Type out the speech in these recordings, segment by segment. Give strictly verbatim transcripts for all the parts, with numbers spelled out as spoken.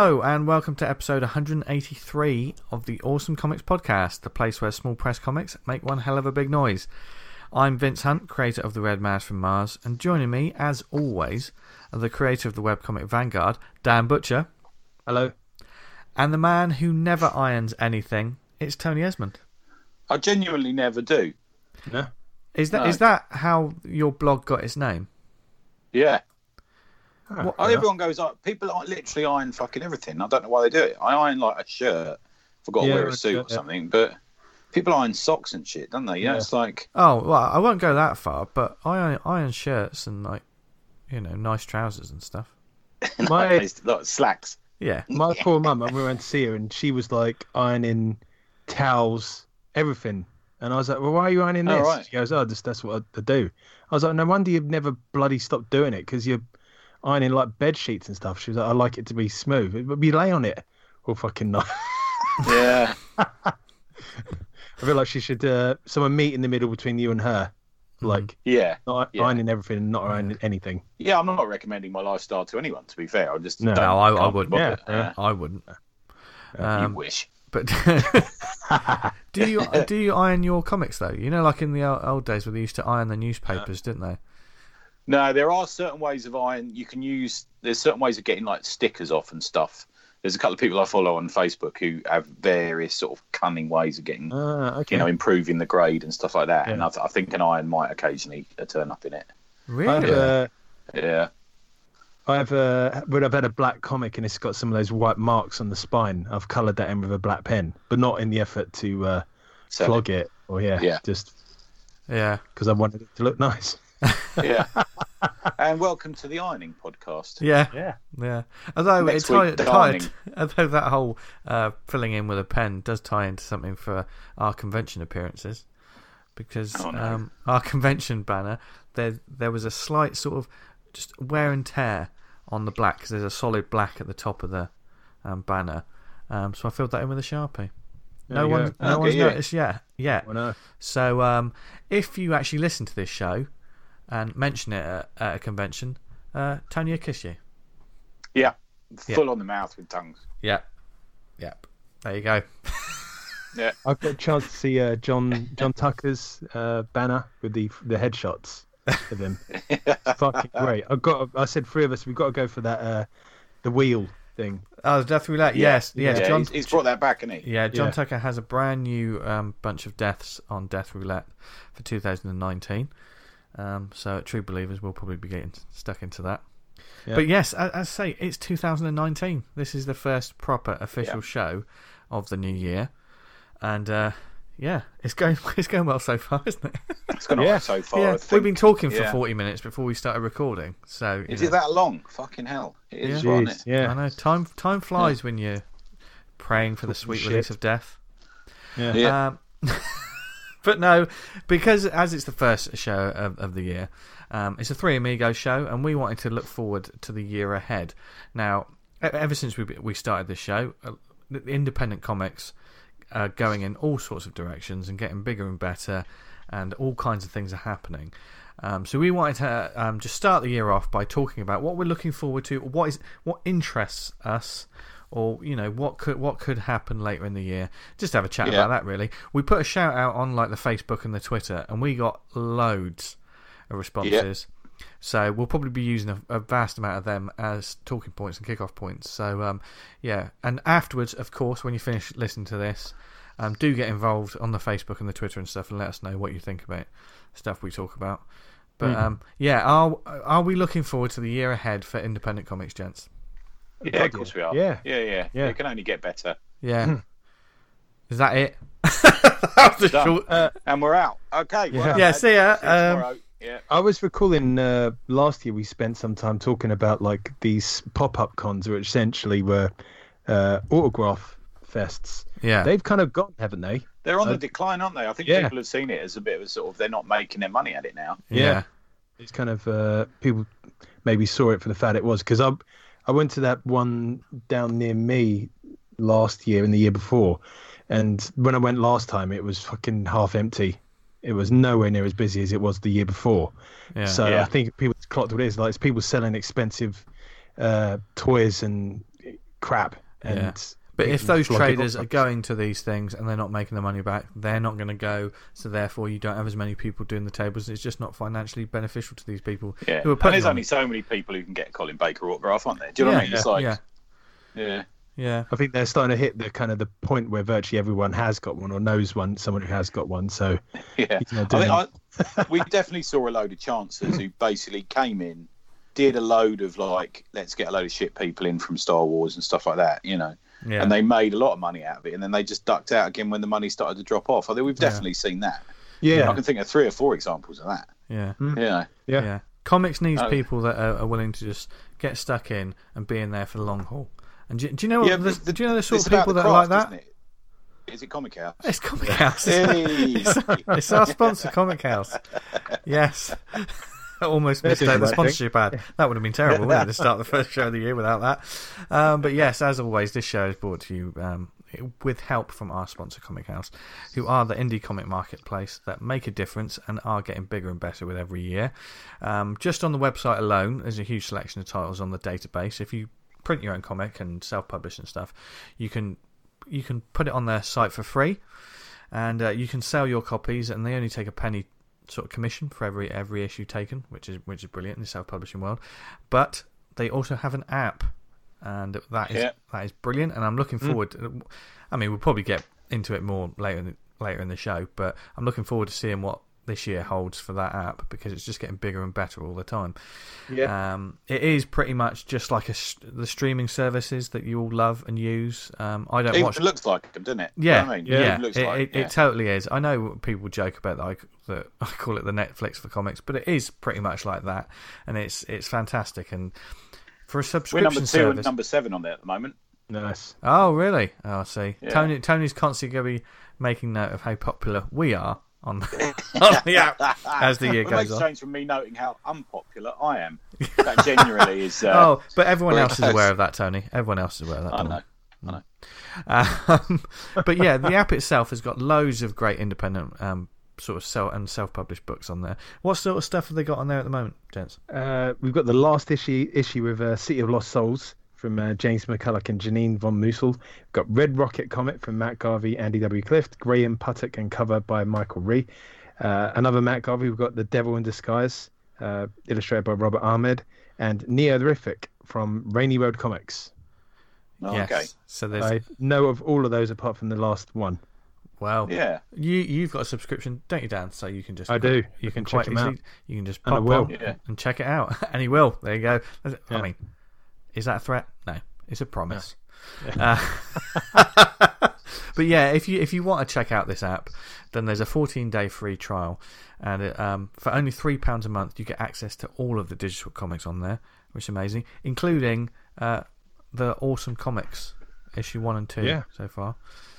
Hello and welcome to episode one hundred eighty-three of the Awesome Comics Podcast, the place where small press comics make one hell of a big noise. I'm Vince Hunt, creator of The Red Mouse from Mars, and joining me, as always, are the creator of the webcomic Vanguard, Dan Butcher. Hello. And the man who never irons anything, it's Tony Esmond. I genuinely never do. No. Is that No. is that how your blog got its name? Yeah. Oh, Well, everyone goes, like, people like, literally iron fucking everything. I don't know why they do it. I iron like a shirt. Forgot to Yeah, wear a right, suit yeah, or yeah. something. But people iron socks and shit, don't they? You know, Yeah. it's like, Oh, well, I won't go that far, but I iron, iron shirts and, like, you know, nice trousers and stuff. My- it's like slacks. Yeah. My poor mum, I went to see her and she was like ironing towels, everything. And I was like, well, why are you ironing Oh, this? right. She goes, oh, just that's what I, I do. I was like, no wonder you've never bloody stopped doing it because you're ironing like bed sheets and stuff. She was like, I like it to be smooth. But you lay on it all fucking night. Yeah. I feel like she should, uh, someone meet in the middle between you and her. Like, Yeah. not Yeah. ironing everything and not ironing anything. Yeah, I'm not recommending my lifestyle to anyone, to be fair. I just No. don't, No, I- I can't be wouldn't. bothered. Yeah, yeah. I wouldn't. You Um, wish. But do you do you iron your comics though? You know, like in the old, old days where they used to iron the newspapers, didn't they? No, there are certain ways of iron. You can use. There's certain ways of getting like stickers off and stuff. There's a couple of people I follow on Facebook who have various sort of cunning ways of getting, Ah, okay. you know, improving the grade and stuff like that. And Yeah. I, th- I think an iron might occasionally uh, turn up in it. I've, Really? uh, Yeah. I've uh, when I've had a black comic and it's got some of those white marks on the spine, I've coloured that in with a black pen, but not in the effort to uh, So, flog it or yeah, Yeah. just Yeah. because I wanted it to look nice. yeah. And welcome to the ironing podcast. Yeah. Yeah, Yeah. Although it Next tie, week, tied, darning. although that whole uh, filling in with a pen does tie into something for our convention appearances, because Oh, no. um, our convention banner there there was a slight sort of just wear and tear on the black because there's a solid black at the top of the um, banner. Um, so I filled that in with a Sharpie. There No you one, go. no Okay, one's yeah. noticed yet. Yet. Well, no. So um, if you actually listen to this show and mention it at, at a convention, uh, Tony will kiss you. Yeah. Yeah. Full on the mouth with tongues. Yep. Yep. There you go. Yeah. I've got a chance to see uh, John John Tucker's uh, banner with the the headshots of him. Fucking great. I've got. I said three of us. We've got to go for that uh, the wheel thing. Oh, Death Roulette. Yes, yes. Yeah, John, he's, he's brought that back, hasn't he? yeah, John Yeah. Tucker has a brand new um, bunch of deaths on Death Roulette for two thousand nineteen. Um, so true believers will probably be getting stuck into that. Yeah. But yes, as, as I say, it's two thousand nineteen. This is the first proper official Yeah. show of the new year, and uh, yeah, it's going it's going well so far, isn't it? It's gone Yeah. on so far. yeah, I we've think. been talking for Yeah. forty minutes before we started recording. So you Is know, it that long? Fucking hell. It is, Yeah. right, Jeez, isn't it? yeah. I know time time flies when you're praying for the Talking sweet shit. release of death. Yeah. Yeah. Um, but no, because as it's the first show of, of the year, um, it's a Three Amigos show, and we wanted to look forward to the year ahead. Now, e- ever since we we started this show, uh, the independent comics are going in all sorts of directions and getting bigger and better, and all kinds of things are happening. Um, so we wanted to um, just start the year off by talking about what we're looking forward to, what is what interests us, or you know what could what could happen later in the year. Just have a chat Yeah. about that. Really, we put a shout out on like the Facebook and the Twitter, and we got loads of responses. So we'll probably be using a, a vast amount of them as talking points and kick-off points. So um, yeah, and afterwards, of course, when you finish listening to this, um, do get involved on the Facebook and the Twitter and stuff, and let us know what you think about stuff we talk about. But Mm. um, yeah, are are we looking forward to the year ahead for independent comics, gents? Yeah, of course we are. Yeah. Yeah, yeah. Yeah. It can only get better. Yeah. Is that it? that was a Done. short. Uh, and we're out. Okay. Yeah. well, Yeah, uh, see ya. see you Um, tomorrow. Yeah. I was recalling uh, last year we spent some time talking about like these pop-up cons, which essentially were uh, autograph fests. Yeah. They've kind of gone, haven't they? They're on Uh, the decline, aren't they? I think yeah. people have seen it as a bit of a sort of they're not making their money at it now. yeah. It's kind of uh, people maybe saw it for the fact it was, because I I went to that one down near me last year and the year before, and when I went last time it was fucking half empty. It was nowhere near as busy as it was the year before. Yeah. So Yeah. I think people clocked what it is. Like it's people selling expensive uh, toys and crap. And Yeah. But we if can those flog it traders off. are going to these things and they're not making the money back, they're not going to go. So therefore, you don't have as many people doing the tables. It's just not financially beneficial to these people Yeah, who are and putting there's on only it. so many people who can get a Colin Baker autograph, aren't there? Do you know Yeah, what I mean? It's like, yeah, yeah, yeah, I think they're starting to hit the kind of the point where virtually everyone has got one or knows one, someone who has got one. So yeah. he's not I doing think I, we definitely saw a load of chancers who basically came in, did a load of like, let's get a load of shit people in from Star Wars and stuff like that, you know. yeah. And they made a lot of money out of it, and then they just ducked out again when the money started to drop off. I think we've Yeah. definitely seen that. yeah, I can think of three or four examples of that. yeah. Mm. Yeah, yeah, Yeah. Comics needs Oh. people that are, are willing to just get stuck in and be in there for the long haul. And do, do you know what? Yeah, the, but do you know the sort it's of about people the that are like craft, that? isn't it? Is it Comic House? It's Comic House. Hey. It's our sponsor, Comic House. Yes. Almost They're missed doing out the the right sponsorship ad. That would have been terrible, wouldn't it, to start the first show of the year without that? Um, but yes, as always, this show is brought to you um, with help from our sponsor, Comic House, who are the indie comic marketplace that make a difference and are getting bigger and better with every year. Um, just on the website alone, there's a huge selection of titles on the database. If you print your own comic and self-publish and stuff, you can you can put it on their site for free, and uh, you can sell your copies, and they only take a penny sort of commission for every every issue taken, which is which is brilliant in the self-publishing world. But they also have an app, and that is Yeah. that is brilliant. And I'm looking forward. To, I mean, we'll probably get into it more later in the, later in the show, but I'm looking forward to seeing what this year holds for that app, because it's just getting bigger and better all the time. yeah. Um, it is pretty much just like a, s- the streaming services that you all love and use. Um, I don't It watch. looks like them, doesn't it? Yeah, You know what I mean? yeah, It looks it, like, it, yeah. it totally is. I know people joke about that I, that I call it the Netflix for comics, but it is pretty much like that, and it's it's fantastic. And for a We're subscription number two service, and number seven on there at the moment. Nice. oh really? Oh, I see. Yeah. Tony Tony's constantly going to be making note of how popular we are on, on the app as the year Well, it makes goes a on. change from me noting how unpopular I am. That genuinely is. Uh, Oh, but everyone very else is close. aware of that, Tony. Everyone else is aware of that. I don't know. they? I know. Um, but yeah, the app itself has got loads of great independent um, sort of self and self-published books on there. What sort of stuff have they got on there at the moment, gents? Uh, we've got the last issue issue of uh, City of Lost Souls from uh, James McCulloch and Janine von Mussel. We've got Red Rocket Comic from Matt Garvey, Andy W. Clift, Graham Puttock, and cover by Michael Ree. Uh, another Matt Garvey, we've got The Devil in Disguise, uh, illustrated by Robert Ahmed, and Neothrific from Rainy Road Comics. Oh, yes. Okay. So there's I know of all of those apart from the last one. well, Yeah. you you've got a subscription, don't you, Dan? So you can just I do. You I can can check quite 'em easily out. you can just And I pop will. on Yeah. and check it out, and he will. There you go. I Yeah. mean, is that a threat? No, it's a promise. Yeah. Uh, but yeah, if you if you want to check out this app, then there's a fourteen day free trial, and it, um, for only three pounds a month, you get access to all of the digital comics on there, which is amazing, including uh, the Awesome Comics issue one and two Yeah. so far,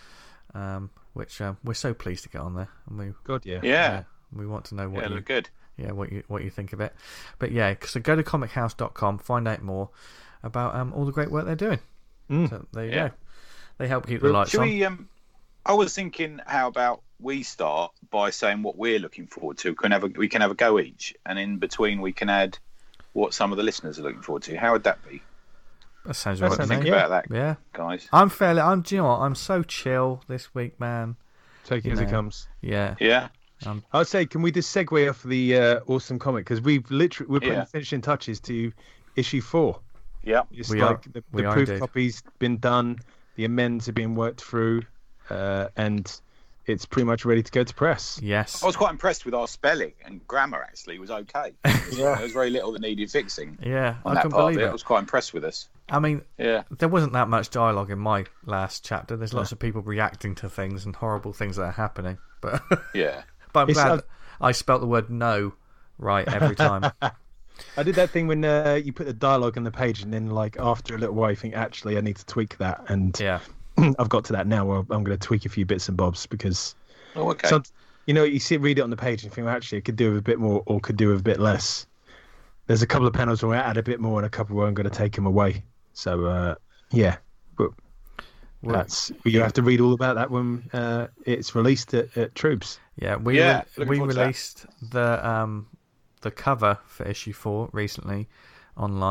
um, which um, we're so pleased to get on there, and we God, yeah. Yeah. we want to know what Yeah, you look good. yeah what you what you think of it. But yeah, so go to comic house dot com, find out more about um, all the great work they're doing. Mm. So there you Yeah. go. They help keep the lights Should on. we? Um, I was thinking, how about we start by saying what we're looking forward to? Can have a, we can have a go each, and in between we can add what some of the listeners are looking forward to. How would that be? That sounds That right to sounds me. Think Yeah. about that, Yeah, guys. I'm fairly. I'm. Do you know what? I'm so chill this week, man. Take it You as it know. comes. Yeah. Yeah. I'd say, can we just segue off the uh, Awesome Comic? Because we've literally, we're putting Yeah. the finishing touches to issue four. Yeah. It's We like are. the, We the are proof indeed. copy's been done, the amends are being worked through, uh, and it's pretty much ready to go to press. Yes. I was quite impressed with our spelling and grammar. Actually, was okay. Yeah. There was very little that needed fixing Yeah, on I that can part believe of it. it. I was quite impressed with us. I mean, Yeah. there wasn't that much dialogue in my last chapter. There's lots of people reacting to things and horrible things that are happening. But Yeah. but I'm It's, glad uh, that I spelt the word no right every time. I did that thing when uh, you put the dialogue on the page, and then like after a little while, you think actually I need to tweak that, and Yeah. I've got to that now. Where I'm going to tweak a few bits and bobs because Oh, okay. some, you know, you see read it on the page and think, well, actually, I could do with a bit more, or could do with a bit less. There's a couple of panels where I add a bit more, and a couple where I'm going to take them away. So uh, yeah, but Well, that's you have to read all about that when uh, it's released at, at Troops. Yeah, we Yeah, re- looking we forward to that. released the um the cover for issue four recently online,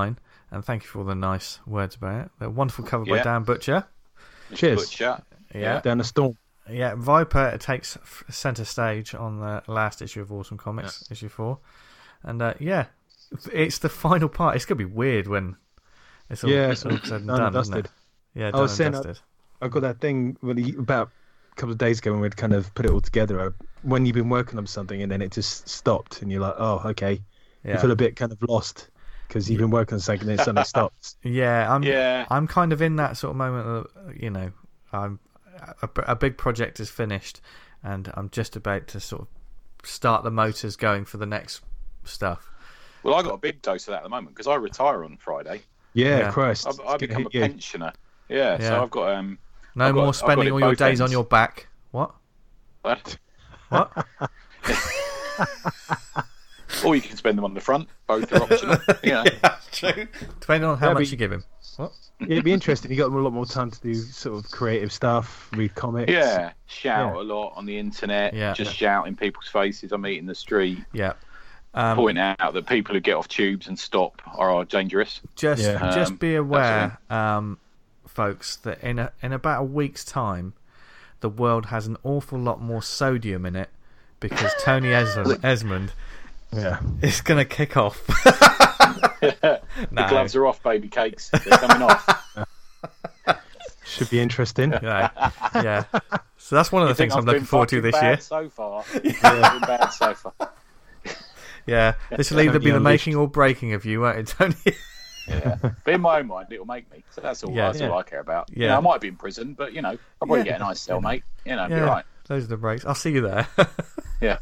and thank you for all the nice words about it. The wonderful cover by Yeah. Dan Butcher. Cheers. Butcher. Yeah. Down the storm. Yeah, Viper takes f- centre stage on the last issue of Awesome Comics, issue four. And uh, yeah, it's the final part. It's going to be weird when it's all, Yeah, it's all said and done done, and isn't it? dusted. Yeah, I done was and saying, I- dusted. I got that thing when he, about a couple of days ago when we'd kind of put it all together. uh, When you've been working on something and then it just stopped, and you're like, oh, okay. You Yeah. feel a bit kind of lost because you've been working on something and then suddenly stops. Yeah, I'm. Yeah. I'm kind of in that sort of moment. Of, you know, I'm a, a big project is finished, and I'm just about to sort of start the motors going for the next stuff. Well, I got a big dose of that at the moment because I retire on Friday. Yeah, Yeah. Christ. I've, I've it's gonna become a hit you. pensioner. Yeah, Yeah. so I've got um. No I've got- more I've got spending it all your both days on ends. your back. What? What? What? Or you can spend them on the front. Both are optional. You know. That's true. Depending on how Yeah, much but- you give him. What? It'd be interesting. You got a lot more time to do sort of creative stuff, read comics. Yeah, shout Yeah. a lot on the internet. Yeah. Just shout in people's faces. I meet in the street, Yeah. Um, point out that people who get off tubes and stop are, are dangerous. Just, Yeah. just Um, be aware, um, folks, that in a, in about a week's time, the world has an awful lot more sodium in it because Tony Es- Esmond Yeah. is going to kick off. The No. gloves are off, baby cakes. They're coming off. Should be interesting. Yeah. Yeah. So that's one of the You think things I'm I've looking been forward to fucking this bad year. So far, yeah. Been bad so far. Yeah. This will either Tony be the Unleashed. making or breaking of you, won't it, Tony? Yeah. But in my own mind, it'll make me. So that's all. Yeah. That's all I care about. Yeah. You know, I might be in prison, but you know, I'll probably Yeah. get a nice cellmate. You know, be Yeah. right. Those are the breaks. I'll see you there. Yeah.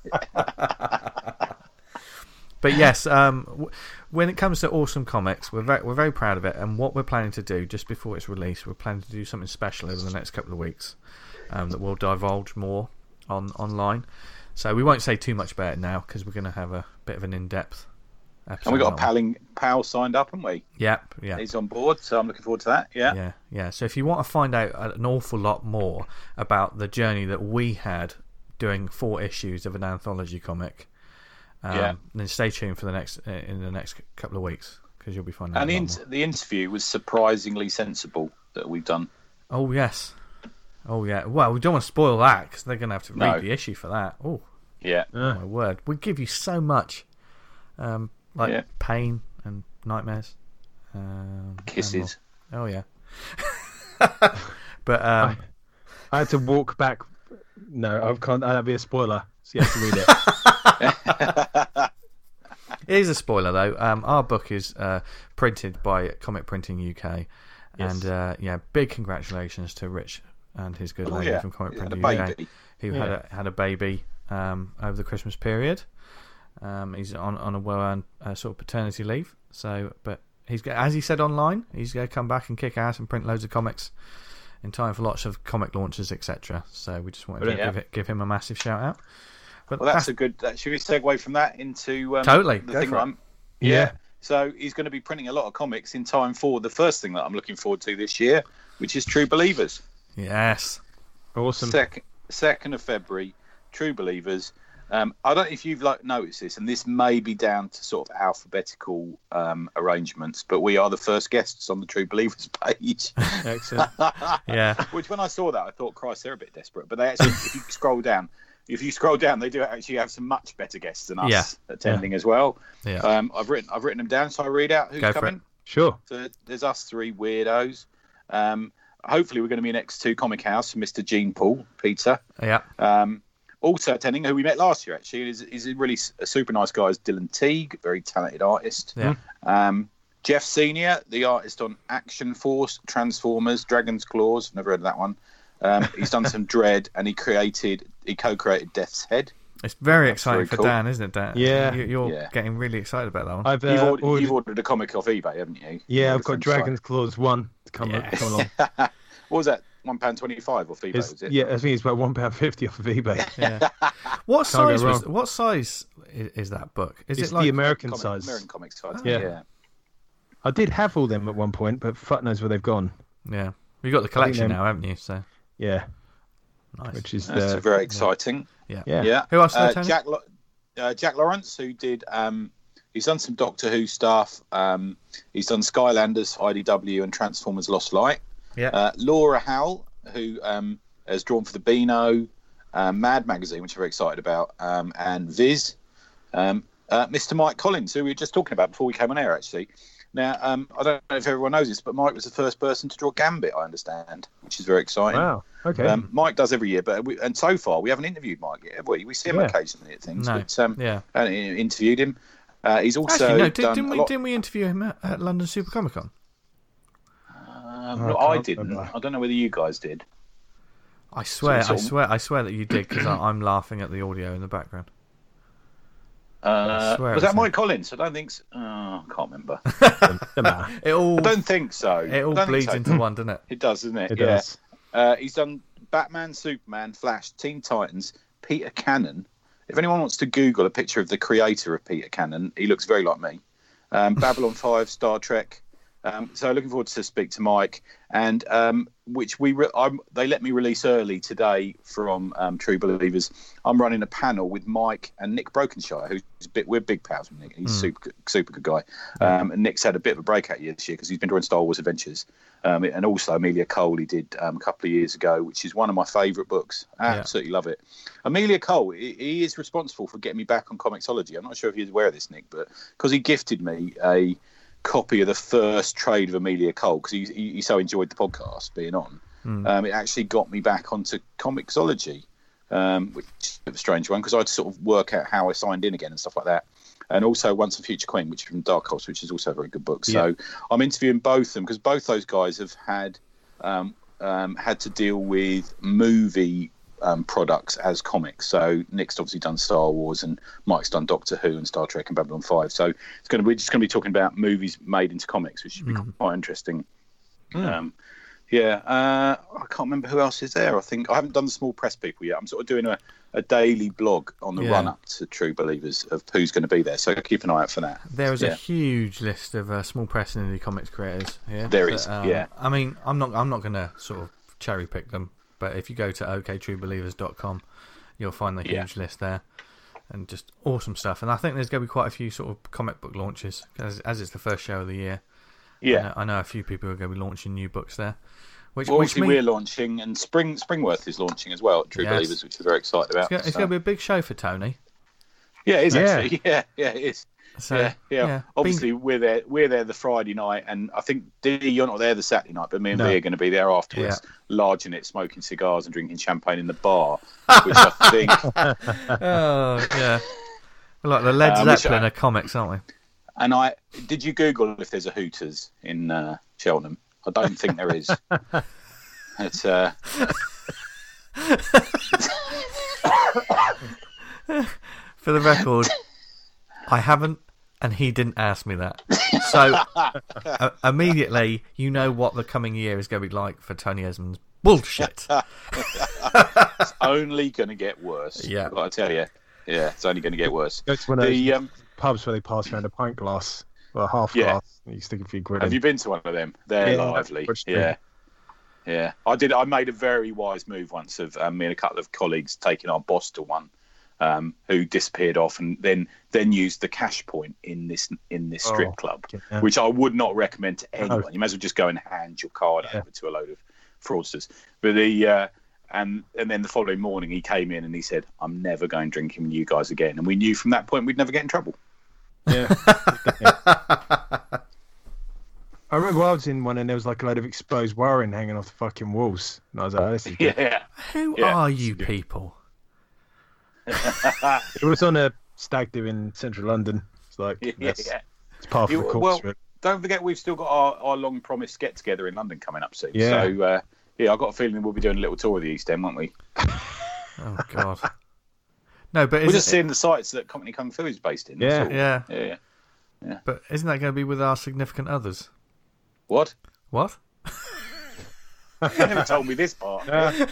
But yes, um, w- when it comes to Awesome Comics, we're very, we're very proud of it. And what we're planning to do, just before it's released, we're planning to do something special over the next couple of weeks um, that we'll divulge more on online. So we won't say too much about it now because we're going to have a bit of an in-depth episode. And we got a on that one. paling pal signed up, haven't we? Yep, yeah. He's on board, so I'm looking forward to that. Yeah. Yeah, yeah. So if you want to find out an awful lot more about the journey that we had doing four issues of an anthology comic, um, Yeah. then stay tuned for the next uh, in the next couple of weeks because you'll be finding out And a the, lot in- more. the interview was surprisingly sensible that we've done. Oh yes, oh yeah. Well, we don't want to spoil that because they're going to have to read No. the issue for that. Oh Yeah. Yeah. my word, we give you so much, um, like Yeah. pain and nightmares, um, and Kisses. more. Oh yeah. But um, I had to walk back. No, I can't. That'd be a spoiler. So you have to read it. it is a spoiler though. Um, our book is uh, printed by Comic Printing U K, Yes. and uh, yeah, big congratulations to Rich and his good Oh, lady yeah. from Comic He had Printing a U K, baby. who had Yeah. a had a baby um, over the Christmas period. Um, he's on on a well-earned uh, sort of paternity leave. So, but he's go- as he said online, he's going to come back and kick ass and print loads of comics in time for lots of comic launches, et cetera. So we just wanted to Brilliant. give it, give him a massive shout out. But Well, that's a good. That, should we segue from that into um, Totally. the Go thing for that it. I'm, Yeah. yeah. So he's going to be printing a lot of comics in time for the first thing that I'm looking forward to this year, which is True Believers. yes. Awesome. Second, second of February, True Believers. Um, I don't know if you've like noticed this, and this may be down to sort of alphabetical um, arrangements, but we are the first guests on the True Believers page. Excellent. Yeah. Which, when I saw that, I thought, Christ, they're a bit desperate. But they actually, if you scroll down, if you scroll down, they do actually have some much better guests than us Yeah. attending as well. Yeah. Um, I've written, I've written them down, so I read out who's Go for coming. it. Sure. So there's us three weirdos. Um, hopefully, we're going to be next to Comic House, Mister Gene Paul, Peter. Yeah. Um, also attending, who we met last year, actually, is, is a really s- a super nice guy, is Dylan Teague, very talented artist. Yeah. Um, Jeff Senior, the artist on Action Force, Transformers, Dragon's Claws. Never heard of that one. Um, he's done some Dread, and he created, he co-created Death's Head. It's very That's exciting very for cool. Dan, isn't it, Dan? Yeah. You, you're Yeah. getting really excited about that one. I've uh, You've, ordered, ordered- you've ordered a comic off eBay, haven't you? yeah, Ordered I've got from Dragon's Claws one to come, Yes. come along. site. What was that? One pound twenty-five off eBay, It's, was it? yeah, I think it's about one pound fifty off of eBay. Yeah. What Can't go size was? wrong. What size is, is that book? Is It's it like the American Comic, size. American comic size. Oh. Yeah. Yeah. I did have all them at one point, but fuck knows where they've gone. yeah? You got the collection them- now, haven't you? So Yeah, nice. which is That's uh, very exciting. yeah. yeah. Yeah. Who else? Uh, Tony? Jack, Lo- uh, Jack Lawrence, who did um, he's done some Doctor Who stuff. Um, he's done Skylanders, I D W, and Transformers: Lost Light. Yeah. Uh, Laura Howell, who um, has drawn for the Beano, um, Mad Magazine, which I'm very excited about, um, and Viz. Um, uh, Mister Mike Collins, who we were just talking about before we came on air, actually. Now, um, I don't know if everyone knows this, but Mike was the first person to draw Gambit, I understand, which is very exciting. Wow. Okay. Um, Mike does every year, but we, and so far we haven't interviewed Mike yet, have we? We see him Yeah. occasionally at things, No. but um, Yeah. and I interviewed him. Uh, he's also Actually, no. Did, done didn't a we? lot. Didn't we interview him at, at London Super Comic Con? Um, Oh, no, I I can't didn't. remember. I don't know whether you guys did. I swear, sort I of- swear, I swear that you did because I'm laughing at the audio in the background. Uh, swear was it's that Mike Collins? I don't think so. Oh, I can't remember. Doesn't matter. It all, I don't think so. it all I don't think bleeds so. into one, doesn't it? It does, doesn't it? It yeah. does. Uh, he's done Batman, Superman, Flash, Teen Titans, Peter Cannon. If anyone wants to Google a picture of the creator of Peter Cannon, he looks very like me. Um, Babylon five, Star Trek. Um, so looking forward to speak to Mike, and um, which we re- I'm, they let me release early today from um, True Believers. I'm running a panel with Mike and Nick Brokenshire, who's a bit, we're big pals with Nick. He's Mm. super super good guy. Um, and Nick's had a bit of a breakout year this year because he's been drawing Star Wars Adventures, um, and also Amelia Cole he did um, a couple of years ago, which is one of my favourite books. I Yeah. absolutely love it. Amelia Cole, he, he is responsible for getting me back on Comixology. I'm not sure if you're aware of this, Nick, but because he gifted me a copy of the first trade of Amelia Cole because he, he, he so enjoyed the podcast being on. Mm. Um, it actually got me back onto Comixology, um, which is a bit of a strange one because I had to sort of work out how I signed in again and stuff like that. And also Once and Future Queen, which is from Dark Horse, which is also a very good book. So I'm interviewing both of them because both those guys have had um, um, had to deal with movie um, products as comics. So Nick's obviously done Star Wars, and Mike's done Doctor Who and Star Trek and Babylon five. So it's going to be just going to be talking about movies made into comics, which should be Mm. quite interesting. Um, yeah, uh, I can't remember who else is there. I think I haven't done the small press people yet. I'm sort of doing a, a daily blog on the Yeah. run up to True Believers of who's going to be there. So keep an eye out for that. There is Yeah. a huge list of uh, small press and indie comics creators here. There There is, is, yeah. I mean, I'm not, I'm not going to sort of cherry pick them, but if you go to o k true believers dot com, you'll find the Yeah. huge list there, and just awesome stuff. And I think there's going to be quite a few sort of comic book launches as, as it's the first show of the year. I Yeah. know, I know a few people are going to be launching new books there. Which, Well, which obviously mean- we're launching, and Spring Springworth is launching as well at True Yes. Believers, which we're very excited about. it's, going, it's So- going to be a big show for Tony. Yeah, it is Yeah. actually. Yeah, yeah, it is. So, yeah, yeah. yeah. Obviously, we're there. We're there the Friday night, and I think Dee, you're not there the Saturday night, but me and No. V are going to be there afterwards, larging it, smoking cigars, and drinking champagne in the bar, which I think. oh yeah, we're like the Led Um, which Zeppelin I- of comics, aren't we? And I did you Google if there's a Hooters in uh, Cheltenham? I don't think there is. It's uh, For the record, I haven't, and he didn't ask me that. So uh, immediately, you know what the coming year is going to be like for Tony Esmond's bullshit. it's only going to get worse. Yeah. I tell you. Yeah, it's only going to get worse. Go to one of those The, um, pubs where they pass around a pint glass or a half Yeah. glass, and you stick a few quid have in. you been to one of them? They're Yeah, lively. watched them. Yeah. Yeah. I did. I made a very wise move once of um, me and a couple of colleagues taking our boss to one. Um, who disappeared off and then then used the cash point in this in this strip Oh, club, yeah. which I would not recommend to anyone. No. You might as well just go and hand your card Yeah. over to a load of fraudsters. But the uh, and and then the following morning he came in and he said, "I'm never going drinking with you guys again." And we knew from that point we'd never get in trouble. Yeah. I remember I was in one and there was like a load of exposed wiring hanging off the fucking walls. And I was like, oh, this is good. Yeah, Who Yeah. are you people? It was on a stag do in central London. It's like, yeah, that's, yeah. it's par for You- the course. well, really. Don't forget we've still got our, our long promised get together in London coming up soon. Yeah. So uh, yeah, I've got a feeling we'll be doing a little tour of the East End, won't we? Oh God. No, but We're isn't just seeing the sites that Company Kung Fu is based in. that's Yeah. all. yeah, yeah, yeah. but isn't that going to be with our significant others? What? What? You never told me this part. Uh,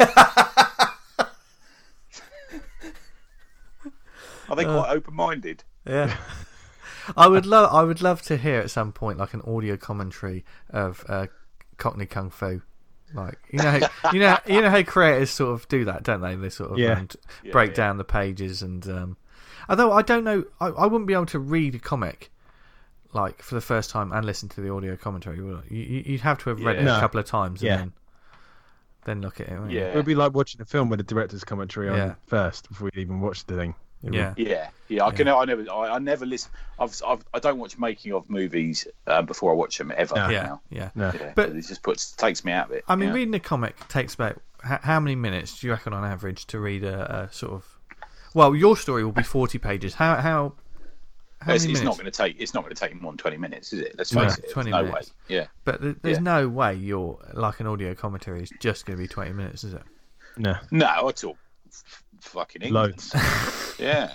Are they quite open-minded? Yeah. I would love. I would love to hear at some point like an audio commentary of uh, Cockney Kung Fu. Like you know, how, you know, you know how creators sort of do that, don't they? They sort of Yeah. um, t- Yeah, break yeah. down the pages, and um, Although I don't know, I, I wouldn't be able to read a comic like for the first time and listen to the audio commentary. Would I? You, you- you'd have to have read Yeah. it No. a couple of times and Yeah. then, then look at it. wouldn't you? Yeah. It would be like watching a film with the director's commentary on Yeah. first before you even watch the thing. It Yeah. Yeah, yeah. I can. I never. I, I never listen. I've, I've. I don't watch making of movies uh, before I watch them ever. No. Yeah, Now. yeah. No. Yeah, But- it just puts takes me out of it. I mean, yeah. reading a comic takes about h- how many minutes do you reckon on average to read a, a sort of? Well, your story will be forty pages. How how how it's, many it's not minutes? going to take. It's not going to take more than twenty minutes, is it? Let's No, face it. twenty no minutes. way. Yeah. But th- there's Yeah. no way you're like an audio commentary is just going to be twenty minutes, is it? No. No, I talk f- fucking England. Loads. Yeah.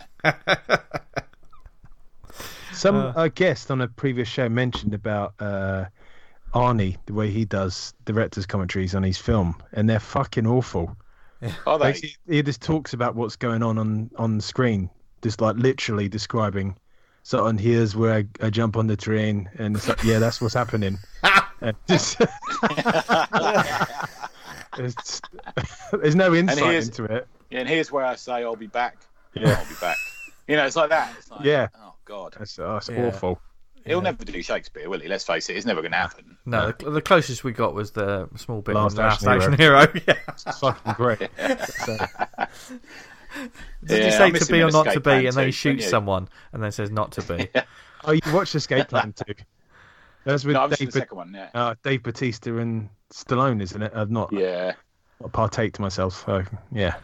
Some Uh. uh, guest on a previous show mentioned about uh, Arnie, the way he does director's commentaries on his film, and they're fucking awful. Are they? Basically, he just talks about what's going on on, on the screen, just like literally describing. So, and here's where I, I jump on the train, and it's like, yeah, that's what's happening. And just, it's, there's no insight here's- into it. Yeah, and here's where I say I'll be back. Yeah. I'll be back. You know, it's like that. It's like, Yeah. Oh God. That's, oh, that's Yeah. awful. He'll Yeah. never do Shakespeare, will he? Let's face it. It's never going to happen. No, the, the closest we got was the small bit Last in Last Action Action Hero. Yeah. It's fucking great. So, Did Yeah, you I say miss to him be in or not to Escape be, Plan and then he too, don't shoots you? someone and then says not to be? oh, you watched Escape Plan too? That's with No, I've seen Dave, the second one. Yeah. uh, Dave Bautista and Stallone, isn't it? I've not, Yeah. not partaked myself. So yeah,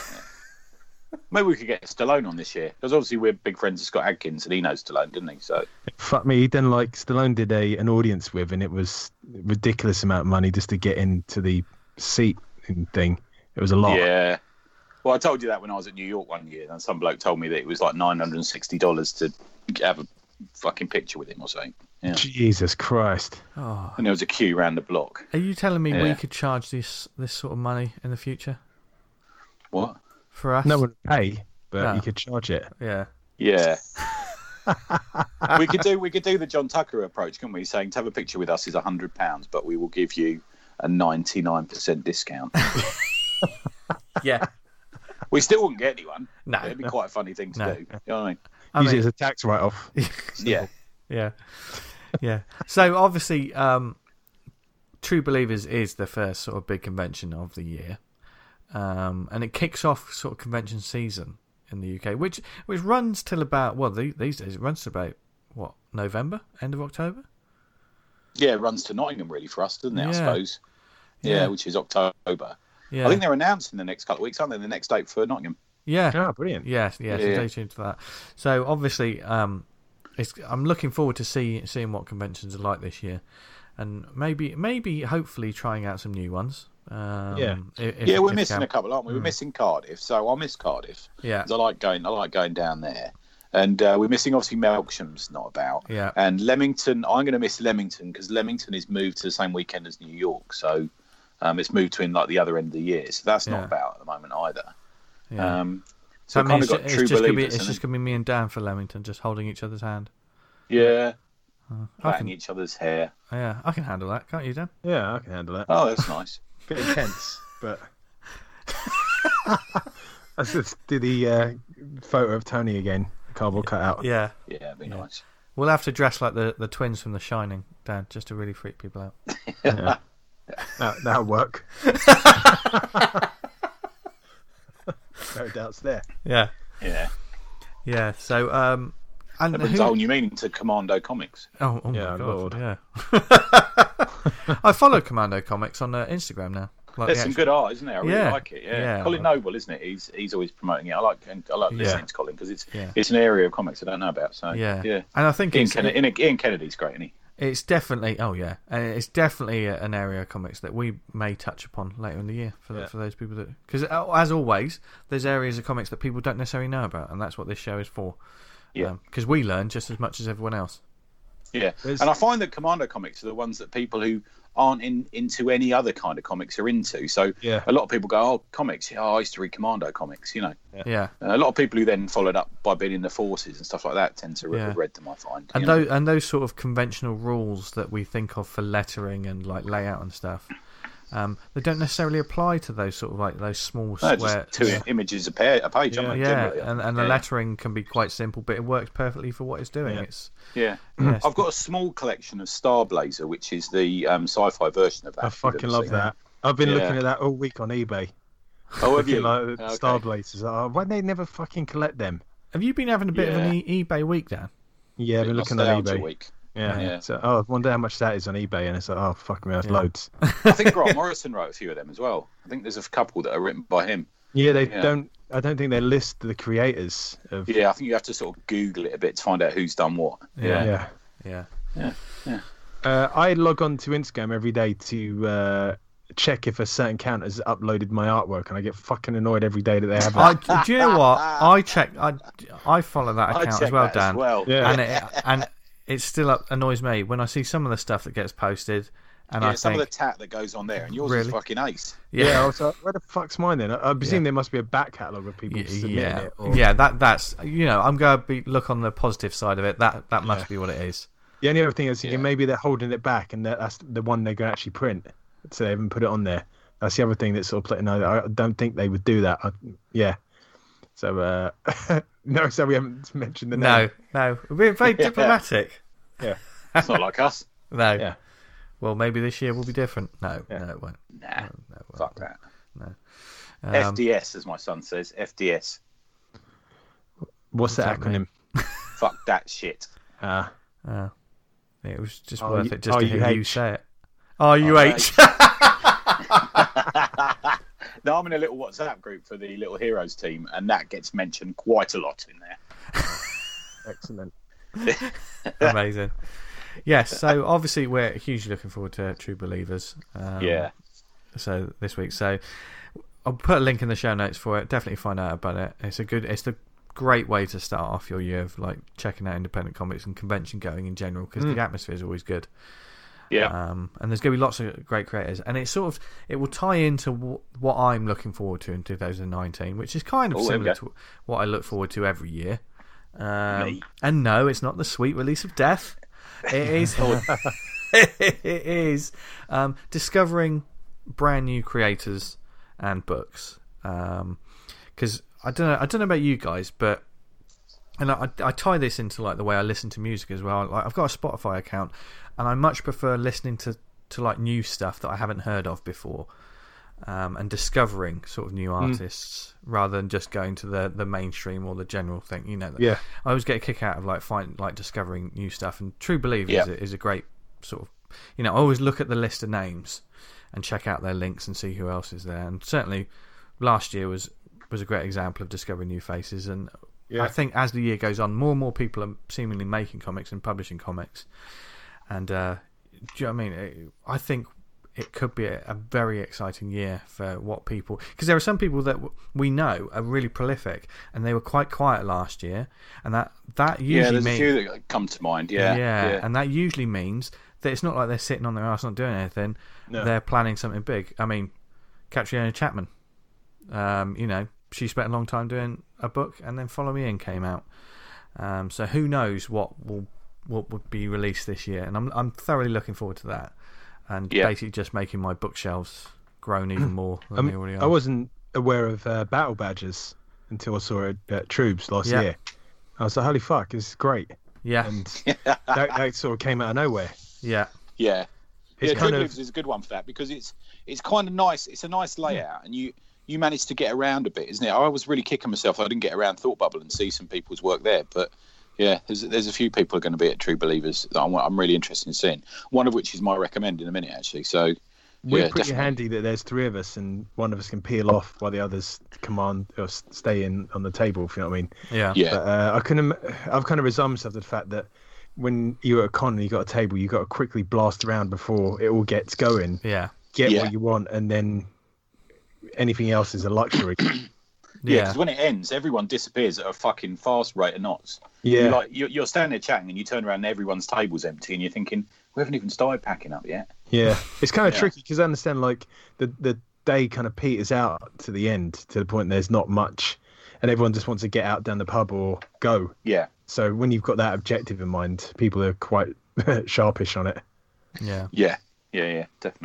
Maybe we could get Stallone on this year because obviously we're big friends of Scott Adkins and he knows Stallone, didn't he? So fuck me. He done like Stallone did a an audience with, and it was a ridiculous amount of money just to get into the seat and thing. It was a lot. yeah. Well, I told you that when I was at New York one year, and some bloke told me that it was like nine hundred and sixty dollars to have a fucking picture with him or something. Yeah. Jesus Christ. Oh, And there was a queue around the block. are you telling me we Yeah. could charge this this sort of money in the future What? for us? No one would pay, but No. you could charge it. Yeah. Yeah. we could do we could do the John Tucker approach, couldn't we? Saying to have a picture with us is a hundred pounds, but we will give you a ninety nine percent discount. Yeah. We still wouldn't get anyone. No. It'd be quite a funny thing to No. do. You know what I mean? I Use mean, it as a tax write-off. Yeah. yeah. Yeah. So obviously, um, True Believers is the first sort of big convention of the year, um, and it kicks off sort of convention season in the U K, which which runs till about well the, these days it runs to about what November, end of October. Yeah, it runs to Nottingham really for us, doesn't it? Yeah. I suppose. Yeah, Yeah. which is October. Yeah. I think they're announcing the next couple of weeks, aren't they? The next date for Nottingham. Yeah. Oh, brilliant. Yes, yes, Yeah. stay tuned to that. So obviously, um, it's, I'm looking forward to see seeing what conventions are like this year, and maybe, maybe, hopefully, trying out some new ones. Um, Yeah. if- yeah, we're if missing can. a couple, aren't we? We're missing Cardiff, so I'll miss Cardiff. Yeah, 'Cause I like going. I like going down there, and uh, we're missing obviously Melksham's not about. yeah, And Leamington, I'm going to miss Leamington because Leamington is moved to the same weekend as New York, so um, it's moved to in like the other end of the year. So that's Yeah. not about at the moment either. yeah. Um, so I I've mean, kind it's, of got it's true just gonna be, believers. it's and just gonna be me and Dan for Leamington, just holding each other's hand. yeah, I patting can, each other's hair. yeah, I can handle that, can't you, Dan? Yeah, I can handle that. Oh, that's nice. Bit intense, but let's just do the uh, photo of Tony again. Cardboard cutout. Yeah, Yeah, it'd be Yeah. nice. we'll have to dress like the, the twins from The Shining, Dan, just to really freak people out. Yeah. That, that'll work. No doubts there. Yeah, Yeah, yeah. So, um, and that brings who- a whole new meaning to Commando Comics. Oh, oh Yeah, my god! Lord. Yeah, I follow Commando Comics on uh, Instagram now. Like There's the some actual- good art, isn't there? I really Yeah, like it. Yeah, yeah. Colin Noble, isn't it? He's he's always promoting it. I like and I like Yeah. listening to Colin because it's Yeah. it's an area of comics I don't know about. So Yeah, yeah. and I think Ian, it's, Kennedy, Ian, Ian Kennedy's great, isn't he? it's definitely oh yeah, and it's definitely a- an area of comics that we may touch upon later in the year for the, Yeah. for those people that because as always, there's areas of comics that people don't necessarily know about, and that's what this show is for. Yeah. because we learn just as much as everyone else. Yeah, There's- and I find that Commando comics are the ones that people who aren't in into any other kind of comics are into. So Yeah. a lot of people go, "Oh, comics! Yeah, I used to read Commando comics." You know, Yeah, Uh, a lot of people who then followed up by being in the forces and stuff like that tend to Yeah. have read them. I find. and you know? those and those sort of conventional rules that we think of for lettering and like layout and stuff. Um, they don't necessarily apply to those sort of like those small No, square. just two yeah, images a, pair, a page, aren't they, yeah, generally? and, and the Yeah. lettering can be quite simple, but it works perfectly for what it's doing. Yeah. It's Yeah. yes. I've got a small collection of Star Blazer, which is the um, sci-fi version of that. I if you've fucking ever love seen that. I've been Yeah. looking at that all week on eBay. Oh, have Looking you? like Okay. Star Blazers. Oh, why they never fucking collect them? Have you been having a bit of an e- eBay week, Dan? Yeah, I've been looking on Nostalgia eBay. Week. Yeah. Yeah. So, oh, I wonder how much that is on eBay, and it's like, oh, fuck me, that's Yeah. loads. I think Grant Morrison wrote a few of them as well. I think there's a couple that are written by him. Yeah, they Yeah. don't. I don't think they list the creators of. Yeah, I think you have to sort of Google it a bit to find out who's done what. Yeah. Yeah. Yeah. Uh, I log on to Instagram every day to uh, check if a certain account has uploaded my artwork, and I get fucking annoyed every day that they have I, that. do you know what? I check. I, I follow that I account check as well, that Dan. as well. Yeah. And it, and it still up- annoys me when I see some of the stuff that gets posted, and Yeah, I some think, of the tat that goes on there, and yours Really? is fucking ace. Yeah, yeah, I was like, where the fuck's mine then? I, I presume there must be a back catalogue of people yeah, submitting yeah, it. Or... yeah. That that's you know, I'm going to be look on the positive side of it. That that must Yeah. be what it is. The only other thing is thinking Yeah. maybe they're holding it back, and that, that's the one they're going to actually print, so they haven't put it on there. That's the other thing that's sort of playing. No, I don't think they would do that. I, yeah. So uh, no, so we haven't mentioned the No, name. no, we're very diplomatic. Yeah. It's not like us. No. Yeah. Well, maybe this year will be different. No, Yeah. no, it won't. Nah, No, it won't. fuck that. Um, F D S, as my son says. F D S. What's the What's that acronym? Fuck that shit. Uh, uh, it was just R- worth it just to hear you R U H. say it. R U H. No, I'm in a little WhatsApp group for the Little Heroes team, and that gets mentioned quite a lot in there. excellent. Amazing. Yes, so obviously we're hugely looking forward to True Believers. Um, Yeah. So this week, so I'll put a link in the show notes for it. Definitely find out about it. It's a good, it's the great way to start off your year of like checking out independent comics and convention going in general because Mm. the atmosphere is always good. Yeah. Um, and there's going to be lots of great creators, and it's sort of it will tie into w- what I'm looking forward to in two thousand nineteen, which is kind of Oh, there we similar go. to what I look forward to every year. Um, Me. and no, it's not the sweet release of death. It is. it is um, discovering brand new creators and books. Because I don't know, I don't know about you guys, but and I, I tie this into like the way I listen to music as well. Like I've got a Spotify account, and I much prefer listening to, to like new stuff that I haven't heard of before, um, and discovering sort of new artists rather than just going to the, the mainstream or the general thing. You know, Yeah. I always get a kick out of like find like discovering new stuff. And True Believers Yeah. is, a, is a great sort of, you know, I always look at the list of names and check out their links and see who else is there. And certainly, last year was was a great example of discovering new faces. And Yeah. I think as the year goes on, more and more people are seemingly making comics and publishing comics. And uh, do you know what I mean? It, I think it could be a, a very exciting year for what people, because there are some people that w- we know are really prolific, and they were quite quiet last year, and that that usually Yeah, there's means a few that come to mind. Yeah. yeah, Yeah. and that usually means that it's not like they're sitting on their ass not doing anything. No. They're planning something big. I mean, Catriona Chapman, um, you know, she spent a long time doing a book, and then Follow Me In came out. Um, so who knows what will what would be released this year, and I'm I'm thoroughly looking forward to that, and Yeah. basically just making my bookshelves grown even more than I, they mean, already are. I wasn't aware of uh, Battle Badgers until I saw it at Troops last Yeah. year. I was like, holy fuck, this is great. yeah, And that, that sort of came out of nowhere. yeah, Yeah. It's yeah, kind True of- Believers is a good one for that because it's it's kind of nice. It's a nice layout, and you you managed to get around a bit, isn't it? I was really kicking myself. I didn't get around Thought Bubble and see some people's work there, but yeah, there's there's a few people are going to be at True Believers that I'm, I'm really interested in seeing. One of which is my recommend in a minute, actually. So We're yeah, pretty definitely. handy that there's three of us and one of us can peel off while the others command or s- stay in on the table, if you know what I mean. yeah, Yeah, But uh, I can, im- I've kind of resigned myself to the fact that when you're at a con and you've got a table, you've got to quickly blast around before it all gets going, yeah, get Yeah. what you want, and then anything else is a luxury. yeah. yeah, Because when it ends, everyone disappears at a fucking fast rate of knots. Yeah. You're like you're, you're standing there chatting, and you turn around, and everyone's table's empty, and you're thinking, we haven't even started packing up yet. Yeah, it's kind of Yeah. tricky because I understand like the the day kind of peters out to the end to the point there's not much, and everyone just wants to get out down the pub or go. Yeah, So when you've got that objective in mind, people are quite sharpish on it. yeah. yeah, yeah, yeah, definitely.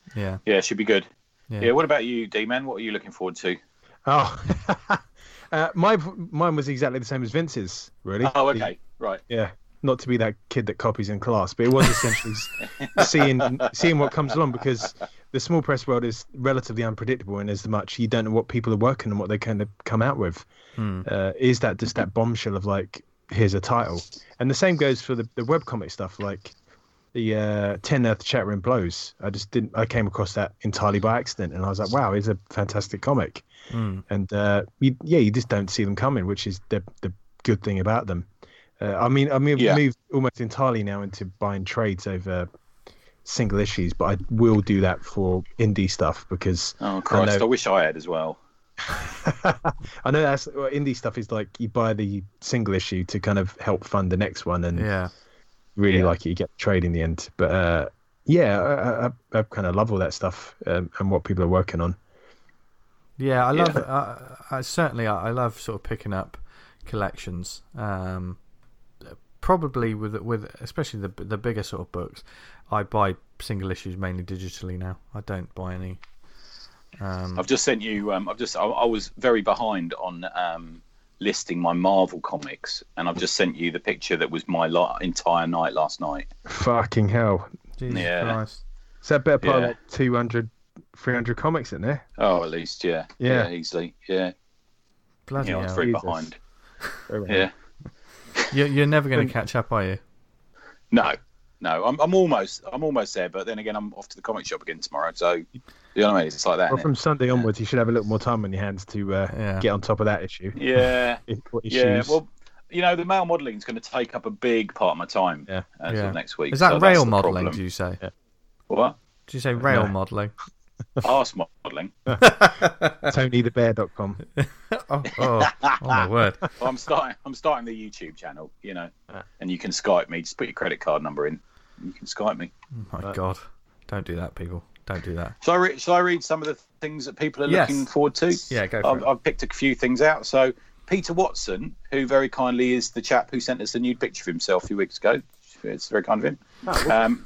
Yeah. Yeah, should be good. Yeah. Yeah. What about you, D-Man? What are you looking forward to? Oh, uh, my mine was exactly the same as Vince's. Really. Oh, okay. Right. Yeah. Not to be that kid that copies in class, but it was essentially seeing seeing what comes along, because the small press world is relatively unpredictable, and as much you don't know what people are working and what they kind of come out with. Hmm. Uh, is that just that bombshell of like, here's a title? And the same goes for the, the webcomic stuff, like the uh, ten Earth Chat Room Blows. I just didn't. I came across that entirely by accident, and I was like, wow, it's a fantastic comic. Hmm. And uh, you, yeah, you just don't see them coming, which is the the good thing about them. Uh, I mean, I mean, I've Yeah. moved almost entirely now into buying trades over single issues, but I will do that for indie stuff because Oh, Christ. I, know- wish I had as well. I know that's well, indie stuff is like you buy the single issue to kind of help fund the next one, and Yeah. really Yeah. like it, you get the trade in the end. But uh, yeah, I, I, I kind of love all that stuff um, and what people are working on. Yeah, I love. Yeah. Uh, I certainly, I I love sort of picking up collections. Um, probably with with especially the the bigger sort of books, I buy single issues mainly digitally now. I don't buy any. Um, I've just sent you. Um, I've just. I, I was very behind on um, listing my Marvel comics, and I've just sent you the picture that was my la- entire night last night. Fucking hell! Jesus Yeah. Christ. Is that better part Yeah. of like two hundred, three hundred comics in there? Oh, at least, yeah, Yeah. easily, yeah. Bloody Yeah, I was hell. very Jesus. behind. Very Yeah. You're, you're never going to catch up, are you? No, no. I'm. I'm almost. I'm almost there. But then again, I'm off to the comic shop again tomorrow. So, you know what I mean? It's like that. Well, innit? from Sunday onwards, you should have a little more time on your hands to uh, Yeah. get on top of that issue. Yeah. If- What issues? Yeah. Well, you know, the male modelling is going to take up a big part of my time. Yeah. As Yeah. of next week. Is that so that's rail the modelling? problem. Do you say? Yeah. What? Did you say rail No. modelling? Arse modelling. Tony the Bear dot com. Oh, oh, oh my word! Well, I'm starting. I'm starting the YouTube channel. You know, Ah. and you can Skype me. Just put your credit card number in. You can Skype me. Oh my God! Don't do that, people. Don't do that. Shall I, re- shall I read some of the things that people are Yes. looking forward to? Yeah, go for I've, it. I've picked a few things out. So Peter Watson, who very kindly is the chap who sent us a nude picture of himself a few weeks ago. It's very kind of him. Um,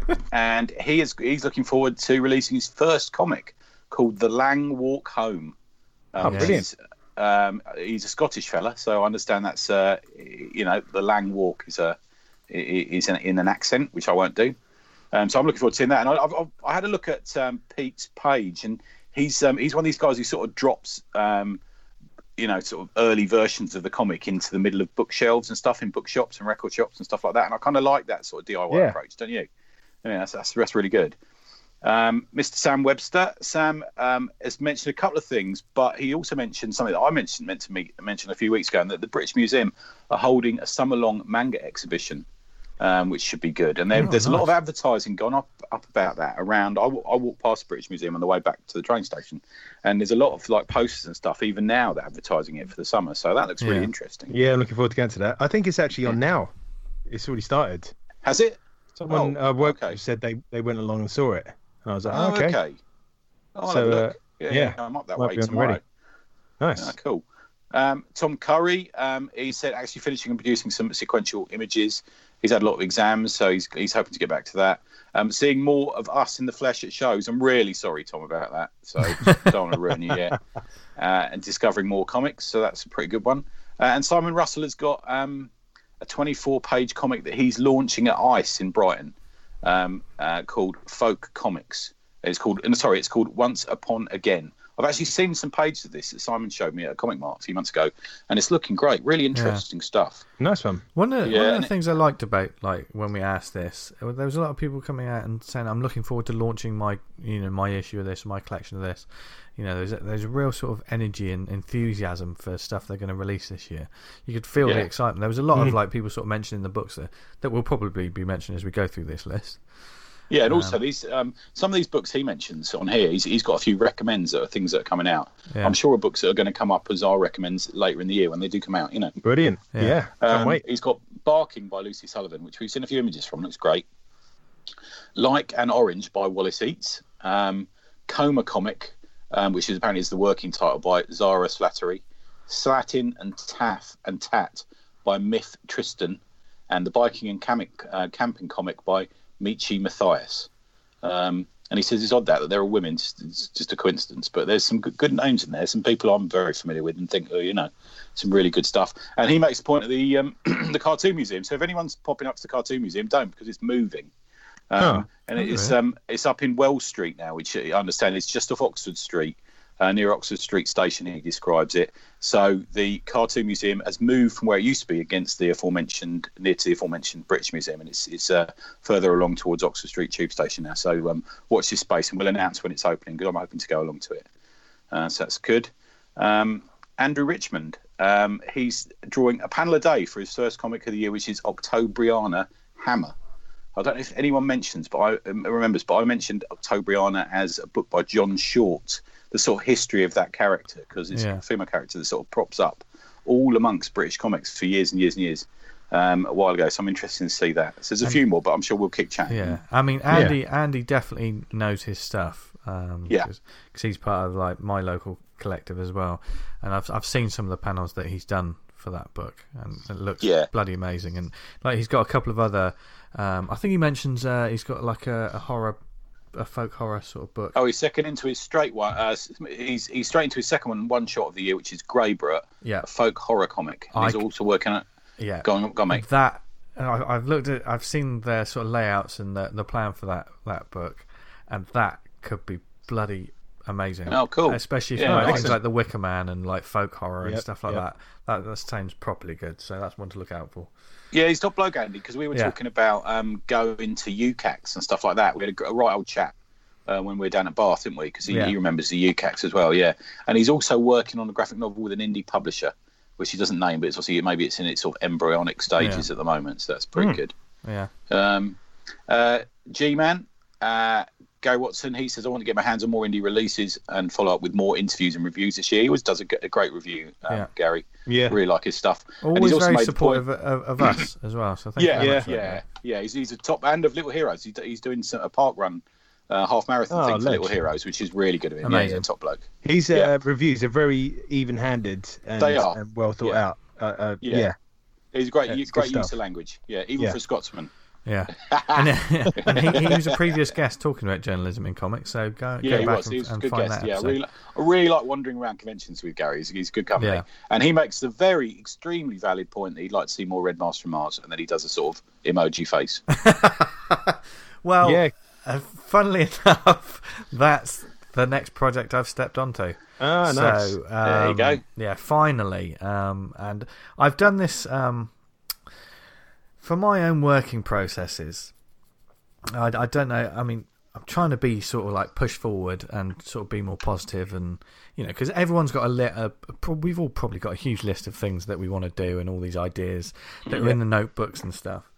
and he is he's looking forward to releasing his first comic called The Lang Walk Home. Um, Oh, brilliant. He's, um, he's a Scottish fella, so I understand that's uh, you know, the Lang Walk is a is in, in an accent, which I won't do. Um, so I'm looking forward to seeing that. And I, I've, I've, I had a look at um, Pete's page, and he's um, he's one of these guys who sort of drops, um, you know, sort of early versions of the comic into the middle of bookshelves and stuff in bookshops and record shops and stuff like that. And I kind of like that sort of D I Y Yeah. approach, don't you? I mean, that's, that's that's really good. Um, Mister Sam Webster, Sam um, has mentioned a couple of things, but he also mentioned something that I mentioned meant to me mention a few weeks ago, and that the British Museum are holding a summer-long manga exhibition. Um, which should be good. And there, Oh, there's a lot nice. of advertising gone up up about that around. I, w- I walked past the British Museum on the way back to the train station, and there's a lot of like posters and stuff. Even now, they're advertising it for the summer, so that looks really Yeah. interesting. Yeah, I'm looking forward to going to that. I think it's actually on now. It's already started. Has it? Someone Oh, uh, work okay. said they, they went along and saw it. And I was like, Oh, oh, okay. okay. Oh, I'll So, have a look. uh, yeah, yeah, I'm up that might way be on tomorrow. already. Nice. Ah, cool. Um, Tom Curry, um, he said actually finishing and producing some sequential images. He's had a lot of exams, so he's he's hoping to get back to that. Um, seeing more of us in the flesh at shows. I'm really sorry, Tom, about that. So don't want to ruin you yet. Uh, and discovering more comics, so that's a pretty good one. Uh, and Simon Russell has got um, a twenty-four page comic that he's launching at ICE in Brighton, um, uh, called Folk Comics. It's called, no, sorry, it's called Once Upon Again. I've actually seen some pages of this that Simon showed me at a Comic Mart a few months ago, and it's looking great. Really interesting stuff. Nice one. One of, Yeah, one of and the it- things I liked about like when we asked this, there was a lot of people coming out and saying, "I'm looking forward to launching my, you know, my issue of this, my collection of this." You know, there's a, there's a real sort of energy and enthusiasm for stuff they're going to release this year. You could feel the Yeah. excitement. There was a lot Mhm. of like people sort of mentioning the books that that will probably be mentioned as we go through this list. Yeah, and also these um, some of these books he mentions on here, he's, he's got a few recommends that are things that are coming out. Yeah. I'm sure are books that are going to come up as our recommends later in the year when they do come out. You know, Brilliant. Yeah. Yeah. Can't Um, wait. He's got Barking by Lucy Sullivan, which we've seen a few images from. Looks great. Like an Orange by Wallace Eats. Um, Coma Comic, um, which is apparently is the working title by Zara Slattery. Slatin and Taff and Tat by Myth Tristan, and the Biking and Camping, uh, Camping Comic by Michi Matthias. Um, And he says it's odd that, that they're all women. It's, it's just a coincidence. But there's some good, good names in there. Some people I'm very familiar with and think, oh, you know, some really good stuff. And he makes the point of the um, the Cartoon Museum. So if anyone's popping up to the Cartoon Museum, don't, because it's moving. Um, Oh, and it's really? um, it's up in Wells Street now, which I understand is just off Oxford Street, uh, near Oxford Street Station. He describes it. So the Cartoon Museum has moved from where it used to be against the aforementioned, near to the aforementioned British Museum, and it's it's uh, further along towards Oxford Street Tube Station now. So um, watch this space, and we'll announce when it's opening, because I'm hoping to go along to it. Uh, so that's good. Um, Andrew Richmond, um, he's drawing a panel a day for his first comic of the year, which is Octobriana Hammer. I don't know if anyone mentions, but I um, remembers, but I mentioned Octobriana as a book by John Short, the sort of history of that character, because it's Yeah. a female character that sort of props up all amongst British comics for years and years and years um, a while ago. So I'm interested to see that. So there's a And- few more, but I'm sure we'll keep chatting. Yeah, I mean Andy. Andy definitely knows his stuff. Um, Yeah. because he's part of like my local collective as well, and I've I've seen some of the panels that he's done for that book, and it looks Yeah. bloody amazing. And like he's got a couple of other. Um, I think he mentions uh, he's got like a, a horror, a folk horror sort of book. Oh, he's second into his straight one. Uh, he's he's straight into his second one, one shot of the year, which is Greybrut, Yeah, a folk horror comic. And I he's c- also working on. yeah. Go on, go on, mate. That I, I've looked at, I've seen their sort of layouts and the the plan for that that book, and that could be bloody amazing. Oh, cool. Especially for Yeah, like, things excellent. like the Wicker Man and like folk horror and Yep, stuff like yep. that. That that sounds properly good. So that's one to look out for. Yeah, he's top bloke, Andy, because we were Yeah. talking about um, going to U CACs and stuff like that. We had a, gr- a right old chat uh, when we were down at Bath, didn't we? Because he, Yeah. he remembers the U CACs as well, yeah. And he's also working on a graphic novel with an indie publisher, which he doesn't name, but it's obviously maybe it's in its sort of embryonic stages Yeah. at the moment, so that's pretty Hmm. good. Yeah. Um, uh, G-Man, uh, Gary Watson, he says, I want to get my hands on more indie releases and follow up with more interviews and reviews this year. He always does a, g- a great review, um, Yeah. Gary. Yeah. Really like his stuff. and Always he's also very made the point- supportive of, of us as well. So thank yeah, you very yeah, much for yeah, that. yeah. He's, he's a top and of Little Heroes. He, he's doing some, a park run, uh, half marathon Oh, thing for ledge. Little Heroes, which is really good of him. Amazing. Yeah, yeah, top bloke. His uh, Yeah. reviews are very even-handed and, They are. and well thought Yeah. out. Uh, uh, Yeah. yeah. He's a great, Yeah, u- it's good great use stuff. of language. Yeah, even Yeah. for a Scotsman. Yeah, and, and he, he was a previous guest talking about journalism in comics. So go, Yeah, go he back was. and, He was a and good find guest. that Yeah, I episode. really, I really like wandering around conventions with Gary. He's, he's good company. Yeah. And he makes the very extremely valid point that he'd like to see more Red Master from Mars, and then he does a sort of emoji face. Well, Yeah. uh, funnily enough, that's the next project I've stepped onto. Ah, nice. So, There you um, go. Yeah, finally. Um, and I've done this um, for my own working processes. I, I don't know. I mean, I'm trying to be sort of like push forward and sort of be more positive, and you know, because everyone's got a, li- a, a we've all probably got a huge list of things that we want to do and all these ideas that are in the notebooks and stuff.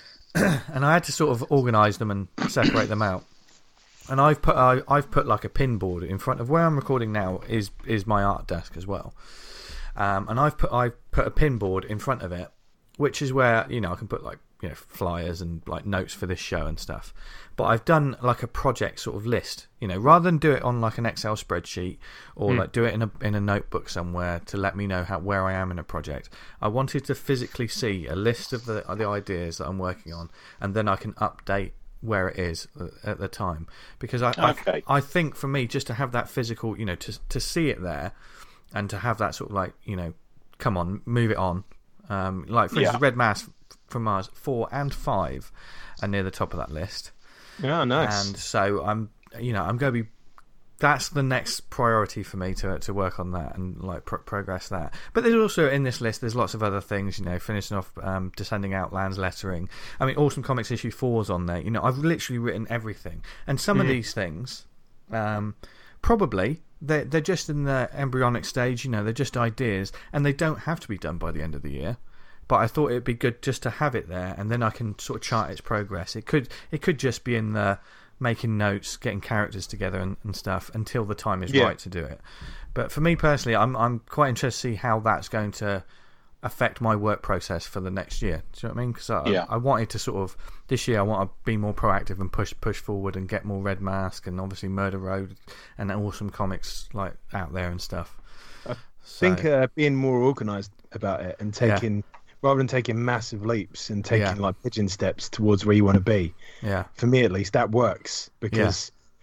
And I had to sort of organise them and separate them out. And I've put I, I've put like a pin board in front of where I'm recording now is is my art desk as well. Um, and I've put I've put a pin board in front of it, which is where you know I can put like you know flyers and like notes for this show and stuff. But I've done like a project sort of list, you know, rather than do it on like an Excel spreadsheet or like do it in a in a notebook somewhere to let me know how where I am in a project. I wanted to physically see a list of the of the ideas that I'm working on, and then I can update where it is at the time, because I, Okay. I I think for me just to have that physical, you know, to to see it there and to have that sort of like, you know, come on, move it on. Um, like for Yeah. instance, Red Mass from Mars four and five are near the top of that list, Oh, nice. and so I'm, you know, I'm going to be. That's the next priority for me to to work on that and like pro- progress that. But there's also in this list, there's lots of other things, you know, finishing off um, Descending Outlands lettering. I mean, Awesome Comics issue four's on there. You know, I've literally written everything, and some of these things, um, probably they're they're just in the embryonic stage. You know, they're just ideas, and they don't have to be done by the end of the year. But I thought it'd be good just to have it there, and then I can sort of chart its progress. It could it could just be in the making notes, getting characters together and, and stuff until the time is Yeah. right to do it. But for me personally, I'm I'm quite interested to see how that's going to affect my work process for the next year. Do you know what I mean? Because I, Yeah. I wanted to sort of this year I want to be more proactive and push push forward and get more Red Mask and obviously Murder Road and Awesome Comics like out there and stuff. I So, think uh, being more organised about it and taking, rather than taking massive leaps and taking Yeah. like pigeon steps towards where you want to be, yeah, for me at least, that works because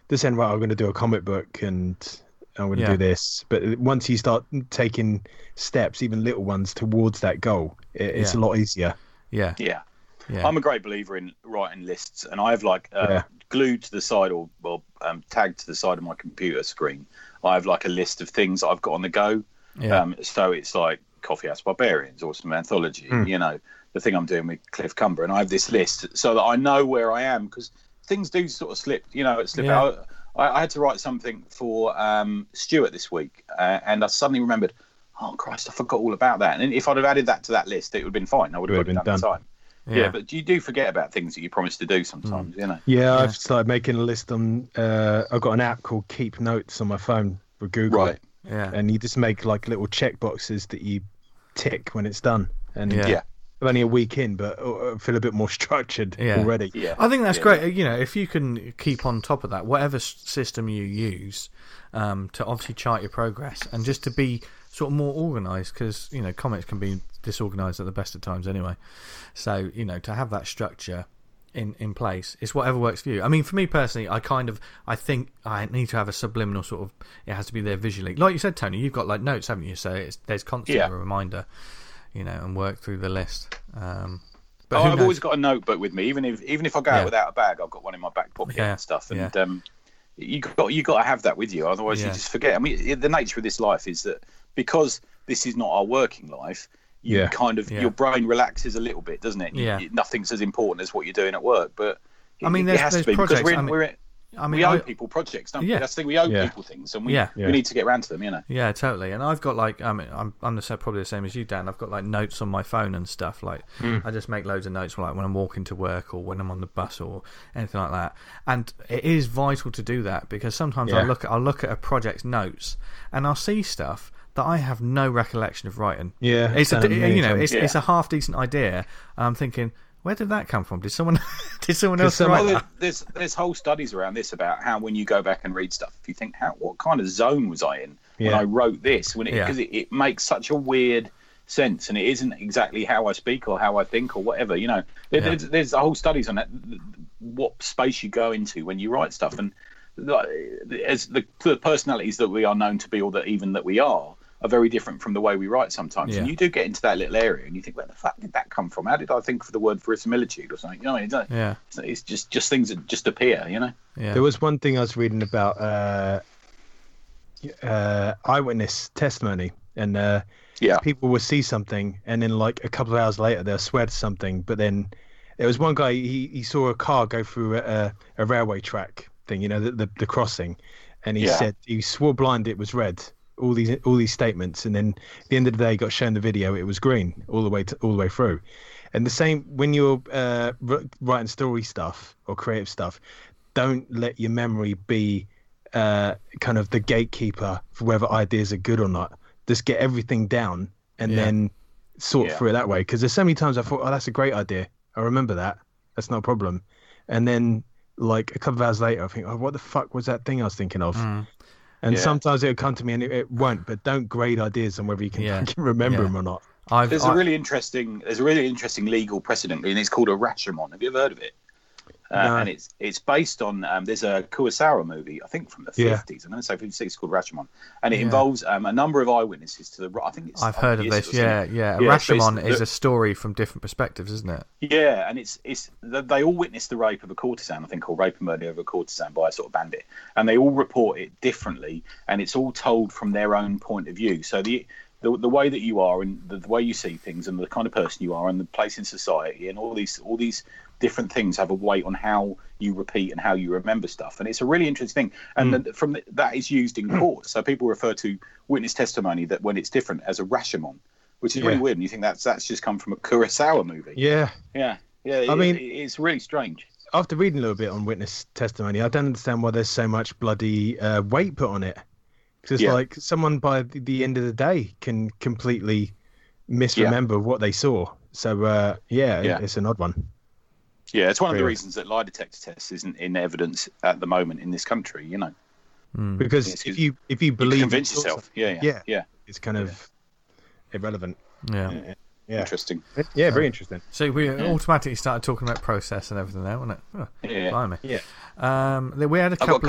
just saying, right, I'm going to do a comic book and I'm going to Yeah. do this. But once you start taking steps, even little ones, towards that goal, it, it's Yeah. a lot easier. Yeah. Yeah. Yeah. I'm a great believer in writing lists, and I have like uh, Yeah. glued to the side or well um, tagged to the side of my computer screen. I have like a list of things I've got on the go. Yeah. Um, so it's like Coffee House Barbarians or some anthology, Mm. you know, the thing I'm doing with Cliff Cumber, and I have this list so that I know where I am because things do sort of slip, you know, slip Yeah. out. I, I had to write something for um, Stuart this week, uh, and I suddenly remembered, oh Christ, I forgot all about that. And if I'd have added that to that list, it would have been fine. I would have Would have got it been done in done. time. Yeah. but you do forget about things that you promised to do sometimes, you know. Yeah, Yeah. I've started making a list on. Uh, I've got an app called Keep Notes on my phone for Google, Right. Yeah. and you just make like little check boxes that you tick when it's done. And Yeah. Yeah. I'm only a week in, but I feel a bit more structured Yeah. already. Yeah. I think that's Yeah. great. You know, if you can keep on top of that, whatever s- system you use, um, to obviously chart your progress and just to be sort of more organised, because you know comics can be disorganised at the best of times anyway. So you know, to have that structure in in place, it's whatever works for you. I mean, for me personally, I kind of I think I need to have a subliminal sort of. It has to be there visually, like you said, Tony. You've got like notes, haven't you? So it's, there's constantly Yeah. a reminder, you know, and work through the list. Um, but Oh, who I've knows? always got a notebook with me, even if even if I go out Yeah. without a bag, I've got one in my back pocket Yeah, and stuff. And yeah. um, you got you got to have that with you, otherwise Yeah. you just forget. I mean, the nature of this life is that because this is not our working life, you Yeah. kind of Yeah. your brain relaxes a little bit, doesn't it? You- Yeah. you- nothing's as important as what you're doing at work, but I mean, it, there's- it has there's to be because projects, we're, I mean- we're I mean, we owe I- people projects, don't Yeah. we? That's the thing. We owe Yeah. people things, and we Yeah. Yeah. we need to get around to them. You know. Yeah, totally. And I've got like, I mean, I'm I'm the same, probably the same as you, Dan. I've got like notes on my phone and stuff. Like, I just make loads of notes, like when I'm walking to work or when I'm on the bus or anything like that. And it is vital to do that because sometimes I Yeah. look at I'll look at a project's notes and I'll see stuff that I have no recollection of writing. Yeah, it's a, done it many you know, times. it's Yeah. it's a half decent idea. And I'm thinking, where did that come from? Did someone did someone else some- write Well, that? there's there's whole studies around this about how when you go back and read stuff, you think, how what kind of zone was I in when Yeah. I wrote this? When it Yeah. because it, it makes such a weird sense, and it isn't exactly how I speak or how I think or whatever. You know, there, Yeah. there's there's whole studies on that. What space you go into when you write stuff, and like, as the, the personalities that we are known to be, or that even that we are. Are very different from the way we write sometimes, Yeah. and you do get into that little area, and you think, "Where the fuck did that come from? How did I think of the word verisimilitude or something?" You know, it's, like- Yeah, it's just just things that just appear, you know. yeah, There was one thing I was reading about uh, uh, eyewitness testimony, and uh, Yeah, people will see something, and then like a couple of hours later, they'll swear to something. But then there was one guy, he, he saw a car go through a, a railway track thing, you know, the, the, the crossing, and he Yeah. said he swore blind it was red. All these all these statements, and then at the end of the day, he got shown the video. It was green all the way to, all the way through. And the same when you're uh, r- writing story stuff or creative stuff, don't let your memory be uh, kind of the gatekeeper for whether ideas are good or not. Just get everything down and Yeah. then sort Yeah. through it that way. Because there's so many times I thought, oh, that's a great idea. I remember that. That's no problem. And then like a couple of hours later, I think, oh, what the fuck was that thing I was thinking of? Mm. And Yeah. sometimes it'll come to me and it, it won't. But don't grade ideas on whether you can Yeah. fucking remember Yeah. them or not. I've there's I- a really interesting there's a really interesting legal precedent, and it's called a Rashomon. Have you ever heard of it? Uh, No. And it's it's based on um, there's a Kurosawa movie, I think from the Yeah. fifties. I'm going to say fifty-six, called Rashomon, and it Yeah. involves um, a number of eyewitnesses to the. I think it's. I've heard of is this. it or something? Yeah, yeah. Yeah, so it's Rashomon is the- a story from different perspectives, isn't it? Yeah, and it's it's they all witnessed the rape of a courtesan, I think, or rape and murder of a courtesan by a sort of bandit, and they all report it differently, and it's all told from their own point of view. So the the, the way that you are, and the, the way you see things, and the kind of person you are, and the place in society, and all these all these different things have a weight on how you repeat and how you remember stuff, and it's a really interesting thing. And Mm. then from the, that is used in court. So people refer to witness testimony that when it's different as a Rashomon, which is really Yeah. weird. And you think that's that's just come from a Kurosawa movie. Yeah. Yeah, yeah. I it- mean- it- it's really strange. After reading a little bit on witness testimony, I don't understand why there's so much bloody uh, weight put on it. Because it's Yeah. like someone by the- the end of the day can completely misremember what they saw. So uh, yeah, Yeah. it's an odd one. Yeah, it's one of the Really? reasons that lie detector tests isn't in evidence at the moment in this country. You know, Mm. Because It's- if you if you you believe can convince you saw yourself. Yeah, yeah, Yeah. yeah. it's kind of irrelevant. Yeah. Yeah. Yeah, Interesting. yeah, very interesting. So we automatically started talking about process and everything there, wasn't it? Oh, Yeah. blimey. Yeah. Um, then we had a I've got couple a of. couple.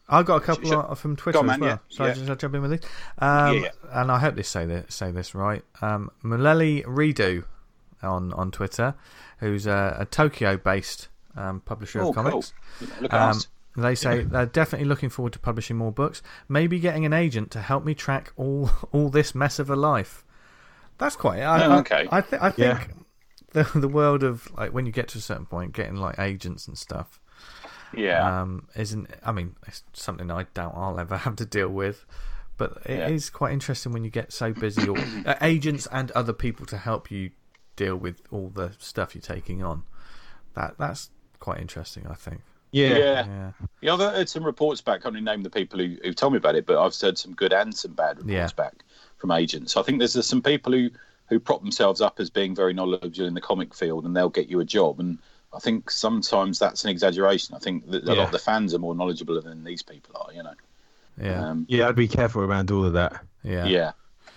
I got a couple Sure. of- from Twitter Go on, as man, well. yeah, So I yeah. just I'll jump in with these. Um, Yeah, And I hope they say this, say this right. Um, Muleli Redo on, on Twitter, who's a, a Tokyo-based um, publisher Oh, of comics. cool. Look at Um, us. they say they're definitely looking forward to publishing more books. Maybe getting an agent to help me track all all this mess of a life. That's quite. I, Oh, I- okay. I, th- I think Yeah. the the world of like when you get to a certain point, getting like agents and stuff. Yeah. Um, isn't. I mean, it's something I doubt I'll ever have to deal with. But it is Yeah. quite interesting when you get so busy, or uh, agents and other people to help you deal with all the stuff you're taking on. That that's quite interesting, I think. Yeah. yeah. Yeah. Yeah, I've heard some reports back. I can't really name the people who, who told me about it, but I've heard some good and some bad reports Yeah. back from agents. I think there's, there's some people who, who prop themselves up as being very knowledgeable in the comic field, and they'll get you a job. And I think sometimes that's an exaggeration. I think that a lot Yeah. of the fans are more knowledgeable than these people are. You know. Yeah. Um, Yeah, I'd be careful around all of that. Yeah. yeah.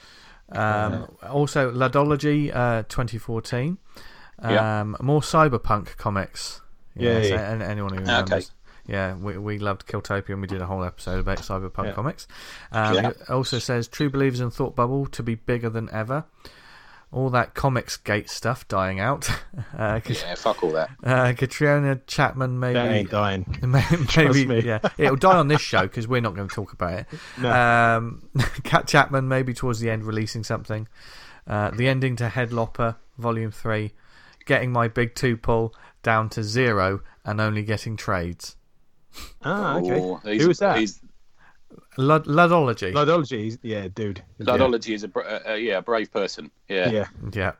Um, also, Ludology uh, twenty fourteen. Um, Yeah. More cyberpunk comics. Yeah, so yeah. an- anyone who Okay. remembers. Yeah, we we loved Killtopia and we did a whole episode about cyberpunk Yeah. comics. Um, Yeah. It also says True Believers and Thought Bubble to be bigger than ever. All that Comics Gate stuff dying out. uh, Yeah, fuck all that. uh, Katrina Chapman maybe. That ain't dying. Maybe, me. yeah, it'll die on this show because we're not going to talk about it. No. Um, Cat Chapman maybe towards the end releasing something. Uh, the ending to Headlopper Volume Three, getting my big two pull down to zero and only getting trades. Ah, okay. Oh, he's- Who was that? he's- Lud- Ludology. Ludology. he's- Yeah, dude. Ludology is a bra- uh, uh, yeah a brave person. Yeah. Yeah. Yeah.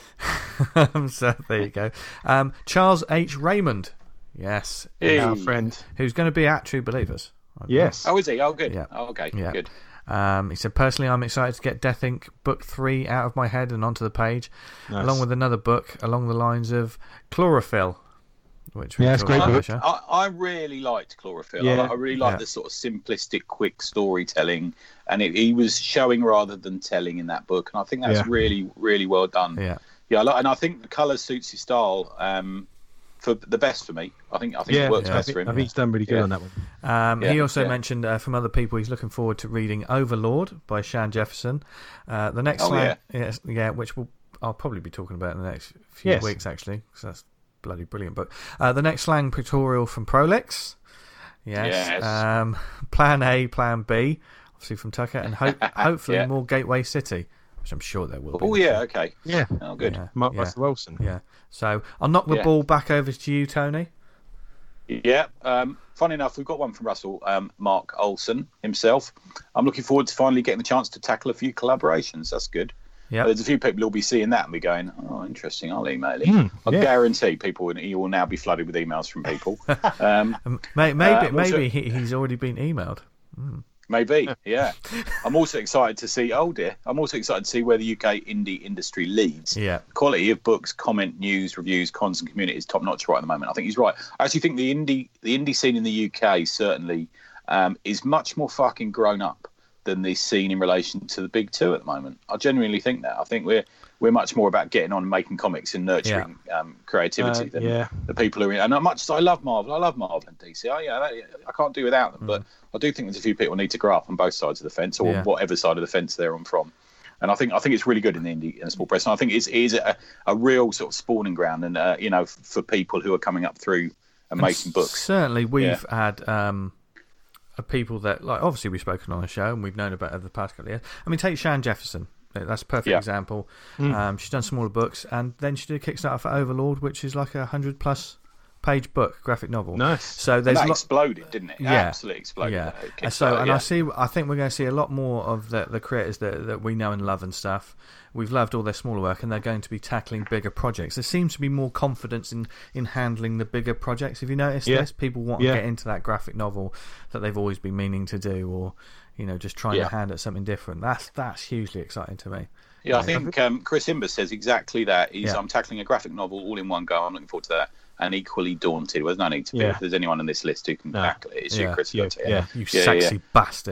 So there you go. Um, Charles H. Raymond. Yes. Hey. Our friend. Who's going to be at True Believers. Yes. Oh, is he? Oh, good. Yeah. Oh, okay. Yeah. Good. Um, he said, personally, I'm excited to get Death Incorporated book three out of my head and onto the page, Nice. along with another book along the lines of Chlorophyll, which we Yeah, it's a talked great about book. on the show. I, I really liked Chlorophyll. Yeah. I, li- I really liked Yeah. the sort of simplistic, quick storytelling, and it, he was showing rather than telling in that book, and I think that's Yeah. really, really well done. Yeah. Yeah, I like, and I think the colour suits his style um, for the best for me. I think I think Yeah, it works yeah. I best think, for I him. think he's done really good Yeah. on that one. Um, Yeah, he also yeah. mentioned uh, from other people he's looking forward to reading Overlord by Shan Jefferson. Uh, the next Oh, slang, yes, yeah, which we'll, I'll probably be talking about in the next few Yes. weeks actually, because that's a bloody brilliant book. Uh, the next slang pictorial from Prolix. Yes. Yes. Um, plan A, Plan B, obviously from Tucker, and ho- hopefully Yeah. more Gateway City, which I'm sure there will be. Oh yeah, okay. Yeah. Oh good. Yeah. Mark yeah. Russell Wilson. Yeah. So I'll knock the Yeah. ball back over to you, Tony. Yeah. Um, funny enough, we've got one from Russell, um, Mark Olson himself. I'm looking forward to finally getting the chance to tackle a few collaborations. That's good. Yeah. There's a few people who'll be seeing that and be going, "Oh, interesting. I'll email him." Mm, I yeah. guarantee people, will- he will now be flooded with emails from people. um, Um, may- maybe Uh, maybe also- he, he's already been emailed. maybe, yeah. I'm also excited to see. Oh dear, I'm also excited to see where the U K indie industry leads. Yeah. The quality of books, comment, news, reviews, cons, and community is top notch right at the moment. I think he's right. I actually think the indie the indie scene in the U K certainly um, is much more fucking grown up than the scene in relation to the big two at the moment. I genuinely think that. I think we're we're much more about getting on and making comics and nurturing um, creativity Uh, than yeah. the people who are in. And as much as I love Marvel, I love Marvel and D C. I, yeah, that, I can't do without them. But I do think there's a few people need to grow up on both sides of the fence, or Yeah. whatever side of the fence they're on from. And I think I think it's really good in the indie and sport press. And I think it's, it is a, a real sort of spawning ground, and uh, you know, f- for people who are coming up through and making books. Certainly, we've had um, uh, people that, like, obviously we've spoken on the show and we've known about her the past couple of years. I mean, take Shan Jefferson. That's a perfect Yeah. example. Um, she's done smaller books, and then she did a Kickstarter for Overlord, which is like a hundred plus page book, graphic novel. Nice. So And there's that lo- exploded, didn't it? Yeah. Absolutely exploded. Yeah. that And so, Kickstarter, and yeah. I see. I think we're going to see a lot more of the the creators that that we know and love and stuff. We've loved all their smaller work, and they're going to be tackling bigger projects. There seems to be more confidence in in handling the bigger projects. Have you noticed Yeah. this? People want to Yeah. get into that graphic novel that they've always been meaning to do, or you know, just trying Yeah. to hand at something different. That's that's hugely exciting to me. Yeah, I think um, Chris Imber says exactly that. He's, Yeah. I'm tackling a graphic novel all in one go. I'm looking forward to that. And equally daunted. There's no need to be. Yeah. If there's anyone on this list who can No. tackle it, it's Yeah. you, Chris. Yeah. That's it. Yeah. You Yeah, sexy yeah. bastard.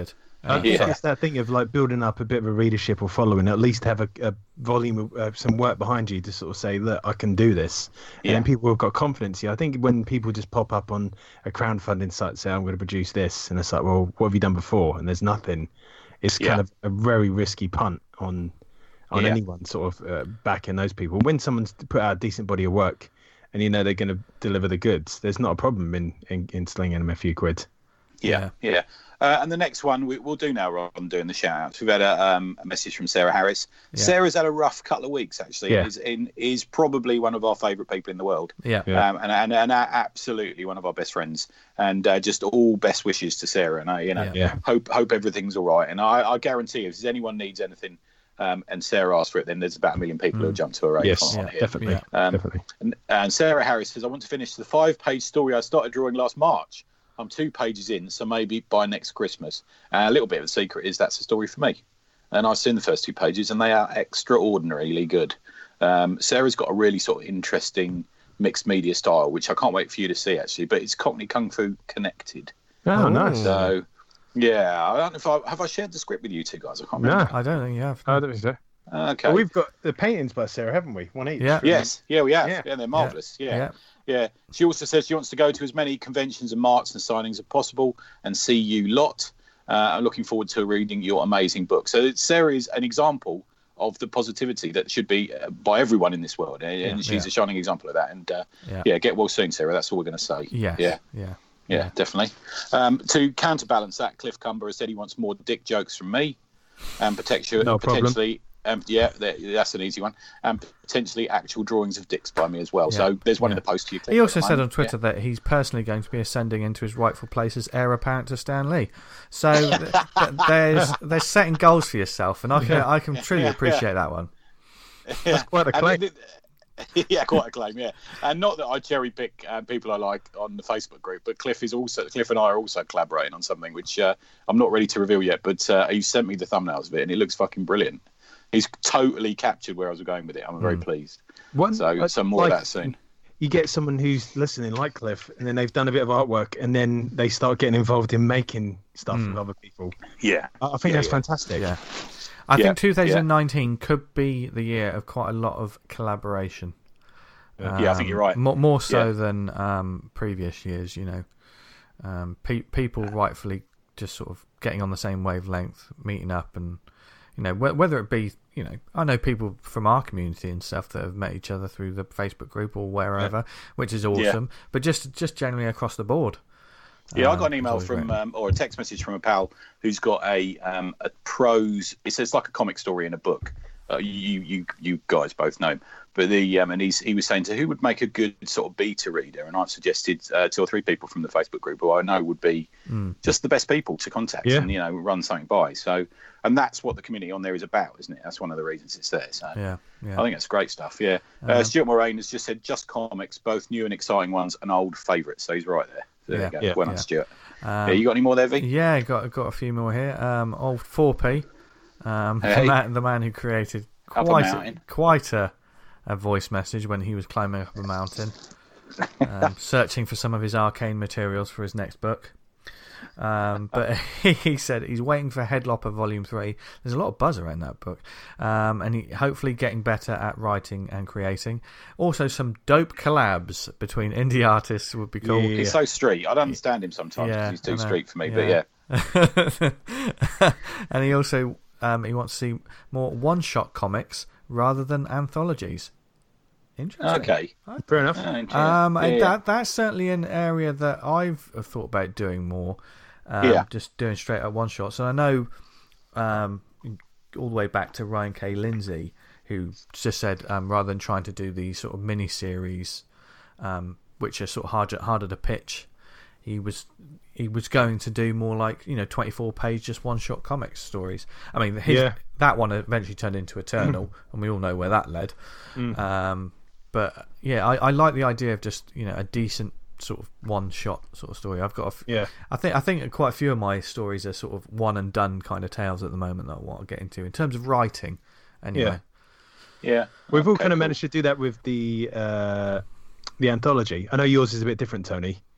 Uh, Yeah. It's that thing of like building up a bit of a readership or following. At least have a, a volume of uh, some work behind you to sort of say, look, I can do this, and Yeah. then people have got confidence. Yeah, I think when people just pop up on a crowdfunding site, say, I'm going to produce this, and it's like, well, what have you done before? And there's nothing. It's kind Yeah. of a very risky punt on on Yeah. anyone sort of uh, backing those people. When someone's put out a decent body of work, and you know they're going to deliver the goods, there's not a problem in in, in slinging them a few quid. Yeah, yeah. Uh, and the next one we, we'll do now, Ron, doing the shout outs. We've had a, um, a message from Sarah Harris. Yeah. Sarah's had a rough couple of weeks, actually. Yeah. Is, in, is probably one of our favourite people in the world. Yeah. Yeah. Um, and, and, and absolutely one of our best friends. And uh, just all best wishes to Sarah. And I, you know, Yeah. Yeah. hope hope everything's all right. And I, I guarantee if anyone needs anything um, and Sarah asks for it, then there's about a million people who'll jump to her aid Yes, on Yeah, here. definitely, Yeah. Um, definitely. And, and Sarah Harris says, I want to finish the five-page story I started drawing last March. I'm two pages in, so maybe by next Christmas. Uh, a little bit of a secret is that's a story for me. And I've seen the first two pages, and they are extraordinarily good. Um, Sarah's got a really sort of interesting mixed media style, which I can't wait for you to see, actually. But it's Cockney Kung Fu connected. Oh, Oh. nice. So, yeah, I don't know if I, have I shared the script with you two guys? I can't No, remember. I don't think you have. I don't think so. Okay. Well, we've got the paintings by Sarah, haven't we? One each. Yeah. Yes, yeah, we have. Yeah. Yeah, they're marvellous. Yeah. Yeah. Yeah. She also says she wants to go to as many conventions and marks and signings as possible and see you lot. Uh, I'm looking forward to reading your amazing book. So Sarah is an example of the positivity that should be uh, by everyone in this world. And, and Yeah, she's yeah. a shining example of that. And uh, Yeah. yeah. get well soon, Sarah. That's all we're going to say. Yes. Yeah. Yeah. Yeah, definitely. Um, to counterbalance that, Cliff Cumber has said he wants more dick jokes from me and potentially, No problem. potentially um, yeah, that, that's an easy one. And potentially actual drawings of dicks by me as well. Yeah. So there's one Yeah. in the post to you. Cliff, He also at the said on moment. Twitter that he's personally going to be ascending into his rightful place as heir apparent to Stan Lee. So th- th- there's there's setting goals for yourself, and I can I can truly Yeah. appreciate that one. Yeah. That's quite a And claim. it- yeah, quite a claim. Yeah, and not that I cherry pick uh, people I like on the Facebook group, but Cliff is also Cliff and I are also collaborating on something which uh, I'm not ready to reveal yet. But uh, he sent me the thumbnails of it, and it looks fucking brilliant. He's totally captured where I was going with it. I'm very pleased. One, So uh, some more like, of that soon. You get someone who's listening, like Cliff, and then they've done a bit of artwork, and then they start getting involved in making stuff with other people. Yeah, I I think Yeah, that's yeah. fantastic. Yeah. I Yeah, think two thousand nineteen could be the year of quite a lot of collaboration. yeah, I think you're right. Um, More, more so Yeah. than um, previous years, you know. Um, pe- people rightfully just sort of getting on the same wavelength, meeting up, and you know, wh- whether it be, you know, I know people from our community and stuff that have met each other through the Facebook group or wherever, which is awesome. But just just generally across the board. Yeah, I Um, got an it's email always from great. um, or a text message from a pal who's got a um, a prose. It says like a comic story in a book. Uh, you you you guys both know him, but the um, and he's he was saying to who would make a good sort of beta reader, and I've suggested uh, two or three people from the Facebook group who I know would be Mm. just the best people to contact Yeah. and you know run something by. So and that's what the community on there is about, isn't it? That's one of the reasons it's there. So Yeah, yeah. I think that's great stuff. Yeah, uh, Um, Stuart Moraine has just said just comics, both new and exciting ones, and old favourites. So he's right there. So there Yeah. you go. Yeah. Well done, Yeah. Stuart. Um, yeah, you got any more there, V? Yeah, got got a few more here. Um, old four P, um, the, Hey. man, the man who created Up a quite a, mountain. quite a, a voice message when he was climbing up a mountain, um, searching for some of his arcane materials for his next book. Um, but he said he's waiting for Headlopper Volume Three. There's a lot of buzz around that book, um, and he hopefully getting better at writing and creating. Also, some dope collabs between indie artists would be cool. Yeah. He's so street. I don't understand him sometimes Yeah, because he's too I know. street for me. Yeah. But yeah, And he also um, he wants to see more one-shot comics rather than anthologies. Interesting. okay. Fair enough. Oh, interesting. Um, Yeah, and yeah. that that's certainly an area that I've thought about doing more. Um, Yeah. Just doing straight up one shots. And I know, um, all the way back to Ryan K. Lindsay, who just said um, rather than trying to do these sort of mini series, um, which are sort of harder harder to pitch, he was he was going to do more like you know twenty-four page just one shot comics stories. I mean, his, Yeah. that one eventually turned into Eternal, and we all know where that led. Mm. Um, but yeah, I, I like the idea of just you know a decent sort of one shot sort of story. I've got a f- Yeah. I think I think quite a few of my stories are sort of one and done kind of tales at the moment that I want to get into in terms of writing. Anyway, Yeah. We've all Okay, kind of cool. managed to do that with the uh, the anthology. I know yours is a bit different, Tony.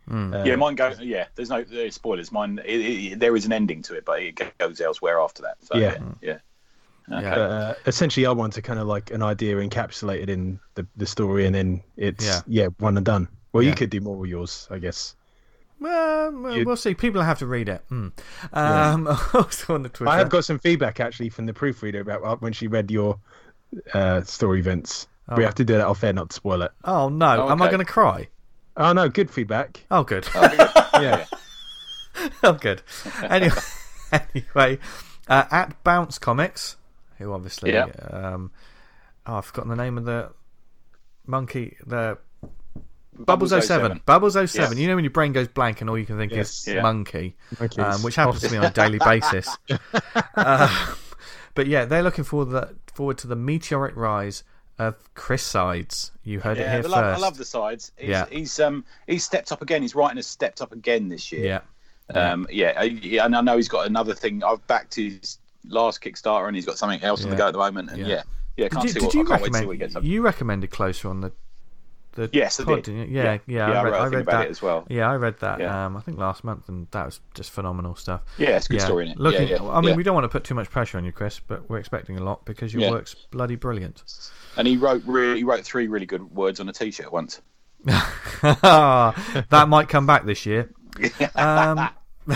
Uh, yeah, mine goes. Yeah, there's no there's spoilers. Mine, it, it, there is an ending to it, but it goes elsewhere after that. So, Yeah. yeah, yeah. Okay. Yeah. uh, essentially, I want to kind of like an idea encapsulated in the, the story, and then it's Yeah. yeah, one and done. Well, Yeah. you could do more with yours, I guess. Well, well, You- we'll see. People have to read it. Mm. Um, also on the Twitter. I have got some feedback actually from the proofreader about uh, when she read your uh, story, Vince. Oh. We have to do that off air, not to spoil it. Oh no! Oh, Am I okay. going to cry? Oh no, good feedback. Oh, good. Yeah. Oh, good. Anyway, anyway, uh, at Bounce Comics, who obviously, Yeah. um, oh, I've forgotten the name of the monkey, the Bubbles oh seven. Bubbles oh seven. Yes. You know when your brain goes blank and all you can think Yes. is Yeah. monkey, Monkeys. um, which happens to me on a daily basis. uh, but yeah, they're looking forward, the, forward to the meteoric rise of Chris Sides. You heard it Yeah, here the first. love, I love the sides. He's, Yeah. he's um he's stepped up again. His writing has stepped up again this year. Yeah. Um, yeah, I- yeah, and I know he's got another thing. I've backed his last Kickstarter, and he's got something else on the Yeah. go at the moment. And Yeah. yeah, yeah, can't Did you, see did what, you I can't wait to see what he recommend? gets up. You recommended Closer on the the Yes, I pod, did. didn't you? Yeah, Yeah. yeah. Yeah, I I read, wrote a I thing read about that it as well. Yeah, I read that. Yeah. Um, I think last month, and that was just phenomenal stuff. Yeah, it's a good yeah. story in it. Looking, yeah, yeah, I mean, yeah. we don't want to put too much pressure on you, Chris, but we're expecting a lot because your Yeah. work's bloody brilliant. And he wrote really, he wrote three really good words on a T-shirt once. That might come back this year. Um,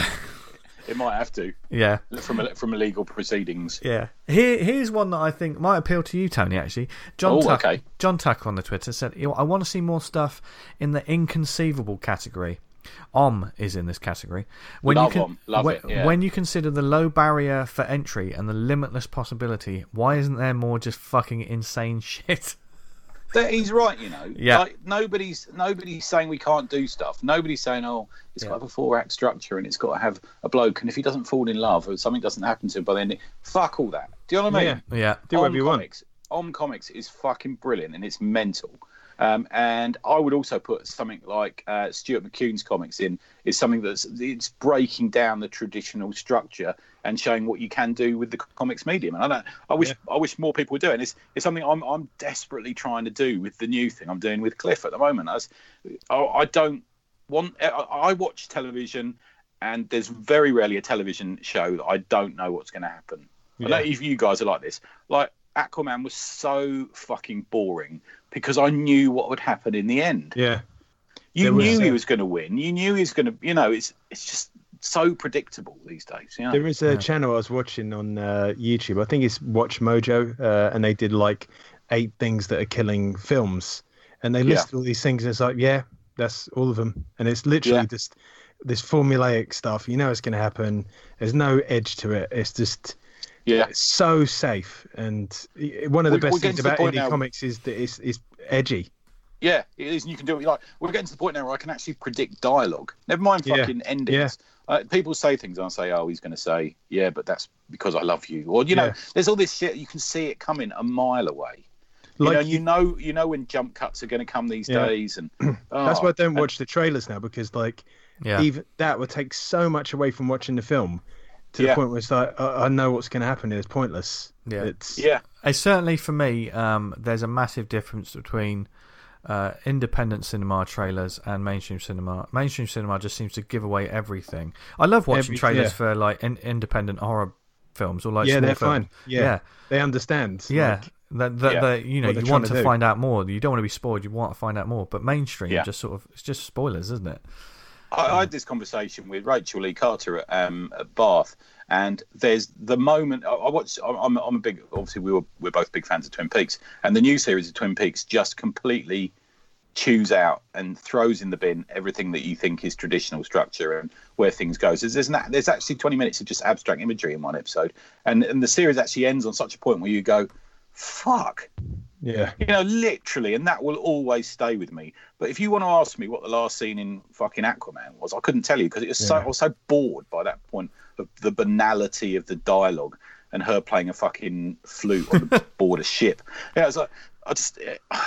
It might have to yeah. from from illegal proceedings. Yeah. Here, here's one that I think might appeal to you, Tony, actually. John Oh, Tuck, okay. John Tuck on the Twitter said, I want to see more stuff in the inconceivable category. Om is in this category. When Love you Om. Love when, it, yeah. when you consider the low barrier for entry and the limitless possibility, why isn't there more just fucking insane shit? That he's right, you know. Yeah. Like nobody's nobody's saying we can't do stuff. Nobody's saying, oh, it's Yeah. got to have a four act structure and it's got to have a bloke, and if he doesn't fall in love or something doesn't happen to him by then, fuck all that. Do you know what I mean? Yeah. Yeah. Do whatever you want. Comics, Om Comics is fucking brilliant and it's mental. Um, and I would also put something like uh, Stuart McCune's comics in is something that's it's breaking down the traditional structure and showing what you can do with the comics medium. And I don't, I wish, Yeah. I wish more people would do it. And it's, it's something I'm, I'm desperately trying to do with the new thing I'm doing with Cliff at the moment. I, was- I, I don't want, I, I watch television, and there's very rarely a television show that I don't know what's going to happen. I know Yeah. if you guys are like this, like Aquaman was so fucking boring because I knew what would happen in the end. Yeah. You There was, knew he uh, was going to win. You knew he was going to, you know, it's it's just so predictable these days. You know? There is a channel I was watching on uh, YouTube. I think it's Watch Mojo, uh, and they did like eight things that are killing films, and they Yeah. listed all these things. And it's like, yeah, that's all of them, and it's literally Yeah. just this formulaic stuff. You know, it's going to happen. There's no edge to it. It's just yeah, it's so safe. And one of the We- we're best getting things to the about point indie now- comics is that it's, it's edgy. yeah, it is. And you can do it. Like we're getting to the point now where I can actually predict dialogue. Never mind Yeah. fucking endings. Uh, people say things, and I say, "Oh, he's going to say, yeah, but that's because I love you." Or you know, Yeah. there's all this shit. You can see it coming a mile away. You Like know, you- you know, you know when jump cuts are going to come these Yeah. days, and That's oh, why I don't and- watch the trailers now, because like Yeah. even that would take so much away from watching the film to Yeah. the point where it's like I, I know what's going to happen. It's pointless. Yeah. It's Yeah, It's certainly for me, um, there's a massive difference between uh, independent cinema trailers and mainstream cinema. Mainstream cinema just seems to give away everything. I love watching Every- trailers yeah. for like in, independent horror films or like yeah, small they're films. fine. Yeah. yeah, They understand. yeah. Like, That, that, Yeah. that, you know, What they're you want trying to to do. find out more. You don't want to be spoiled. You want to find out more. But mainstream, Yeah. just sort of, it's just spoilers, isn't it? I, I had this conversation with Rachel Lee Carter at, um, at Bath, and there's the moment I, I watched. I'm, I'm a big. Obviously, we were we're both big fans of Twin Peaks, and the new series of Twin Peaks just completely chews out and throws in the bin everything that you think is traditional structure and where things go. So there's not, there's actually twenty minutes of just abstract imagery in one episode, and and the series actually ends on such a point where you go, "Fuck." yeah, You know, literally, and that will always stay with me. But if you want to ask me what the last scene in fucking Aquaman was, I couldn't tell you because it was so Yeah. I was so bored by that point of the banality of the dialogue and her playing a fucking flute on the board of ship. Yeah, it's like I just.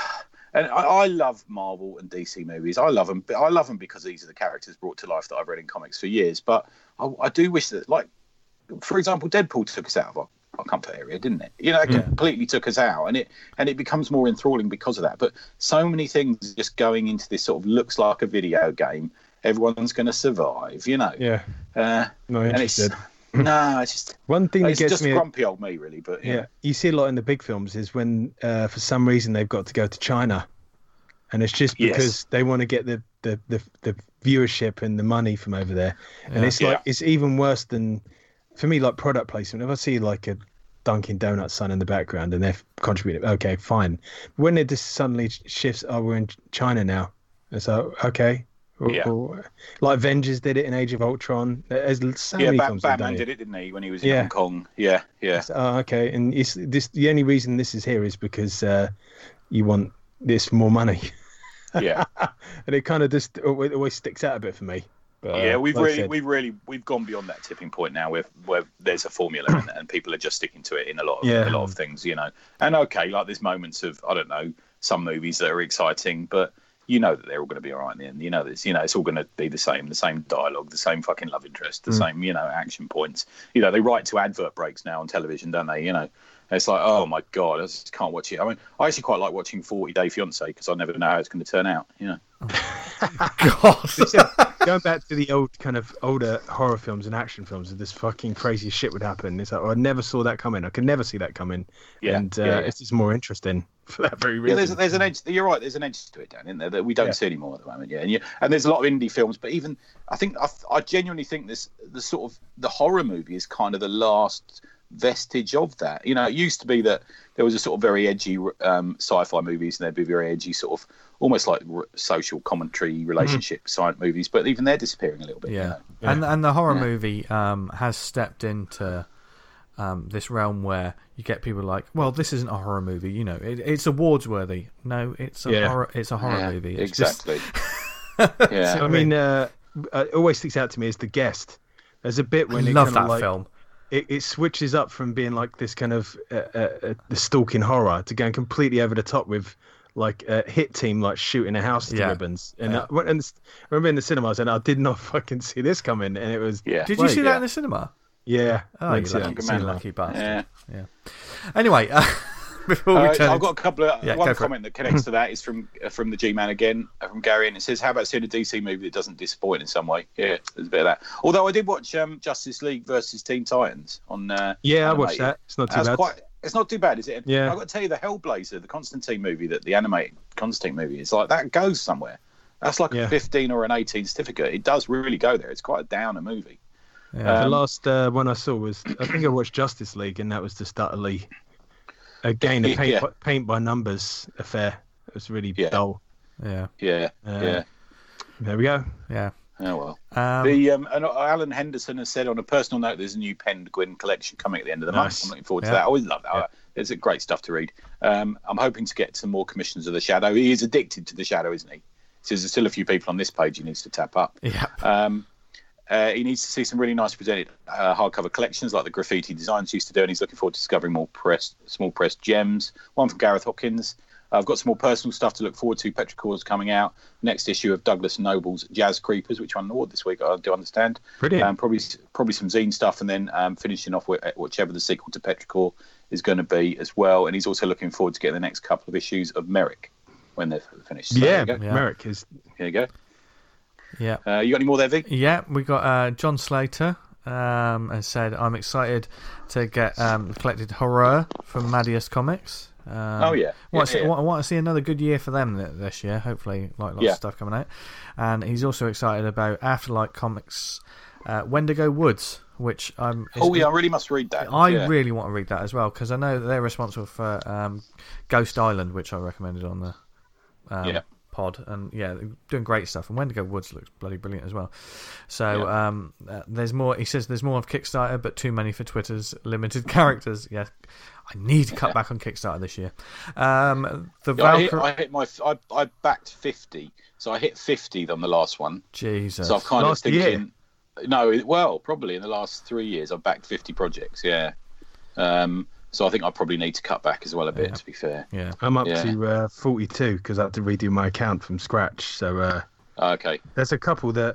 And I, I love Marvel and D C movies. I love them. But I love them because these are the characters brought to life that I've read in comics for years. But I, I do wish that, like, for example, Deadpool took us out of our, our comfort area, didn't it? You know, it Yeah. completely took us out, and it and it becomes more enthralling because of that. But so many things just going into this sort of looks like a video game, everyone's going to survive. You know. Yeah. Uh, Not and it's interested. no, it's just One thing that it's gets just me. grumpy old me, really. But Yeah. yeah, You see a lot in the big films is when, uh, for some reason, they've got to go to China, and it's just Yes. because they want to get the, the, the, the viewership and the money from over there. And Yeah. it's like Yeah. it's even worse than, for me, like product placement. If I see like a Dunkin' Donuts sign in the background and they're contributing, okay, fine. When it just suddenly shifts, oh, we're in China now. It's like, okay. Or, Yeah. or, like Avengers did it in Age of Ultron. There's so yeah. many Bat- films that have Batman done did it. it, didn't he, when he was in Yeah. Hong Kong? Yeah, yeah. It's, oh, okay, and it's this. The only reason this is here is because uh, you want this more money, Yeah, and it kind of just it always sticks out a bit for me. But, yeah. uh, We've like I really, said, we've really, we've gone beyond that tipping point now, where where there's a formula and, and people are just sticking to it in a lot of Yeah. a lot of things, you know. And okay, like there's moments of I don't know some movies that are exciting, but you know that they're all going to be all right in the end. You know this, you know it's all going to be the same, the same dialogue, the same fucking love interest, the Mm. same you know action points. You know they write to advert breaks now on television, don't they? You know. It's like, oh my god, I just can't watch it. I mean, I actually quite like watching forty Day Fiance because I never know how it's going to turn out. You know. God. going back to the old kind of older horror films and action films, this fucking crazy shit would happen. It's like, oh, I never saw that coming. I could never see that coming. Yeah, and uh, yeah, yeah. it's just more interesting for that very reason. Yeah, there's there's an edge. You're right. There's an edge to it, Dan, isn't there? That we don't Yeah. see anymore at the moment. Yeah, and you, and there's a lot of indie films, but even I think I, I genuinely think this the sort of the horror movie is kind of the last vestige of that. You know, it used to be that there was a sort of very edgy um, sci-fi movies, and there'd be very edgy sort of almost like r- social commentary relationship science movies, but even they're disappearing a little bit. Yeah. You know? Yeah. And and the horror Yeah. movie um, has stepped into um, this realm where you get people like, well, this isn't a horror movie, you know, it, it's awards worthy. No, it's a Yeah. horror. It's a horror Yeah, movie. It's just- exactly. yeah. I mean, uh, it always sticks out to me as The Guest. There's a bit I when it love kind that of like, film. It, it switches up from being like this kind of uh, uh, uh, the stalking horror to going completely over the top with like a hit team like shooting a house to Yeah. ribbons. And, Yeah. I, went- and I remember in the cinemas and I did not fucking see this coming. And it was Yeah. Did you Wait, see that yeah. in the cinema? yeah. Oh, went you to lucky, that man. cinema. lucky bastard. Yeah. Yeah. Anyway, uh, before we Uh, turn, I've got a couple of Yeah, one go for it. comment that connects to that is from uh, from the G Man again, uh, from Gary, and it says, "How about seeing a D C movie that doesn't disappoint in some way?" Yeah, there's a bit of that. Although I did watch um, Justice League versus Teen Titans on. Uh, Yeah, I watched animated. that. It's not too That's bad. quite. It's not too bad, is it? Yeah. I've got to tell you, the Hellblazer, the Constantine movie, that the animated Constantine movie, is like that goes somewhere. That's like Yeah. a fifteen or an eighteen certificate. It does really go there. It's quite a downer movie. yeah. the um, last uh, one I saw was, I think I watched Justice League, and that was just utterly, again, a paint, Yeah. by, paint by numbers affair. It was really Yeah. dull. yeah, Yeah, Uh, yeah. There we go. yeah. Oh well. Um, The um, and Alan Henderson has said on a personal note, there's a new Penguin collection coming at the end of the Nice. month. I'm looking forward to Yeah. that. I always love that. Yeah. It's a great stuff to read. Um, I'm hoping to get some more commissions of the Shadow. He is addicted to the Shadow, isn't he? So there's still a few people on this page he needs to tap up. yeah. Um, uh, he needs to see some really nice presented uh, hardcover collections like the Graffiti Designs used to do, and he's looking forward to discovering more press, small press gems. One from Gareth Hopkins. I've got some more personal stuff to look forward to. Petrichor's coming out. Next issue of Douglas Noble's Jazz Creepers, which won an award this week, I do understand. Brilliant. Um, probably probably some zine stuff, and then um, finishing off with whichever the sequel to Petrichor is going to be as well. And he's also looking forward to getting the next couple of issues of Merrick when they're finished. So yeah, there you go. Yeah. Merrick is. Here you go. Yeah. Uh, you got any more there, Vic? Yeah, we got uh, John Slater um, has said, I'm excited to get um, collected horror from Madius Comics. Um, Oh, yeah. Want, to Yeah, see, yeah. want, want to see another good year for them th- this year, hopefully, like lots Yeah. of stuff coming out. And he's also excited about Afterlight Comics uh, Wendigo Woods, which I'm. Oh, yeah, I really must read that. I yeah. really want to read that as well, because I know that they're responsible for um, Ghost Island, which I recommended on the um, Yeah. pod, and yeah, they're doing great stuff. And Wendigo Woods looks bloody brilliant as well. So Yeah. um, uh, there's more. He says there's more of Kickstarter, but too many for Twitter's limited characters. Yeah, I need to cut Yeah. back on Kickstarter this year. Um, the Yeah, I, hit, Valkyrie. I hit my. I, I backed fifty, so I hit fifty on the last one. Jesus. So I've kind Last of year? thinking. No, it- well, probably in the last three years, I've backed fifty projects. Yeah. Um, so I think I probably need to cut back as well a bit. Yeah. To be fair. Yeah. I'm up Yeah. to uh, forty-two because I had to redo my account from scratch. So uh, Okay. there's a couple that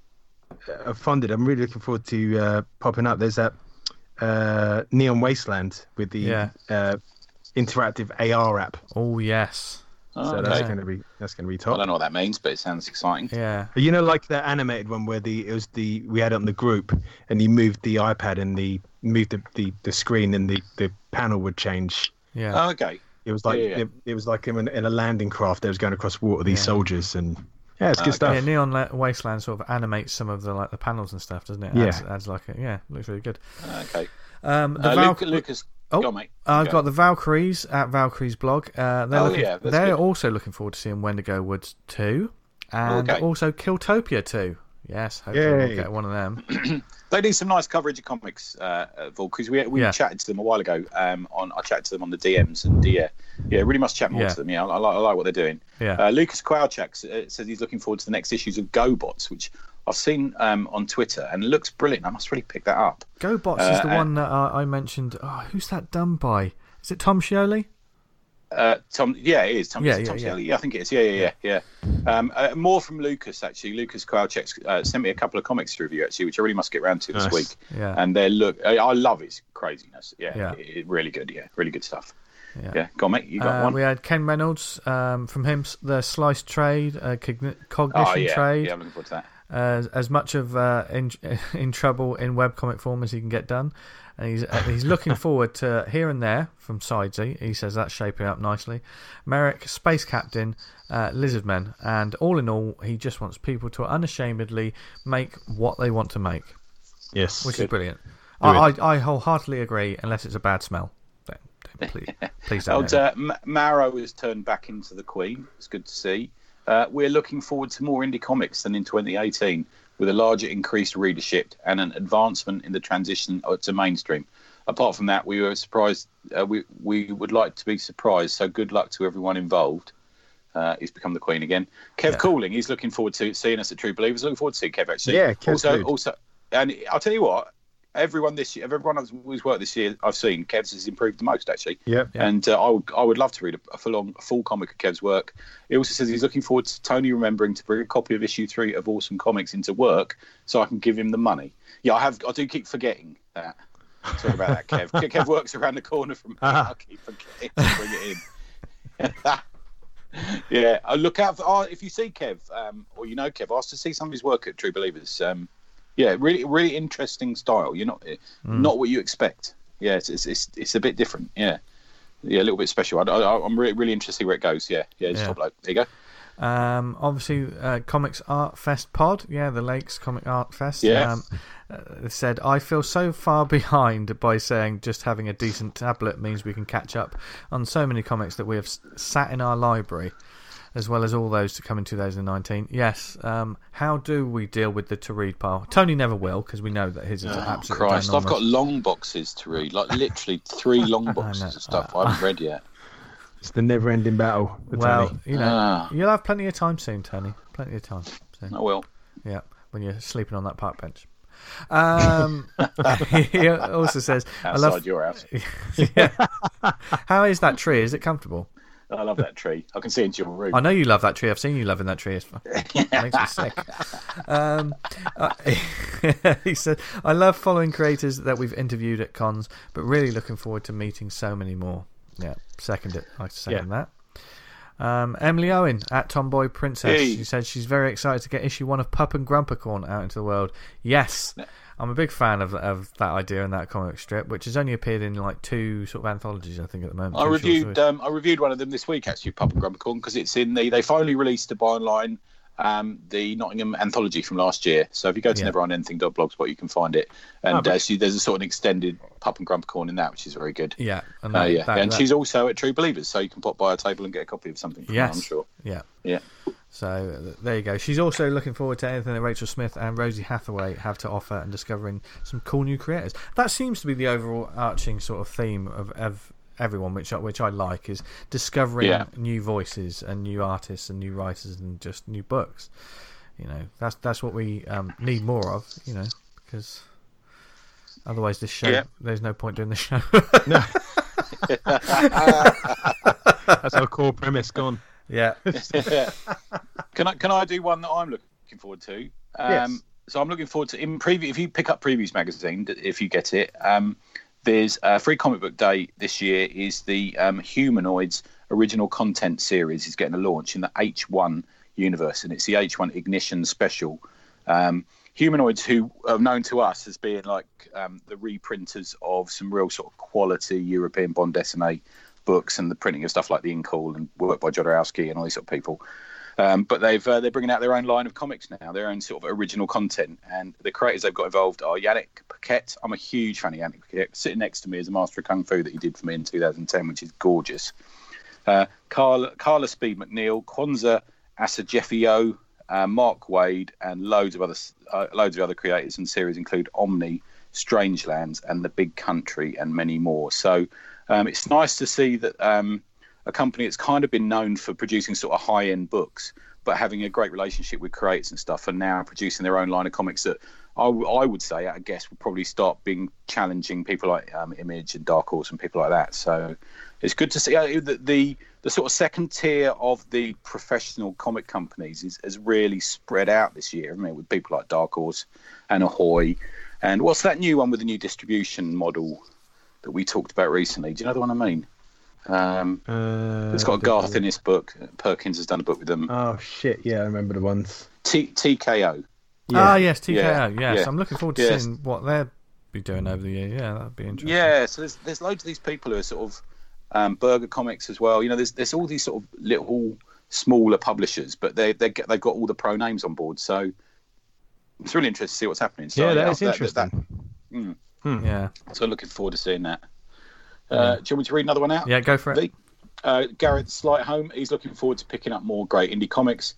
are funded. I'm really looking forward to uh, popping up. There's that uh, Neon Wasteland with the Yeah. uh, interactive A R app. Oh yes. Oh, so okay. that's going to be that's going to be I top. don't know what that means, but it sounds exciting. Yeah. You know, like that animated one where the it was the we had it on the group, and he moved the iPad and the moved the, the, the screen, and the, the panel would change. Yeah. Oh, okay. It was like Yeah, yeah. It, it was like in, in a landing craft that was going across water. These Yeah. soldiers, and yeah, it's Oh, good okay. stuff. Yeah, Neon La- Wasteland sort of animates some of the like the panels and stuff, doesn't it? Yeah. Adds, adds like a, yeah, looks really good. Okay. Um, the Uh, Val- Luke, Lucas, Oh, go on, mate. I've Go. got the Valkyries at Valkyries blog. Uh, they're Oh, looking, yeah, that's they're good. also looking forward to seeing Wendigo Woods two, and Okay. also Killtopia two. Yes, hopefully we'll Yay. get one of them. They do some nice coverage of comics, uh, Vol, because we we Yeah. chatted to them a while ago. Um, on I chatted to them on the D Ms, and yeah, yeah, really must chat more Yeah. to them. Yeah, I, I, like, I like what they're doing. Yeah. Uh, Lucas Kowalczak uh, says he's looking forward to the next issues of GoBots, which I've seen um, on Twitter and it looks brilliant. I must really pick that up. GoBots Uh, is the uh, one that uh, I mentioned. Oh, who's that done by? Is it Tom Scioli? Uh, Tom, yeah, it is. Tom, Yeah, is it yeah, Tom yeah. Shelley? Yeah, I think it is. Yeah, yeah, yeah, yeah. Um, uh, more from Lucas actually. Lucas Kowalczak uh, sent me a couple of comics to review actually, which I really must get round to this Nice. week. Yeah. And they look, I, I love his craziness. Yeah, Yeah. It, it- really good. Yeah, really good stuff. Yeah. Yeah, go on, mate. You got Uh, one. we had Ken Reynolds um, from him, s- the Sliced Trade, uh, Cogni- Cognition Oh yeah, Trade. yeah. I'm looking forward to that. as, as much of uh, in, in trouble in webcomic form as he can get done. And he's uh, he's looking forward to Here and There from Sidesy. He says that's shaping up nicely. Merrick, Space Captain, uh, Lizardmen. And all in all, he just wants people to unashamedly make what they want to make, Yes. which Good. is brilliant. Do I, I, I wholeheartedly agree, unless it's a bad smell. Then, then please, please don't. Old, uh, M- Marrow has turned back into the Queen. It's good to see. Uh, we're looking forward to more indie comics than in twenty eighteen, with a larger increased readership and an advancement in the transition to mainstream. Apart from that, we were surprised. Uh, we we would like to be surprised. So good luck to everyone involved. Uh, he's become the Queen again. Kev Yeah. Cooling, he's looking forward to seeing us at True Believers. Looking forward to seeing Kev actually. Yeah, Kev's also, good. also, and I'll tell you what. Everyone this year, everyone who's worked this year, I've seen Kev's has improved the most actually. Yep. Yeah. And uh, I would I would love to read a, a full on a full comic of Kev's work. He also says he's looking forward to Tony remembering to bring a copy of issue three of Awesome Comics into work so I can give him the money. Yeah, I have. I do keep forgetting that. Sorry about that, Kev. Kev works around the corner from me. I keep forgetting to bring it in. Yeah, I look out for. Oh, if you see Kev, um, or you know Kev, ask to see some of his work at True Believers. Um, yeah, really, really interesting style. You're not Mm. not what you expect. Yeah, it's it's it's, it's a bit different. Yeah, yeah, a little bit special. I, I, I'm really really interested where it goes. Yeah, yeah, it's Yeah. top bloke. There you go. Um, obviously, uh, Comics Art Fest Pod, yeah, the Lakes Comic Art Fest. Yeah. Um, uh, said, I feel so far behind by saying just having a decent tablet means we can catch up on so many comics that we have s- sat in our library, as well as all those to come in two thousand nineteen. Yes, um, how do we deal with the to read pile? Tony never will, because we know that his is Oh, absolutely Christ, I've ginormous. got long boxes to read, like literally three long boxes know. of stuff I haven't read yet. It's the never-ending battle. with Well, Tony. you know, Ah. you'll have plenty of time soon, Tony. Plenty of time soon. I will. Yeah, when you're sleeping on that park bench. Um, he also says, I Outside love, your house. yeah. How is that tree? Is it comfortable? I love that tree. I can see into your room. I know you love that tree. I've seen you loving that tree. It's, it makes me sick. Um, uh, he said, I love following creators that we've interviewed at cons, but really looking forward to meeting so many more. Yeah, second it. I second that. Um, Emily Owen at Tomboy Princess. Hey. She said she's very excited to get issue one of Pup and Grumpercorn out into the world. Yes, I'm a big fan of of that idea and that comic strip, which has only appeared in like two sort of anthologies, I think, at the moment. I Two short reviewed stories. um, I reviewed one of them this week actually, Pup and Grumpercorn, because it's in the they finally released to buy online um, the Nottingham anthology from last year. So if you go to Yeah. never on anything dot blogspot, you can find it. And Oh, uh, but- so there's a sort of an extended Pup and Grumpercorn in that, which is very good. Yeah, and Uh, that, yeah, that- and that- she's also at True Believers, so you can pop by a table and get a copy of something from her, yes, I'm sure. yeah. Yeah. So uh, there you go. She's also looking forward to anything that Rachel Smith and Rosie Hathaway have to offer and discovering some cool new creators. That seems to be the overall arching sort of theme of, of everyone, which I, which I like, is discovering Yeah. new voices and new artists and new writers and just new books. You know, that's that's what we um, need more of. You know, because otherwise this show, Yeah. there's no point doing the show. No. That's our core premise gone. yeah. Can I can I do one that I'm looking forward to? Um, Yes. So I'm looking forward to in preview. If you pick up Previews magazine, if you get it, um, there's a free comic book day this year. Is the um, Humanoids original content series is getting a launch in the H one universe, and it's the H one Ignition Special. Um, Humanoids, who are known to us as being like um, the reprinters of some real sort of quality European bande dessinée books and the printing of stuff like the Inkall and work by Jodorowsky and all these sort of people. Um, but they've uh, they're bringing out their own line of comics now, their own sort of original content. And the creators they've got involved are Yannick Paquette. I'm a huge fan of Yannick Paquette. Sitting next to me is a Master of Kung Fu that he did for me in two thousand ten, which is gorgeous. Uh, Carla, Carla Speed McNeil, Kwanzaa Asajefio, uh, Mark Wade, and loads of other uh, loads of other creators and series include Omni, Strangelands, and The Big Country, and many more. So um, it's nice to see that. Um, a company that's kind of been known for producing sort of high-end books, but having a great relationship with creators and stuff, and now producing their own line of comics that I, w- I would say, I guess, would probably start being challenging people like um, Image and Dark Horse and people like that. So it's good to see uh, the, the the sort of second tier of the professional comic companies is, has really spread out this year, hasn't it, with people like Dark Horse and Ahoy. And what's that new one with the new distribution model that we talked about recently? Do you know the one I mean? Um, Uh, it's got Garth in this book. Perkins has done a book with them. Oh shit! Yeah, I remember the ones. T- TKO. Ah, yes, T K O. Yeah, Yes, yeah. I'm looking forward to Yes. seeing what they'll be doing over the year. Yeah, that'd be interesting. Yeah, so there's there's loads of these people who are sort of um, Burger Comics as well. You know, there's there's all these sort of little smaller publishers, but they they get they've got all the pro names on board. So it's really interesting to see what's happening. So, yeah, that is that- interesting. that- mm. Hmm. Yeah, So looking forward to seeing that. Uh, Do you want me to read another one out? yeah, go for it. V? Uh, Garrett Slightholme, he's looking forward to picking up more great indie comics.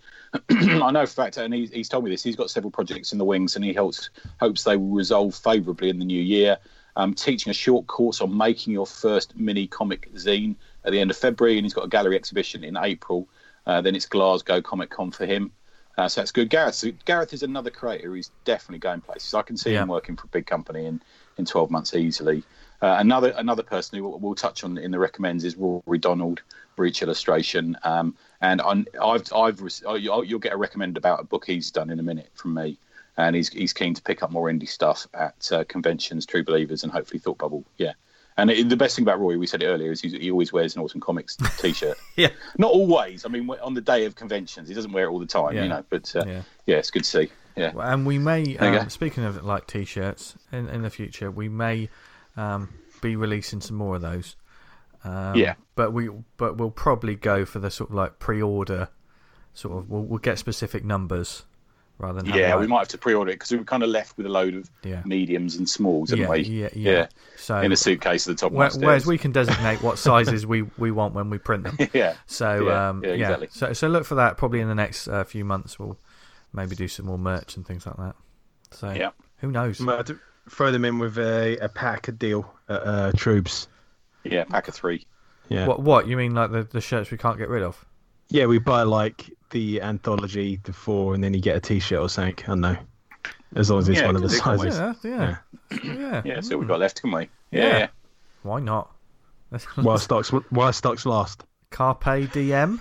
I know for a fact, and he, he's told me this, he's got several projects in the wings, and he hopes, hopes they will resolve favourably in the new year. Um, teaching a short course on making your first mini comic zine at the end of February, and he's got a gallery exhibition in April. Uh, then it's Glasgow Comic Con for him. Uh, so that's good. Gareth, so Gareth is another creator who's definitely going places. I can see Yeah. him working for a big company in, in twelve months easily. Uh, another another person who we'll, we'll touch on in the recommends is Rory Donald, Breach Illustration, um, and I'm, I've I've oh, you'll you'll get a recommend about a book he's done in a minute from me, and he's he's keen to pick up more indie stuff at uh, conventions, True Believers, and hopefully Thought Bubble. Yeah, and it, the best thing about Rory, we said it earlier, is he's, he always wears an Awesome Comics t-shirt. Yeah. Not always. I mean, on the day of conventions, he doesn't wear it all the time, Yeah. you know. But uh, Yeah. yeah, it's good to see. Yeah, And we may, There you um, go. speaking of like t-shirts, in, in the future, we may um, be releasing some more of those. Um, Yeah. But we, but we'll probably go for the sort of like pre-order, sort of. We'll, we'll get specific numbers rather than have, yeah, like, we might have to pre-order it because we were kind of left with a load of Yeah. mediums and smalls, haven't Yeah, we? yeah, yeah. So in a suitcase at the top. Where- upstairs. whereas we can designate what sizes we, we want when we print them. yeah. So Yeah, um, yeah, yeah, exactly. so so look for that probably in the next uh, few months. We'll maybe do some more merch and things like that. So Yeah. who knows? Might have to throw them in with a, a pack, a deal at uh, Troops. Yeah, pack of three. Yeah. What what you mean like the, the shirts we can't get rid of? Yeah, we buy like the anthology, the four, and then you get a T-shirt or something. I don't know. As long as it's Yeah, one of the could do, can't we? sizes. Yeah, yeah, yeah. Yeah, so we've got left, can we? Yeah. Yeah. Why not? While stocks, while stocks last. Carpe diem.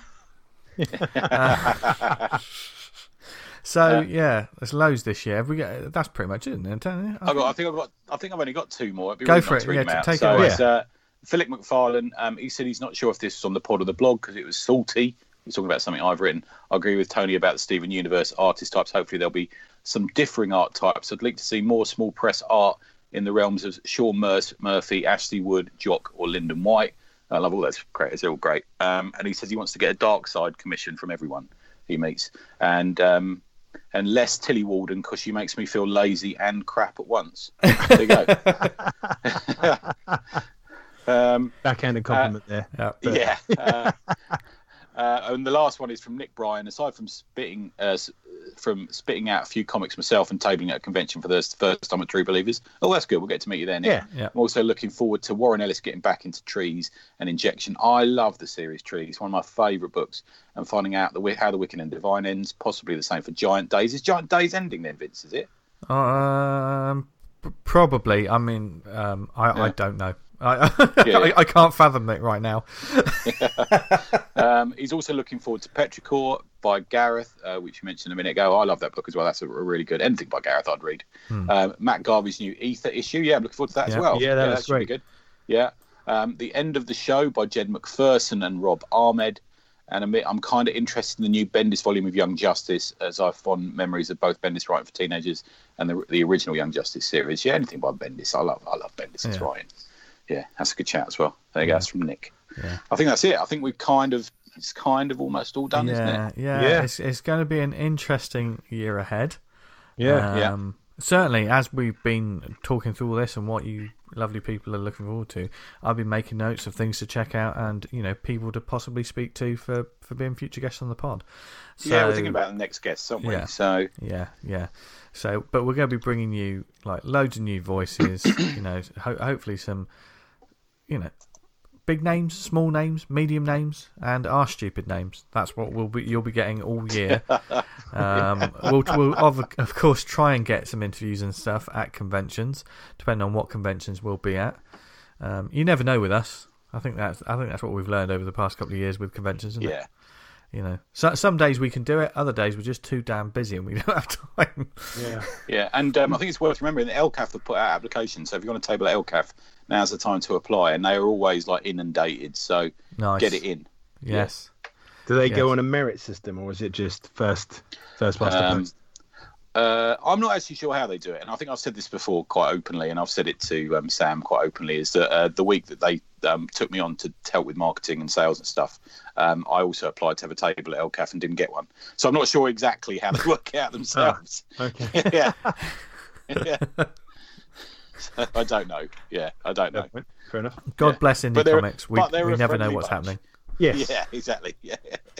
Uh, so yeah, there's loads this year. Have we got, that's pretty much it, isn't it? Don't you? I've got, I think I've got. I think I've only got two more. It'd be Go really for nice it, to read yeah, them out. take it so away. it's uh, Philip McFarlane. Um, he said he's not sure if this was on the pod or the blog because it was salty. He's talking about something I've written. I agree with Tony about the Steven Universe artist types. Hopefully there'll be some differing art types. I'd like to see more small press art in the realms of Sean Mur- Murphy, Ashley Wood, Jock, or Lyndon White. I love all those creators. They're all great. Um, and he says he wants to get a dark side commission from everyone he meets. And um, and less Tilly Walden because she makes me feel lazy and crap at once. There you go. um, Backhanded compliment there. Yeah. But- yeah. Uh, uh, and the last one is from Nick Bryan. Aside from spitting, uh, s- from spitting out a few comics myself and tabling at a convention for the first time at True Believers. Oh, that's good. We'll get to meet you there, Nick. Yeah. Yeah. I'm also looking forward to Warren Ellis getting back into Trees and Injection. I love the series Trees. One of my favourite books. And finding out the wi- how the Wicked and Divine ends. Possibly the same for Giant Days. Is Giant Days ending then, Vince? Is it? Um, p- probably. I mean, um, I I Yeah. don't know. I Yeah. I, I can't fathom it right now. Um, he's also looking forward to Petrichor by Gareth, uh, which you mentioned a minute ago. I love that book as well. That's a, a really good. Anything by Gareth, I'd read. Hmm. Um, Matt Garvey's new Ether issue. Yeah, I'm looking forward to that Yeah. as well. Yeah, that that looks should be great. good. Yeah. Um, the End of the Show by Jed McPherson and Rob Ahmed. And I'm, I'm kind of interested in the new Bendis volume of Young Justice, as I have fond memories of both Bendis writing for teenagers and the, the original Young Justice series. Yeah, anything by Bendis. I love I love Bendis' Yeah. writing. Yeah, that's a good chat as well. There you go. That's from Nick. Yeah. I think that's it. I think we've kind of, it's kind of almost all done, isn't Yeah, it? yeah, Yeah. It's it's going to be an interesting year ahead. Yeah. Yeah. Um, Certainly, as we've been talking through all this and what you lovely people are looking forward to, I've been making notes of things to check out and, you know, people to possibly speak to for, for being future guests on the pod. So, yeah, we're thinking about the next guests, aren't we? Yeah. So Yeah, yeah. So, but we're going to be bringing you like loads of new voices. You know, ho- hopefully some, you know, big names, small names, medium names, and our stupid names. That's what we'll be. You'll be getting all year. Um, we'll, we'll of, of course try and get some interviews and stuff at conventions, depending on what conventions we'll be at. Um, you never know with us. I think that's I think that's what we've learned over the past couple of years with conventions. Isn't yeah. it? You know, so, some days we can do it, other days we're just too damn busy and we don't have time. Yeah. Yeah, and um, I think it's worth remembering that L C A F have put out applications. So if you're on a table at L C A F, now's the time to apply, and they are always like inundated. So Nice. get it in. Yes. Do they Yes. go on a merit system, or is it just first first past the Um, post? Uh, I'm not actually sure how they do it, and I think I've said this before quite openly, and I've said it to um, Sam quite openly. Is that uh, the week that they um, took me on to help with marketing and sales and stuff, um, I also applied to have a table at L C A F and didn't get one. So I'm not sure exactly how they work it out themselves. Okay. yeah. yeah. So I don't know. Yeah, I don't know. Fair enough. God Yeah. bless indie But they're- comics. We, but they're we a never know friendly what's bunch. happening. Yes. Yeah, exactly. Yeah.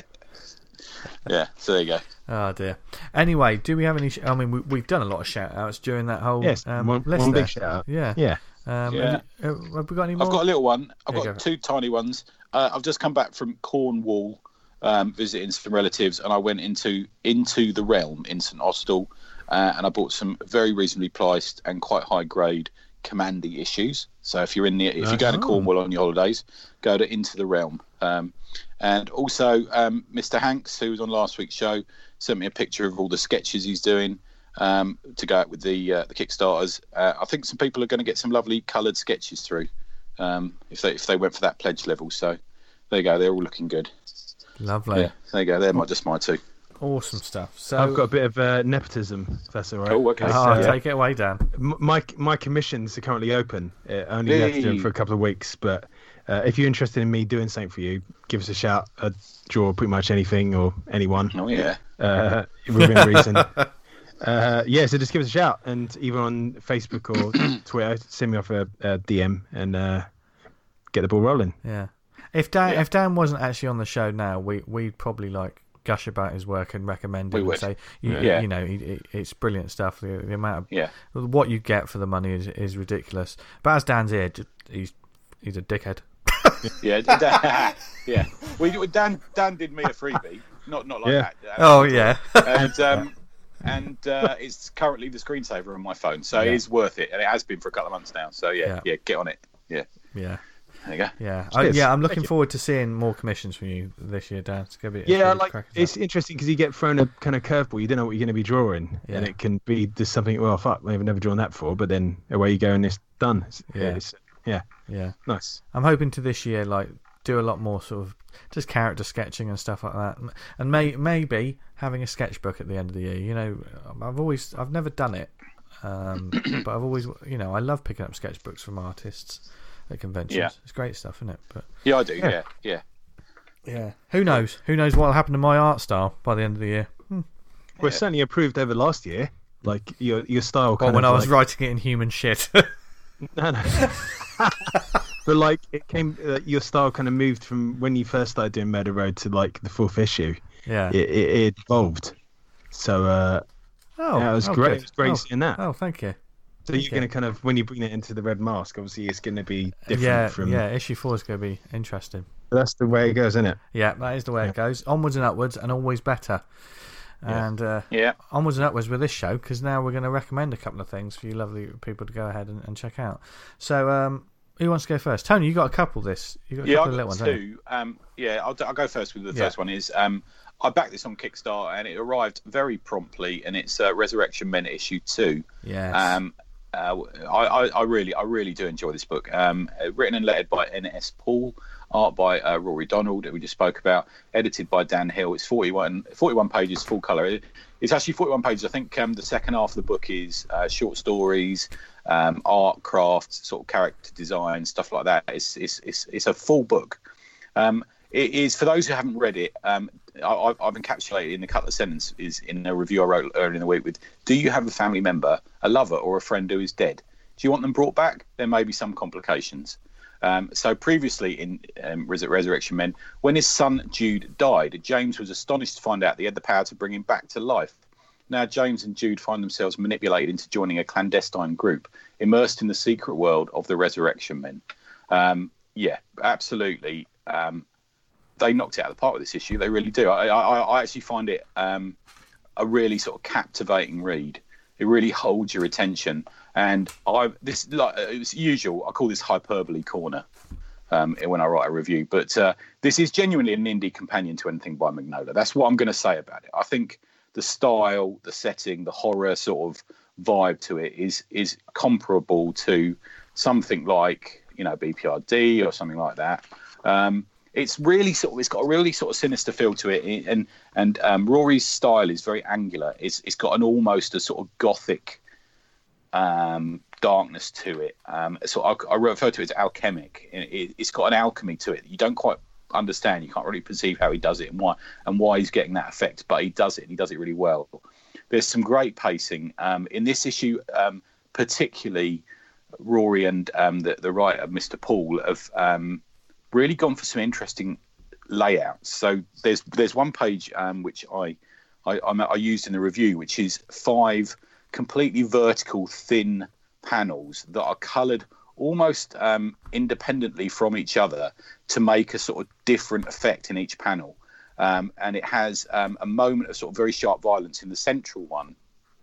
Yeah. So there you go. Oh dear. Anyway, do we have any? Sh- I mean, we, we've done a lot of shout outs during that whole Yes. um, one list one there. big shout out. Yeah. Yeah. Um, Yeah. Have, you, uh, have we got any more? I've got a little one. I've There got you go. two tiny ones. Uh, I've just come back from Cornwall, um, visiting some relatives, and I went into into the Realm in St Austell, uh, and I bought some very reasonably priced and quite high grade Commandy issues. So if you're in the if you're going to Oh. Cornwall on your holidays, go to Into the Realm. Um, and also, um, Mister Hanks, who was on last week's show, sent me a picture of all the sketches he's doing um, to go out with the uh, the Kickstarters. Uh, I think some people are going to get some lovely coloured sketches through um, if they if they went for that pledge level. So there you go. They're all looking good. Lovely. Yeah, there you go. They're my, just my two. Awesome stuff. So I've got a bit of uh, nepotism, if that's all right. Oh, okay. Oh, Yeah. take it away, Dan. M- My my commissions are currently open. Uh, I only have to do them Hey. for a couple of weeks, but uh, if you're interested in me doing something for you, give us a shout. I draw pretty much anything or anyone Oh yeah. uh, within reason. Uh, yeah, so just give us a shout, and either on Facebook or Twitter, send me off a, a D M and uh, get the ball rolling. Yeah. If Dan Yeah. if Dan wasn't actually on the show now, we we'd probably like gush about his work and recommend We him and would. say, you, Yeah. you know, he, he- it's brilliant stuff. The, the amount Yeah. of what you get for the money is is ridiculous. But as Dan's here, ju- he's he's a dickhead. Yeah. Dan, yeah. We Dan Dan did me a freebie. Not not like Yeah. that. Dan. Oh yeah. and um, and uh, it's currently the screensaver on my phone, so Yeah. it is worth it, and it has been for a couple of months now. So yeah, Yeah. yeah, get on it. Yeah, yeah. there you go. Yeah, I, Cheers. yeah. I'm Thank looking you. forward to seeing more commissions from you this year, Dan. It's gonna be it's Yeah, really like cracking it's stuff. interesting because you get thrown a kind of curveball. You don't know what you're going to be drawing, Yeah. and it can be just something. Well, fuck, I've never drawn that before. But then away you go, and it's done. It's, Yeah. it's, yeah, yeah. nice. I'm hoping to this year like do a lot more sort of just character sketching and stuff like that, and may maybe having a sketchbook at the end of the year. You know, I've always I've never done it, um, but I've always you know I love picking up sketchbooks from artists at conventions. Yeah. It's great stuff, isn't it? But Yeah, I do. Yeah. Yeah, yeah. yeah, who knows? Who knows what'll happen to my art style by the end of the year? Hmm. Well, it's certainly improved over last year. Like your your style. Well, Kind when of I was like, writing it in human shit. No, no. But like it came, uh, your style kind of moved from when you first started doing Murder Road to like the fourth issue. yeah. It, it, it evolved. So uh, Oh, yeah, it was oh, great. good. It was great Oh, seeing that. oh, thank you. so you're okay. going to kind of when you bring it into the Red Mask, obviously it's going to be different Yeah, from. yeah. Issue four is going to be interesting. That's the way it goes, isn't it? Yeah, that is the way it goes. Onwards and upwards, and always better. Yeah. And uh, Yeah. onwards and upwards with this show, because now we're going to recommend a couple of things for you lovely people to go ahead and, and check out. So, um, who wants to go first? Tony, you got a couple this. You got a Yeah, couple I've of little got ones, haven't you? two. Um, yeah, I'll, I'll go first with the Yeah. first one. Is um, I backed this on Kickstarter and it arrived very promptly, and it's uh, Resurrection Men issue two. Yes. Um, uh, I, I, I really, I really do enjoy this book. Um, written and lettered by N S Paul, art by uh, Rory Donald, that we just spoke about, edited by Dan Hill. It's forty-one, forty-one pages, full colour. It's actually forty-one pages. I think um, the second half of the book is uh, short stories, um, art, crafts, sort of character design, stuff like that. It's it's it's, it's a full book. Um, it is, for those who haven't read it, um, I, I've encapsulated in a couple of sentences in a review I wrote earlier in the week with: do you have a family member, a lover, or a friend who is dead? Do you want them brought back? There may be some complications. Um, so previously in um, Resur- Resurrection Men, when his son Jude died, James was astonished to find out that he had the power to bring him back to life. Now James and Jude find themselves manipulated into joining a clandestine group, immersed in the secret world of the Resurrection Men. Um, yeah, absolutely. Um, they knocked it out of the park with this issue. They really do. I, I, I actually find it um, a really sort of captivating read. It really holds your attention. And I this like it's usual. I call this hyperbole corner um, when I write a review, but uh, this is genuinely an indie companion to anything by Mignola. That's what I'm going to say about it. I think the style, the setting, the horror sort of vibe to it is is comparable to something like, you know, B P R D or something like that. Um, it's really sort of it's got a really sort of sinister feel to it, and and um, Rory's style is very angular. It's it's got an almost a sort of gothic um, darkness to it. Um, so I, I refer to it as alchemic. It, it's got an alchemy to it. You don't quite understand. You can't really perceive how he does it and why and why he's getting that effect, but he does it, and he does it really well. There's some great pacing um, in this issue, um, particularly Rory and um, the, the writer, Mister Paul, have um, really gone for some interesting layouts. So there's there's one page um, which I, I I used in the review, which is five completely vertical, thin panels that are coloured almost um, independently from each other to make a sort of different effect in each panel. Um, and it has um, a moment of sort of very sharp violence in the central one.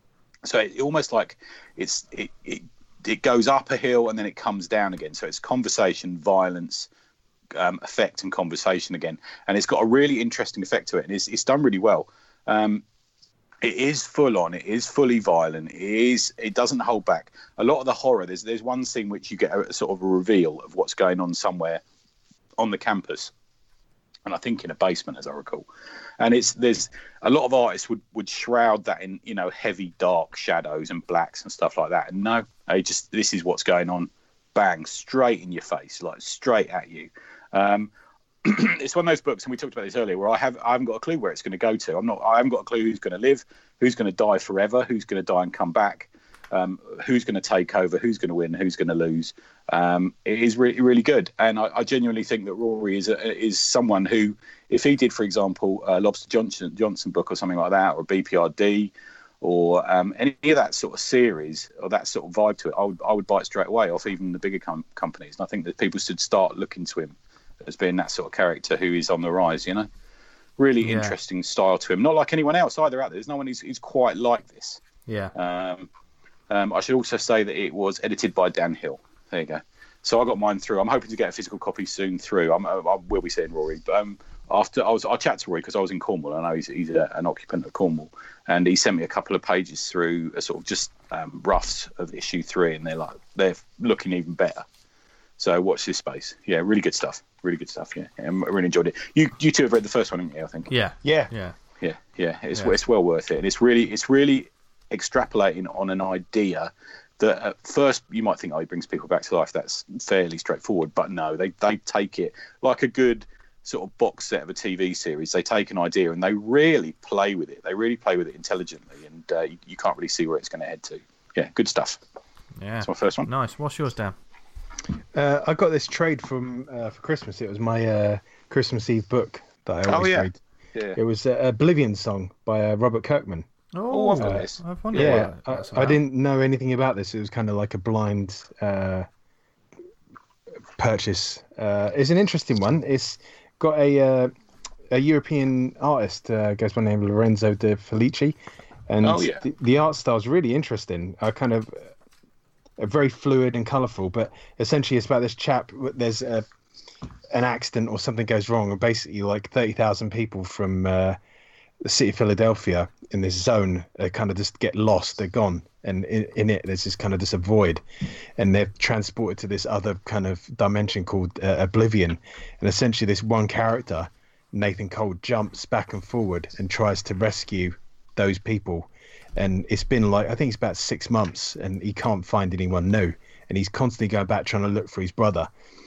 So it, it almost like it's it, it it goes up a hill and then it comes down again. So it's conversation, violence, um, effect, and conversation again. And it's got a really interesting effect to it, and it's, it's done really well. Um, it is full on. It is fully violent. It is. It doesn't hold back. A lot of the horror. There's there's one scene which you get a, a sort of a reveal of what's going on somewhere on the campus, and I think in a basement, as I recall. And it's there's a lot of artists would, would shroud that in, you know, heavy dark shadows and blacks and stuff like that. And no, they just this is what's going on, bang, straight in your face, like straight at you. Um, it's one of those books, and we talked about this earlier, where I have I haven't got a clue where it's going to go to. I'm not I haven't got a clue who's going to live, who's going to die forever, who's going to die and come back, um, who's going to take over, who's going to win, who's going to lose. Um, it is really really good, and I, I genuinely think that Rory is a, is someone who, if he did, for example, a Lobster Johnson Johnson book or something like that, or a B P R D, or um, any of that sort of series or that sort of vibe to it, I would I would buy it straight away off even the bigger com- companies. And I think that people should start looking to him as being that sort of character who is on the rise, you know. Really yeah. Interesting style to him. Not like anyone else either out there. There's no one who's, who's quite like this. Yeah. Um, um, I should also say that it was edited by Dan Hill. There you go. So I got mine through. I'm hoping to get a physical copy soon through. I'm, I will be seeing Rory. But um, after I was, I chatted to Rory because I was in Cornwall. I know he's, he's a, an occupant of Cornwall, and he sent me a couple of pages through, a sort of just um, roughs of issue three, and they're like they're looking even better. So watch this space. Yeah, really good stuff. Really good stuff. Yeah, I really enjoyed it. You you two have read the first one, haven't you? I think. Yeah. Yeah. Yeah. Yeah. Yeah. It's yeah. it's well worth it, and it's really it's really extrapolating on an idea that at first you might think, oh, he brings people back to life. That's fairly straightforward, but no, they they take it like a good sort of box set of a T V series. They take an idea and they really play with it. They really play with it intelligently, and uh, you, you can't really see where it's going to head to. Yeah, good stuff. Yeah, that's my first one. Nice. What's yours, Dan? Uh, I got this trade from uh, for Christmas. It was my uh, Christmas Eve book that I always oh, yeah. read. Yeah. It was uh, Oblivion Song by uh, Robert Kirkman. Oh, I've got this. I've wondered Yeah, what I, I didn't know anything about this. It was kind of like a blind uh, purchase. Uh, it's an interesting one. It's got a uh, a European artist, uh, goes by the name of Lorenzo De Felici, and oh, yeah. the, the art style is really interesting. I kind of uh, very fluid and colourful, but essentially it's about this chap. There's a, an accident or something goes wrong, and basically like thirty thousand people from uh, the city of Philadelphia in this zone. They kind of just get lost. They're gone, and in, in it there's this kind of just a void, and they're transported to this other kind of dimension called uh, Oblivion, and essentially this one character, Nathan Cole, jumps back and forward and tries to rescue those people. And it's been like, I think it's about six months and he can't find anyone new. And he's constantly going back trying to look for his brother.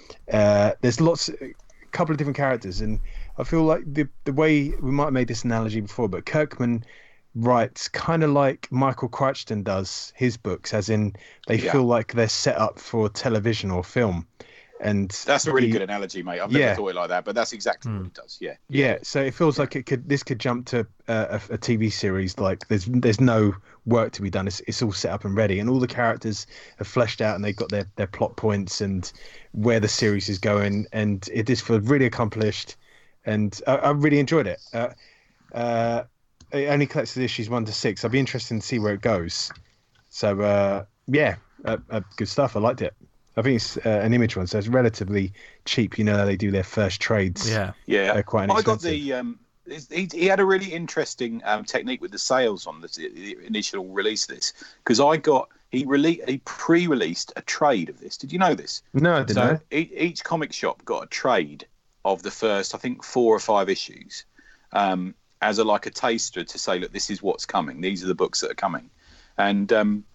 Uh, there's lots, a couple of different characters. And I feel like the the way, we might have made this analogy before, but Kirkman writes kind of like Michael Crichton does his books, as in they yeah. feel like they're set up for television or film. And that's a really the, good analogy, mate. I've never yeah. thought it like that, but that's exactly mm. what it does. Yeah, yeah. So it feels like it could. This could jump to uh, a, a T V series. Like there's there's no work to be done. It's it's all set up and ready, and all the characters are fleshed out, and they've got their, their plot points and where the series is going. And it just feels really accomplished, and I, I really enjoyed it. Uh, uh, it only collected issues one to six. I'd be interested to see where it goes. So uh, yeah, uh, uh, good stuff. I liked it. I think it's uh, an Image one, so it's relatively cheap. You know, they do their first trades. Yeah, yeah. They're quite I got the. Um, he, he had a really interesting um, technique with the sales on the, the initial release of this, because I got he rele- he pre-released a trade of this. Did you know this? No, I didn't so know. Each, each comic shop got a trade of the first, I think, four or five issues, um, as a like a taster to say, look, this is what's coming. These are the books that are coming, and um,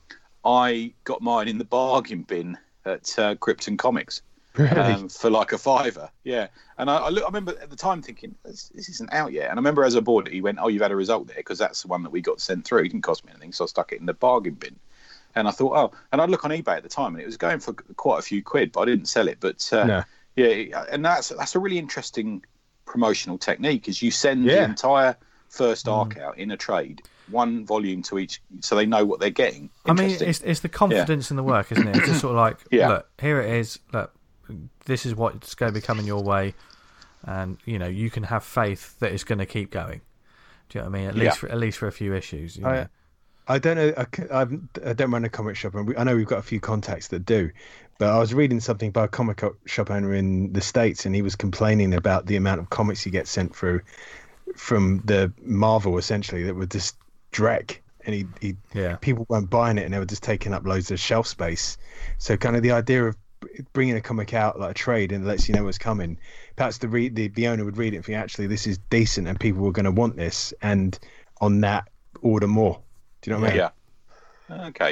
I got mine in the bargain bin at uh, Krypton Comics, really? um, for like a fiver. Yeah, and I, I, look, I remember at the time thinking, this, this isn't out yet. And I remember as I bought it, he went, "Oh, you've had a result there," because that's the one that we got sent through. It didn't cost me anything, so I stuck it in the bargain bin. And I thought, oh, and I'd look on eBay at the time, and it was going for quite a few quid, but I didn't sell it. But uh, no. yeah, and that's that's a really interesting promotional technique, is you send yeah. the entire first arc mm. out in a trade, one volume to each, so they know what they're getting. I mean, it's it's the confidence yeah. in the work, isn't it? It's just sort of like, yeah. look, here it is. Look, this is what's going to be coming your way, and you know you can have faith that it's going to keep going. Do you know what I mean? At yeah. least for, at least for a few issues. You know? I, I don't know. I, I've, I don't run a comic shop, and we, I know we've got a few contacts that do. But I was reading something by a comic shop owner in the States, and he was complaining about the amount of comics he gets sent through from the Marvel, essentially, that were just dreck, and he, he yeah. people weren't buying it, and they were just taking up loads of shelf space. So kind of the idea of bringing a comic out like a trade and lets you know what's coming, perhaps the re- the, the owner would read it and think, actually this is decent and people were going to want this, and on that order more. Do you know what I mean? Yeah. Okay.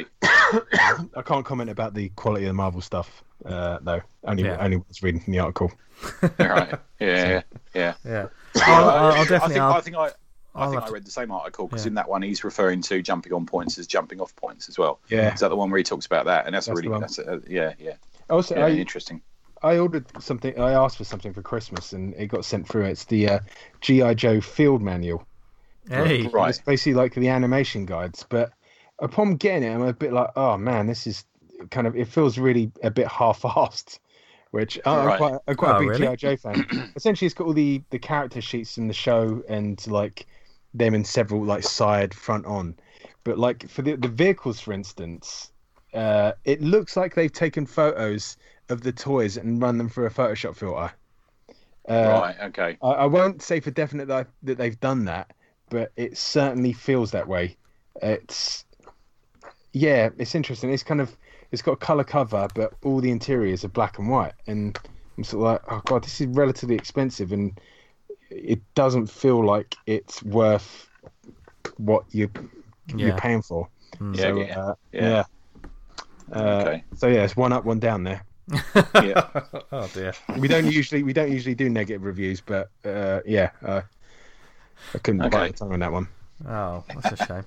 I can't comment about the quality of the Marvel stuff uh though. Only yeah. only was reading from the article. Right. Yeah, yeah, yeah. I'll, I'll, I'll definitely. I think, I'll, I think I. I I'll think I to... read the same article, because yeah. in that one he's referring to jumping on points as jumping off points as well. Yeah. Is that the one where he talks about that? And that's, That's really that's a, yeah, yeah. Also, yeah, I, interesting. I ordered something. I asked for something for Christmas, and it got sent through. It's the uh, G I Joe Field Manual. Hey, right. It's basically like the animation guides, but upon getting it, I'm a bit like, oh man, this is kind of. It feels really a bit half-assed. Which uh, right. I'm quite, I'm quite oh, a big really? G I Joe fan. Essentially, it's got all the, the character sheets from the show and like them in several like side, front on. But like for the the vehicles, for instance, uh, it looks like they've taken photos of the toys and run them through a Photoshop filter. Uh, right. Okay. I, I won't say for definite that, I, that they've done that, but it certainly feels that way. It's yeah, it's interesting. It's kind of. It's got a colour cover, but all the interiors are black and white. And I'm sort of like, oh god, this is relatively expensive, and it doesn't feel like it's worth what you Yeah. you're paying for. Mm. So, Yeah, uh, yeah. yeah. Uh, Okay. So yeah, it's one up, one down there. Yeah. Oh dear. We don't usually we don't usually do negative reviews, but uh, yeah, uh, I couldn't Okay. bite the tongue on that one. Oh, that's a shame.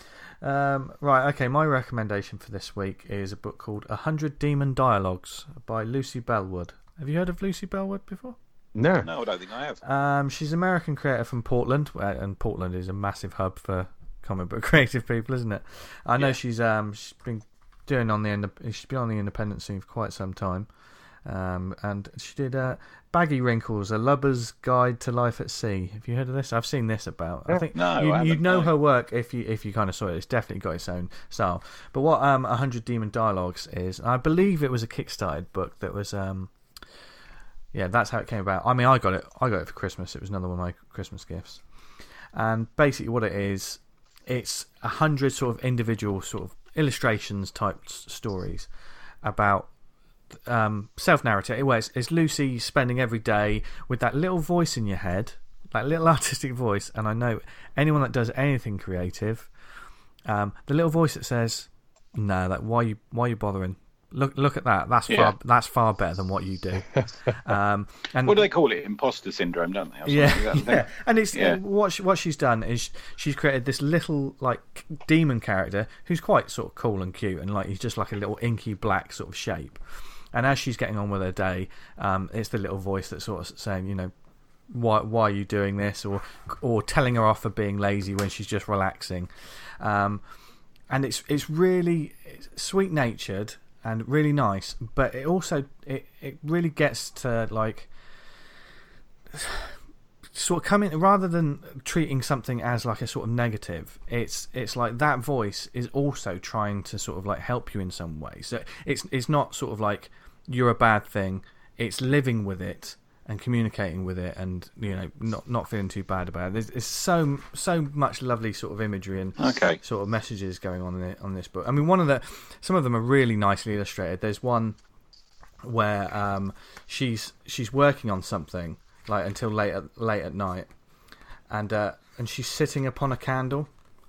Um, right, okay, my recommendation for this week is a book called A Hundred Demon Dialogues by Lucy Bellwood. Have you heard of Lucy Bellwood before? No. No, I don't think I have. Um, she's an American creator from Portland, uh, and Portland is a massive hub for comic book creative people, isn't it? I know Yeah. she's um she's been doing on the ind- she's been on the independent scene for quite some time, um, and she did uh, Baggy Wrinkles: A Lubber's Guide to Life at Sea. Have you heard of this? I've seen this about. I think No, you, I you'd haven't, know no. her work if you if you kind of saw it. It's definitely got its own style. But what um A Hundred Demon Dialogues is, I believe it was a Kickstarted book that was um. Yeah, that's how it came about. I mean, I got it. I got it for Christmas. It was another one of my Christmas gifts. And basically, what it is, it's a hundred sort of individual sort of illustrations type s- stories about um, self-narrative. Where it's, it's Lucy spending every day with that little voice in your head, that little artistic voice. And I know anyone that does anything creative, um, the little voice that says, "No, like why you why you bothering? Look look at that. That's Yeah. far that's far better than what you do." Um, and What do they call it? Imposter syndrome, don't they? Or something yeah, like that, I think. yeah. And it's Yeah. what she, what she's done is she's created this little like demon character who's quite sort of cool and cute, and like he's just like a little inky black sort of shape. And as she's getting on with her day, um, it's the little voice that's sort of saying, you know, why why are you doing this, or or telling her off for being lazy when she's just relaxing. Um, and it's it's really sweet natured and really nice, but it also it, it really gets to like sort of coming, rather than treating something as like a sort of negative, it's it's like that voice is also trying to sort of like help you in some way. So it's it's not sort of like you're a bad thing, it's living with it and communicating with it, and you know not not feeling too bad about it. There's, there's so so much lovely sort of imagery and Okay. sort of messages going on in it, on this book. I mean, one of the some of them are really nicely illustrated. There's one where um, she's she's working on something like until late at, late at night, and uh, and she's sitting upon a candle,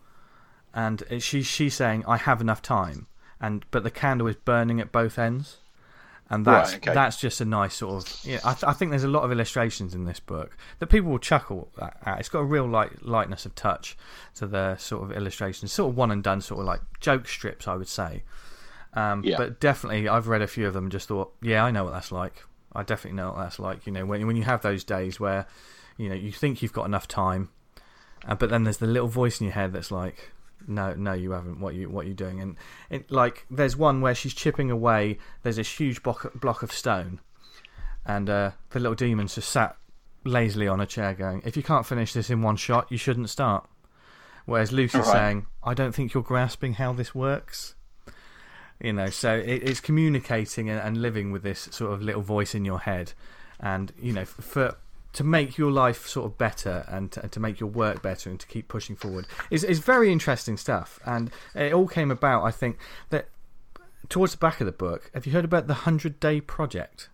and she's she's saying, "I have enough time," and but the candle is burning at both ends. And that's Right, okay. that's just a nice sort of. Yeah, I, th- I think there's a lot of illustrations in this book that people will chuckle at. It's got a real light lightness of touch to the sort of illustrations, sort of one and done, sort of like joke strips, I would say. Um, Yeah. But definitely, I've read a few of them and just thought, yeah, I know what that's like. I definitely know what that's like. You know, when when you have those days where, you know, you think you've got enough time, uh, but then there's the little voice in your head that's like, no, no, you haven't. What you what you doing? And it, like, there's one where she's chipping away. There's this huge block block of stone, and uh, the little demon's just sat lazily on a chair, going, "If you can't finish this in one shot, you shouldn't start." Whereas Lucy's Right. saying, "I don't think you're grasping how this works." You know, so it, it's communicating and, and living with this sort of little voice in your head, and you know, for to make your life sort of better and to, and to make your work better and to keep pushing forward is is very interesting stuff. And it all came about, I think, that towards the back of the book. Have you heard about the Hundred Day Project?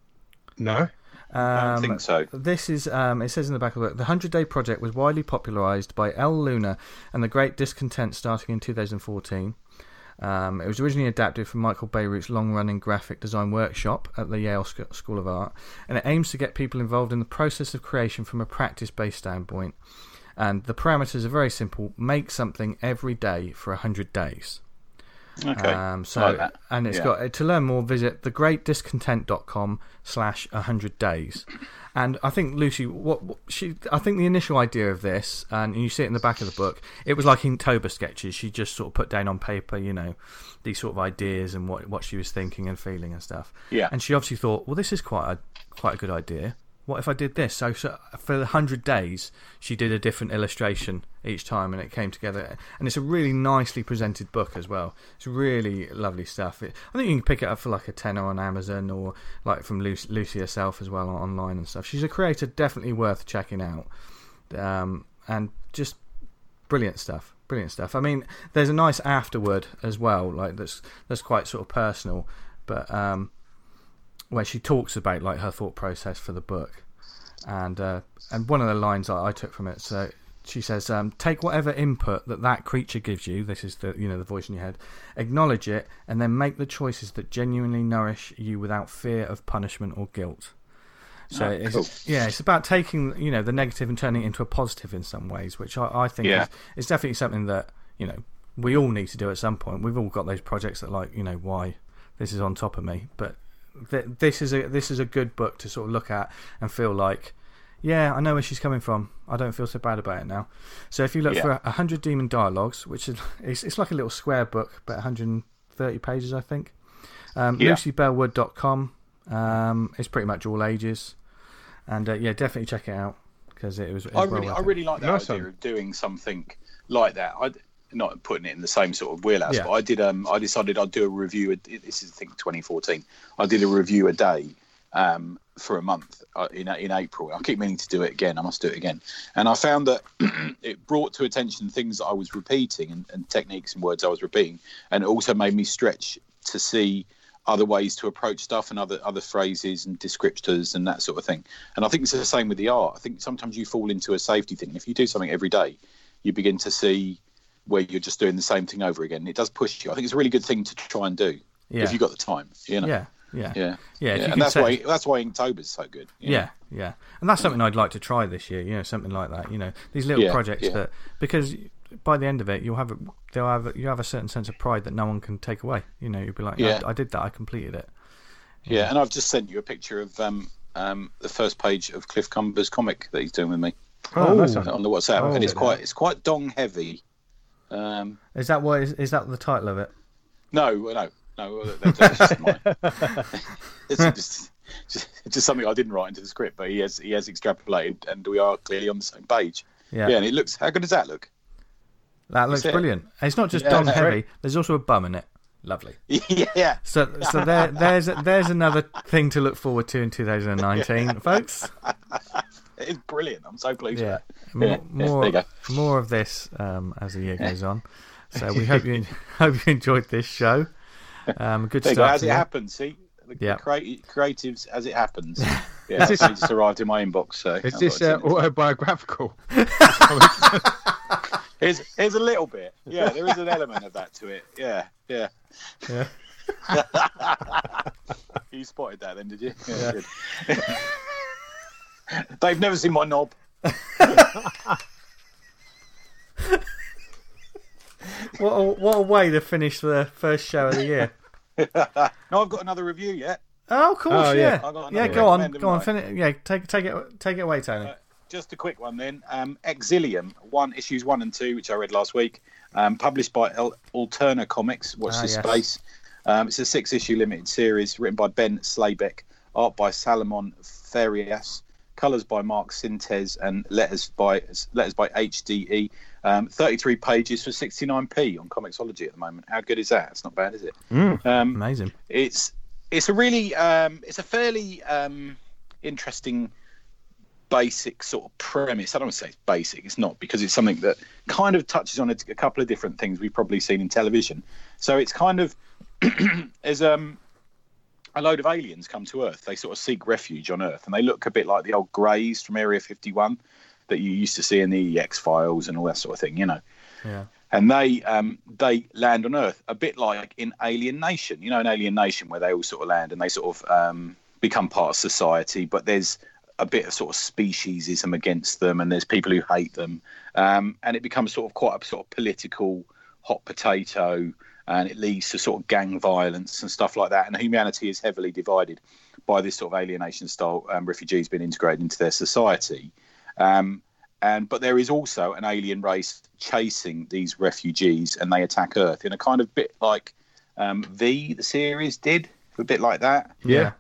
No. I Um, don't think so. This is, um, it says in the back of the book, the Hundred Day Project was widely popularised by L. Luna and the Great Discontent starting in two thousand fourteen. Um, it was originally adapted from Michael Beirut's long-running graphic design workshop at the Yale Sc- School of Art, and it aims to get people involved in the process of creation from a practice-based standpoint. And the parameters are very simple: make something every day for a hundred days. Okay. Um, so, I like that. and it's Yeah. got to learn more. Visit the great discontent dot com slash a hundred days. And I think Lucy, what, what she, I think the initial idea of this, and you see it in the back of the book, it was like Inktober sketches. She just sort of put down on paper, you know, these sort of ideas and what what she was thinking and feeling and stuff. Yeah. And she obviously thought, well, this is quite a quite a good idea. What if I did this? So, so for the hundred days, she did a different illustration each time, and it came together. And it's a really nicely presented book as well. It's really lovely stuff. It, I think you can pick it up for like a tenner on Amazon, or like from Lucy, Lucy herself as well online and stuff. She's a creator definitely worth checking out, um, and just brilliant stuff. Brilliant stuff. I mean, there's a nice afterword as well, like that's that's quite sort of personal, but. Um, where she talks about like her thought process for the book, and uh, and one of the lines I, I took from it. So she says, um, "Take whatever input that that creature gives you. This is the you know the voice in your head. Acknowledge it, and then make the choices that genuinely nourish you without fear of punishment or guilt." So Oh, it's, cool. yeah, it's about taking you know the negative and turning it into a positive in some ways, which I, I think Yeah. is, is definitely something that you know we all need to do at some point. We've all got those projects that like you know why this is on top of me, but. Th- this is a this is a good book to sort of look at and feel like, yeah, I know where she's coming from. I don't feel so bad about it now. So if you look Yeah. for a hundred demon dialogues, which is it's, it's like a little square book, but one hundred thirty pages, I think. Um, Yeah. lucy bell wood dot com. Um, it's pretty much all ages, and uh, yeah, definitely check it out because it was. It was I well really, worth I it. really like that Nice idea one. of doing something like that. I not putting it in the same sort of wheelhouse, Yeah. but I did. Um, I decided I'd do a review. This is I think twenty fourteen. I did a review a day um, for a month uh, in in April. I keep meaning to do it again. I must do it again. And I found that it brought to attention things that I was repeating and, and techniques and words I was repeating, and it also made me stretch to see other ways to approach stuff and other other phrases and descriptors and that sort of thing. And I think it's the same with the art. I think sometimes you fall into a safety thing. If you do something every day, you begin to see where you're just doing the same thing over again. It does push you. I think it's a really good thing to try and do yeah. if you've got the time. You know? Yeah, yeah, yeah, yeah. yeah. And that's set... why that's why Inktober's so good. Yeah, know? yeah. And that's something I'd like to try this year. You know, something like that. You know, these little yeah, projects yeah. that because by the end of it, you'll have a, they'll have you have a certain sense of pride that no one can take away. You know, you'll be like, yeah. I, I did that. I completed it. Yeah. yeah, and I've just sent you a picture of um, um, the first page of Cliff Cumber's comic that he's doing with me. Oh, nice one. On the WhatsApp, oh, and it's quite it's quite dong heavy. Um, is that what is, is that the title of it? No, no, no. That's, that's just mine. It's just, just just something I didn't write into the script, but he has he has extrapolated, and we are clearly on the same page. Yeah, yeah. And it looks. How good does that look? That looks brilliant. It's not just yeah, dong heavy. great. There's also a bum in it. Lovely. Yeah. So so there there's there's another thing to look forward to in two thousand nineteen, folks. It's brilliant. I'm so pleased yeah. with it. More, yeah. more, yeah, more of this um, as the year goes on. So we hope you hope you enjoyed this show. Um, good there start. As it happens, see? The yeah. creati- creatives as it happens. Yeah, this just arrived in my inbox. So is this uh, autobiographical? here's, here's a little bit. Yeah, there is an element of that to it. Yeah, yeah. Yeah. You spotted that then, did you? Yeah, yeah. Good. They've never seen my knob. What a, what a way to finish the first show of the year. No, I've got another review yet. Oh, of course, oh, yeah. Yeah, yeah go on, go on. Finish, yeah, take take it take it away, Tony. Uh, just a quick one then. Um, Exilium, one issues one and two, which I read last week, um, published by El- Alterna Comics. Watch ah, this yes. space. Um, it's a six-issue limited series written by Ben Slaybeck, art by Salomon Farias, colours by Mark Sintez, and letters by letters by H D E. Um, thirty-three pages for sixty-nine p on Comixology at the moment. How good is that? It's not bad, is it? Mm. Um, Amazing. It's it's a really um, it's a fairly um, interesting basic sort of premise. I don't want to say it's basic. It's not, because it's something that kind of touches on a, a couple of different things we've probably seen in television. So it's kind of as um. a load of aliens come to Earth. They sort of seek refuge on Earth, and they look a bit like the old Greys from Area fifty-one that you used to see in the X-Files and all that sort of thing, you know. Yeah. And they um, they land on Earth, a bit like in Alien Nation, you know, in Alien Nation, where they all sort of land and they sort of um, become part of society, but there's a bit of sort of speciesism against them, and there's people who hate them, um, and it becomes sort of quite a sort of political hot potato, and it leads to sort of gang violence and stuff like that. And humanity is heavily divided by this sort of alienation-style um, refugees being integrated into their society. Um, and but there is also an alien race chasing these refugees, and they attack Earth in a kind of bit like um, V, the series, did, a bit like that. Yeah.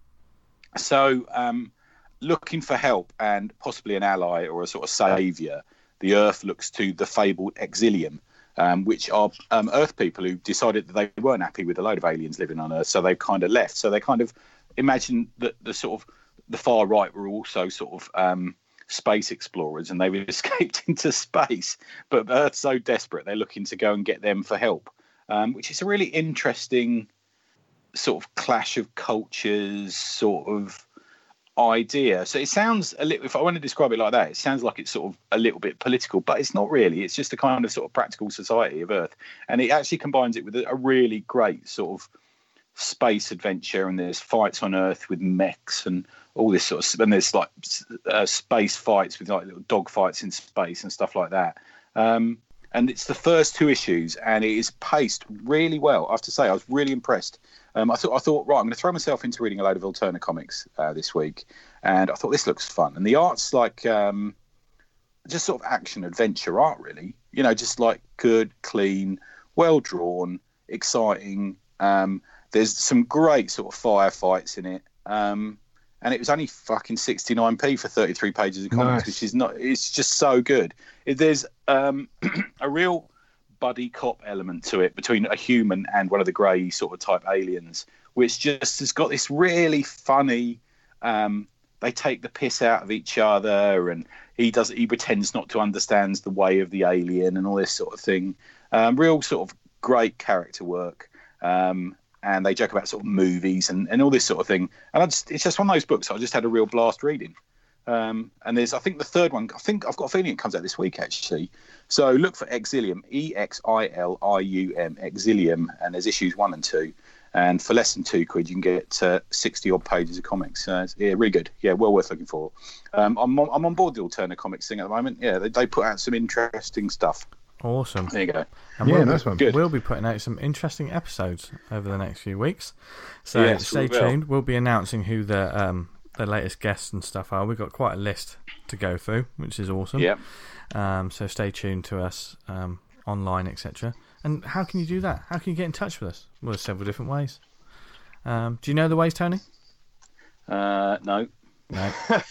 So um, looking for help and possibly an ally or a sort of saviour, the Earth looks to the fabled Exilium, Um, which are um, Earth people who decided that they weren't happy with a load of aliens living on Earth, so they've kind of left. So they kind of imagine that the sort of the far right were also sort of um, space explorers, and they've escaped into space. But Earth's so desperate, they're looking to go and get them for help, um, which is a really interesting sort of clash of cultures sort of idea. So it sounds a little, if I want to describe it like that, it sounds like it's sort of a little bit political, but it's not really. It's just a kind of sort of practical society of Earth, and it actually combines it with a really great sort of space adventure. And there's fights on Earth with mechs and all this sort of, and there's like uh, space fights with like little dog fights in space and stuff like that. Um, and it's the first two issues, and it is paced really well. I have to say, I was really impressed. Um, I thought, I thought, right, I'm going to throw myself into reading a load of Alterna comics uh, this week, and I thought this looks fun. And the art's like um, just sort of action adventure art, really. You know, just like good, clean, well drawn, exciting. Um, there's some great sort of firefights in it, um, and it was only fucking sixty-nine p for thirty-three pages of comics, Nice. which is not. It's just so good. It, there's um, a real buddy cop element to it between a human and one of the grey sort of type aliens, which just has got this really funny Um, they take the piss out of each other, and he does he pretends not to understand the way of the alien and all this sort of thing. Um, real sort of great character work. Um, and they joke about sort of movies and, and all this sort of thing. And I just, it's just one of those books I just had a real blast reading. Um, and there's, I think, the third one. I think I've got a feeling it comes out this week actually. So look for Exilium, E X I L I U M, Exilium, and there's issues one and two. And for less than two quid, you can get uh, sixty odd pages of comics. Uh, yeah, really good. Yeah, well worth looking for. Um, I'm on, I'm on board the Alterna Comics thing at the moment. Yeah, they, they put out some interesting stuff. Awesome. There you go. And Yeah, we'll, nice one. Good. We'll be putting out some interesting episodes over the next few weeks. So Yes, stay we will. tuned. We'll be announcing who the um, the latest guests and stuff are. We've got quite a list to go through, which is awesome. Yeah. Um, so stay tuned to us um, online, et cetera. And how can you do that? How can you get in touch with us? Well, there's several different ways. Um, do you know the ways, Tony? Uh, no. No.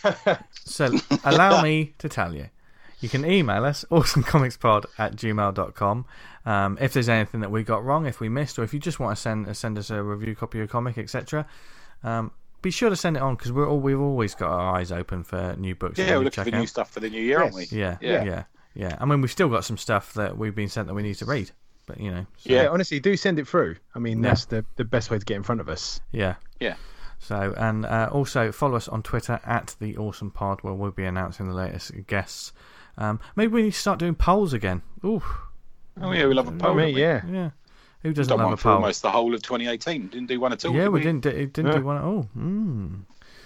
So allow me to tell you. You can email us, awesomecomicspod at gmail dot com. Um, if there's anything that we got wrong, if we missed, or if you just want to send send us a review copy of a comic, et cetera, um, be sure to send it on because we're all, we've always got our eyes open for new books. Yeah, that we're we looking check for out. new stuff for the new year, aren't we? Yes. Yeah, yeah, Yeah. yeah, yeah. I mean, we've still got some stuff that we've been sent that we need to read, but you know, so, Yeah, honestly, do send it through. I mean, Yeah. that's the, the best way to get in front of us. yeah. Yeah. So, and uh, also follow us on Twitter at the Awesome Pod, where we'll be announcing the latest guests. Um, maybe we need to start doing polls again. Ooh, Oh yeah, we love a Oh, poll. me, don't we? yeah. yeah. Who doesn't Done love one a for poll? almost the whole of twenty eighteen. Didn't do one at all. Yeah, did we we didn't. do- It didn't Yeah. do one at all. Mm.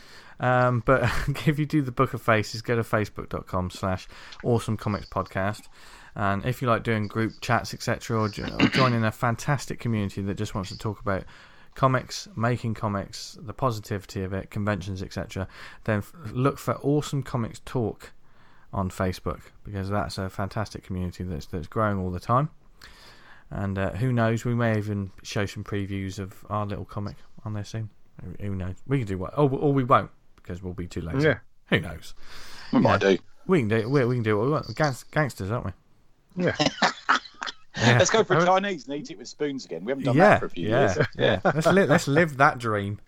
Um, but if you do the Book of Faces, go to facebook dot com slash Awesome Comics Podcast. And if you like doing group chats, et cetera, or, jo- or joining a fantastic community that just wants to talk about comics, making comics, the positivity of it, conventions, et cetera, then f- look for Awesome Comics Talk on Facebook because that's a fantastic community that's that's growing all the time. And uh, who knows, we may even show some previews of our little comic on there soon. Who- Who knows? We can do what? Oh, or we won't because we'll be too lazy. Yeah. Who knows? We might do. We can do. We, we can do what we want. Gang- gangsters, aren't we? Yeah. Yeah. Let's go for a Chinese and eat it with spoons again. We haven't done yeah, that for a few yeah, years. yeah. Let's live. Let's live that dream.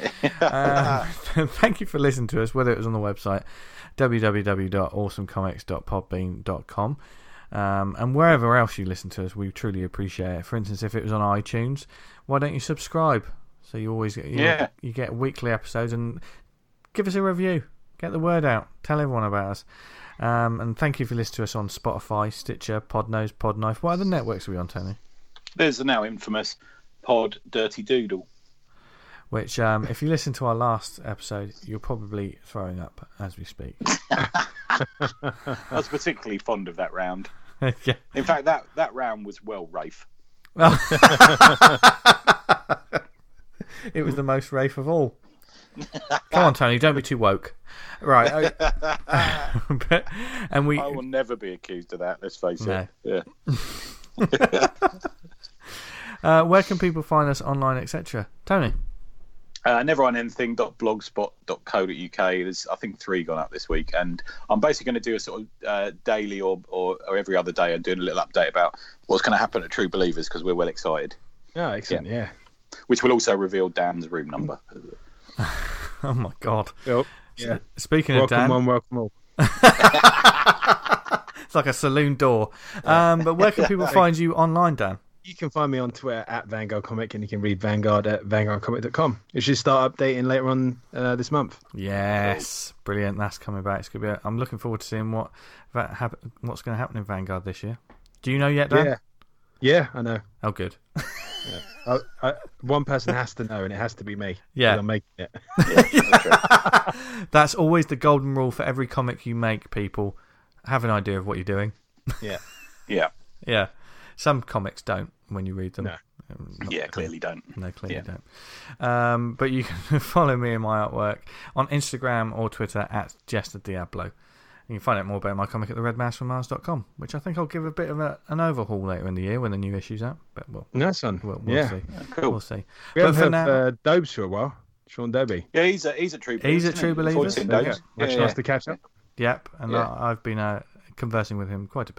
Uh, thank you for listening to us, whether it was on the website w w w dot awesome comics dot podbean dot com um, and wherever else you listen to us. We truly appreciate it. For instance, if it was on iTunes, why don't you subscribe so you always get you, Yeah. you get weekly episodes and give us a review. Get the word out. Tell everyone about us. Um, and thank you for listening to us on Spotify, Stitcher, Podnose, Podknife. What other networks are we on, Tony? There's the now infamous Pod Dirty Doodle. Which, um, if you listen to our last episode, you're probably throwing up as we speak. I was particularly fond of that round. Yeah. In fact, that, that round was well Rafe. It was the most Rafe of all. Come on, Tony, don't be too woke. Right. I- but, and we. I will never be accused of that. Let's face No. it. Yeah. Uh, where can people find us online, et cetera? Tony. Uh, never on anything dot blogspot dot co dot uk. There's, I think, three gone up this week, and I'm basically going to do a sort of uh, daily or, or or every other day and doing a little update about what's going to happen at True Believers because we're well excited, Oh, excellent. Yeah. which will also reveal Dan's room number. Oh, my God. Yep. Yeah. Speaking Welcome of Dan. one, welcome all. It's like a saloon door. Um, but where can people find you online, Dan? You can find me on Twitter at Vanguard Comic, and you can read Vanguard at vanguard comic dot com. It should start updating later on uh, this month. Yes, brilliant. That's coming back. It's gonna be. I'm looking forward to seeing what that hap- what's going to happen in Vanguard this year. Do you know yet, Dan? Yeah. Yeah, I know. Oh, good. I, I, one person has to know, and it has to be me. 'cause Yeah. I'm making it. That's always the golden rule for every comic you make. People have an idea of what you're doing. Yeah. Yeah, Yeah, some comics don't when you read them. No. Um, not- yeah, clearly don't. No, clearly Yeah. don't. Um, but you can follow me and my artwork on Instagram or Twitter at Jester Diablo. You can find out more about my comic at the red mouse from mars dot com, which I think I'll give a bit of a, an overhaul later in the year when the new issue's out. But we'll, Nice one. we'll, we'll yeah. see. Cool. We'll see. We But haven't for heard now, uh, Dobes for a while. Sean Dobie. Yeah, he's a he's a True Believer. He's a isn't True he? Look forward to Believer. seeing Yeah. those. Much Yeah, nice yeah. to catch up. yep, and Yeah. I, I've been uh, conversing with him quite a bit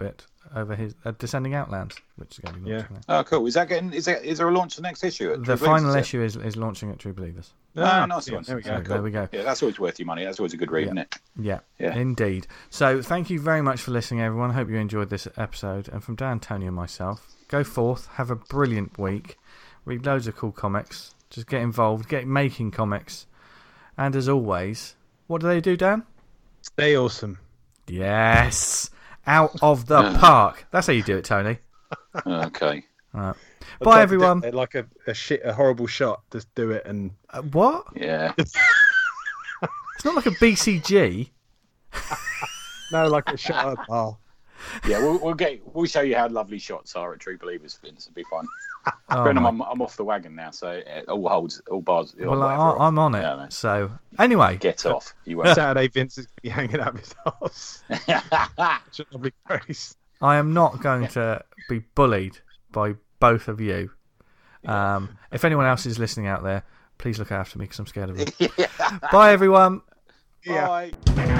over his uh, Descending Outlands, which is going to be launching Yeah. there. Oh, cool. Is that getting? Is there, is there a launch for the next issue? at The True Believers, final is it? issue is, is launching at True Believers. Ah, nice yeah, one. there we go. So Yeah, cool. there we go. Yeah, that's always worth your money. That's always a good read, Yeah. isn't it? Yeah, Yeah. indeed. So thank you very much for listening, everyone. Hope you enjoyed this episode. And from Dan, Tony, and myself, go forth, have a brilliant week, read loads of cool comics, just get involved, get making comics, and as always, what do they do, Dan? Stay awesome. Yes, out of the park. That's how you do it, Tony. Okay. All right. I'd Bye, like to everyone. do it like a, a shit, a horrible shot. Just do it and Uh, what? Yeah. It's not like a B C G. no, like a shot at a bar. Yeah, we'll, we'll get we'll show you how lovely shots are at True Believers, Vince. It'll be fun. Oh, Brenham, my- I'm, I'm off the wagon now, so uh, all holds, all bars. well, whatever I, are I'm on it. Yeah, no. So anyway, Get off. You won't. Saturday, Vince is going to be hanging out his house. Such a lovely place. I am not going to be bullied by both of you. Um, if anyone else is listening out there, please look after me because I'm scared of it. Bye, everyone. Yeah. Bye.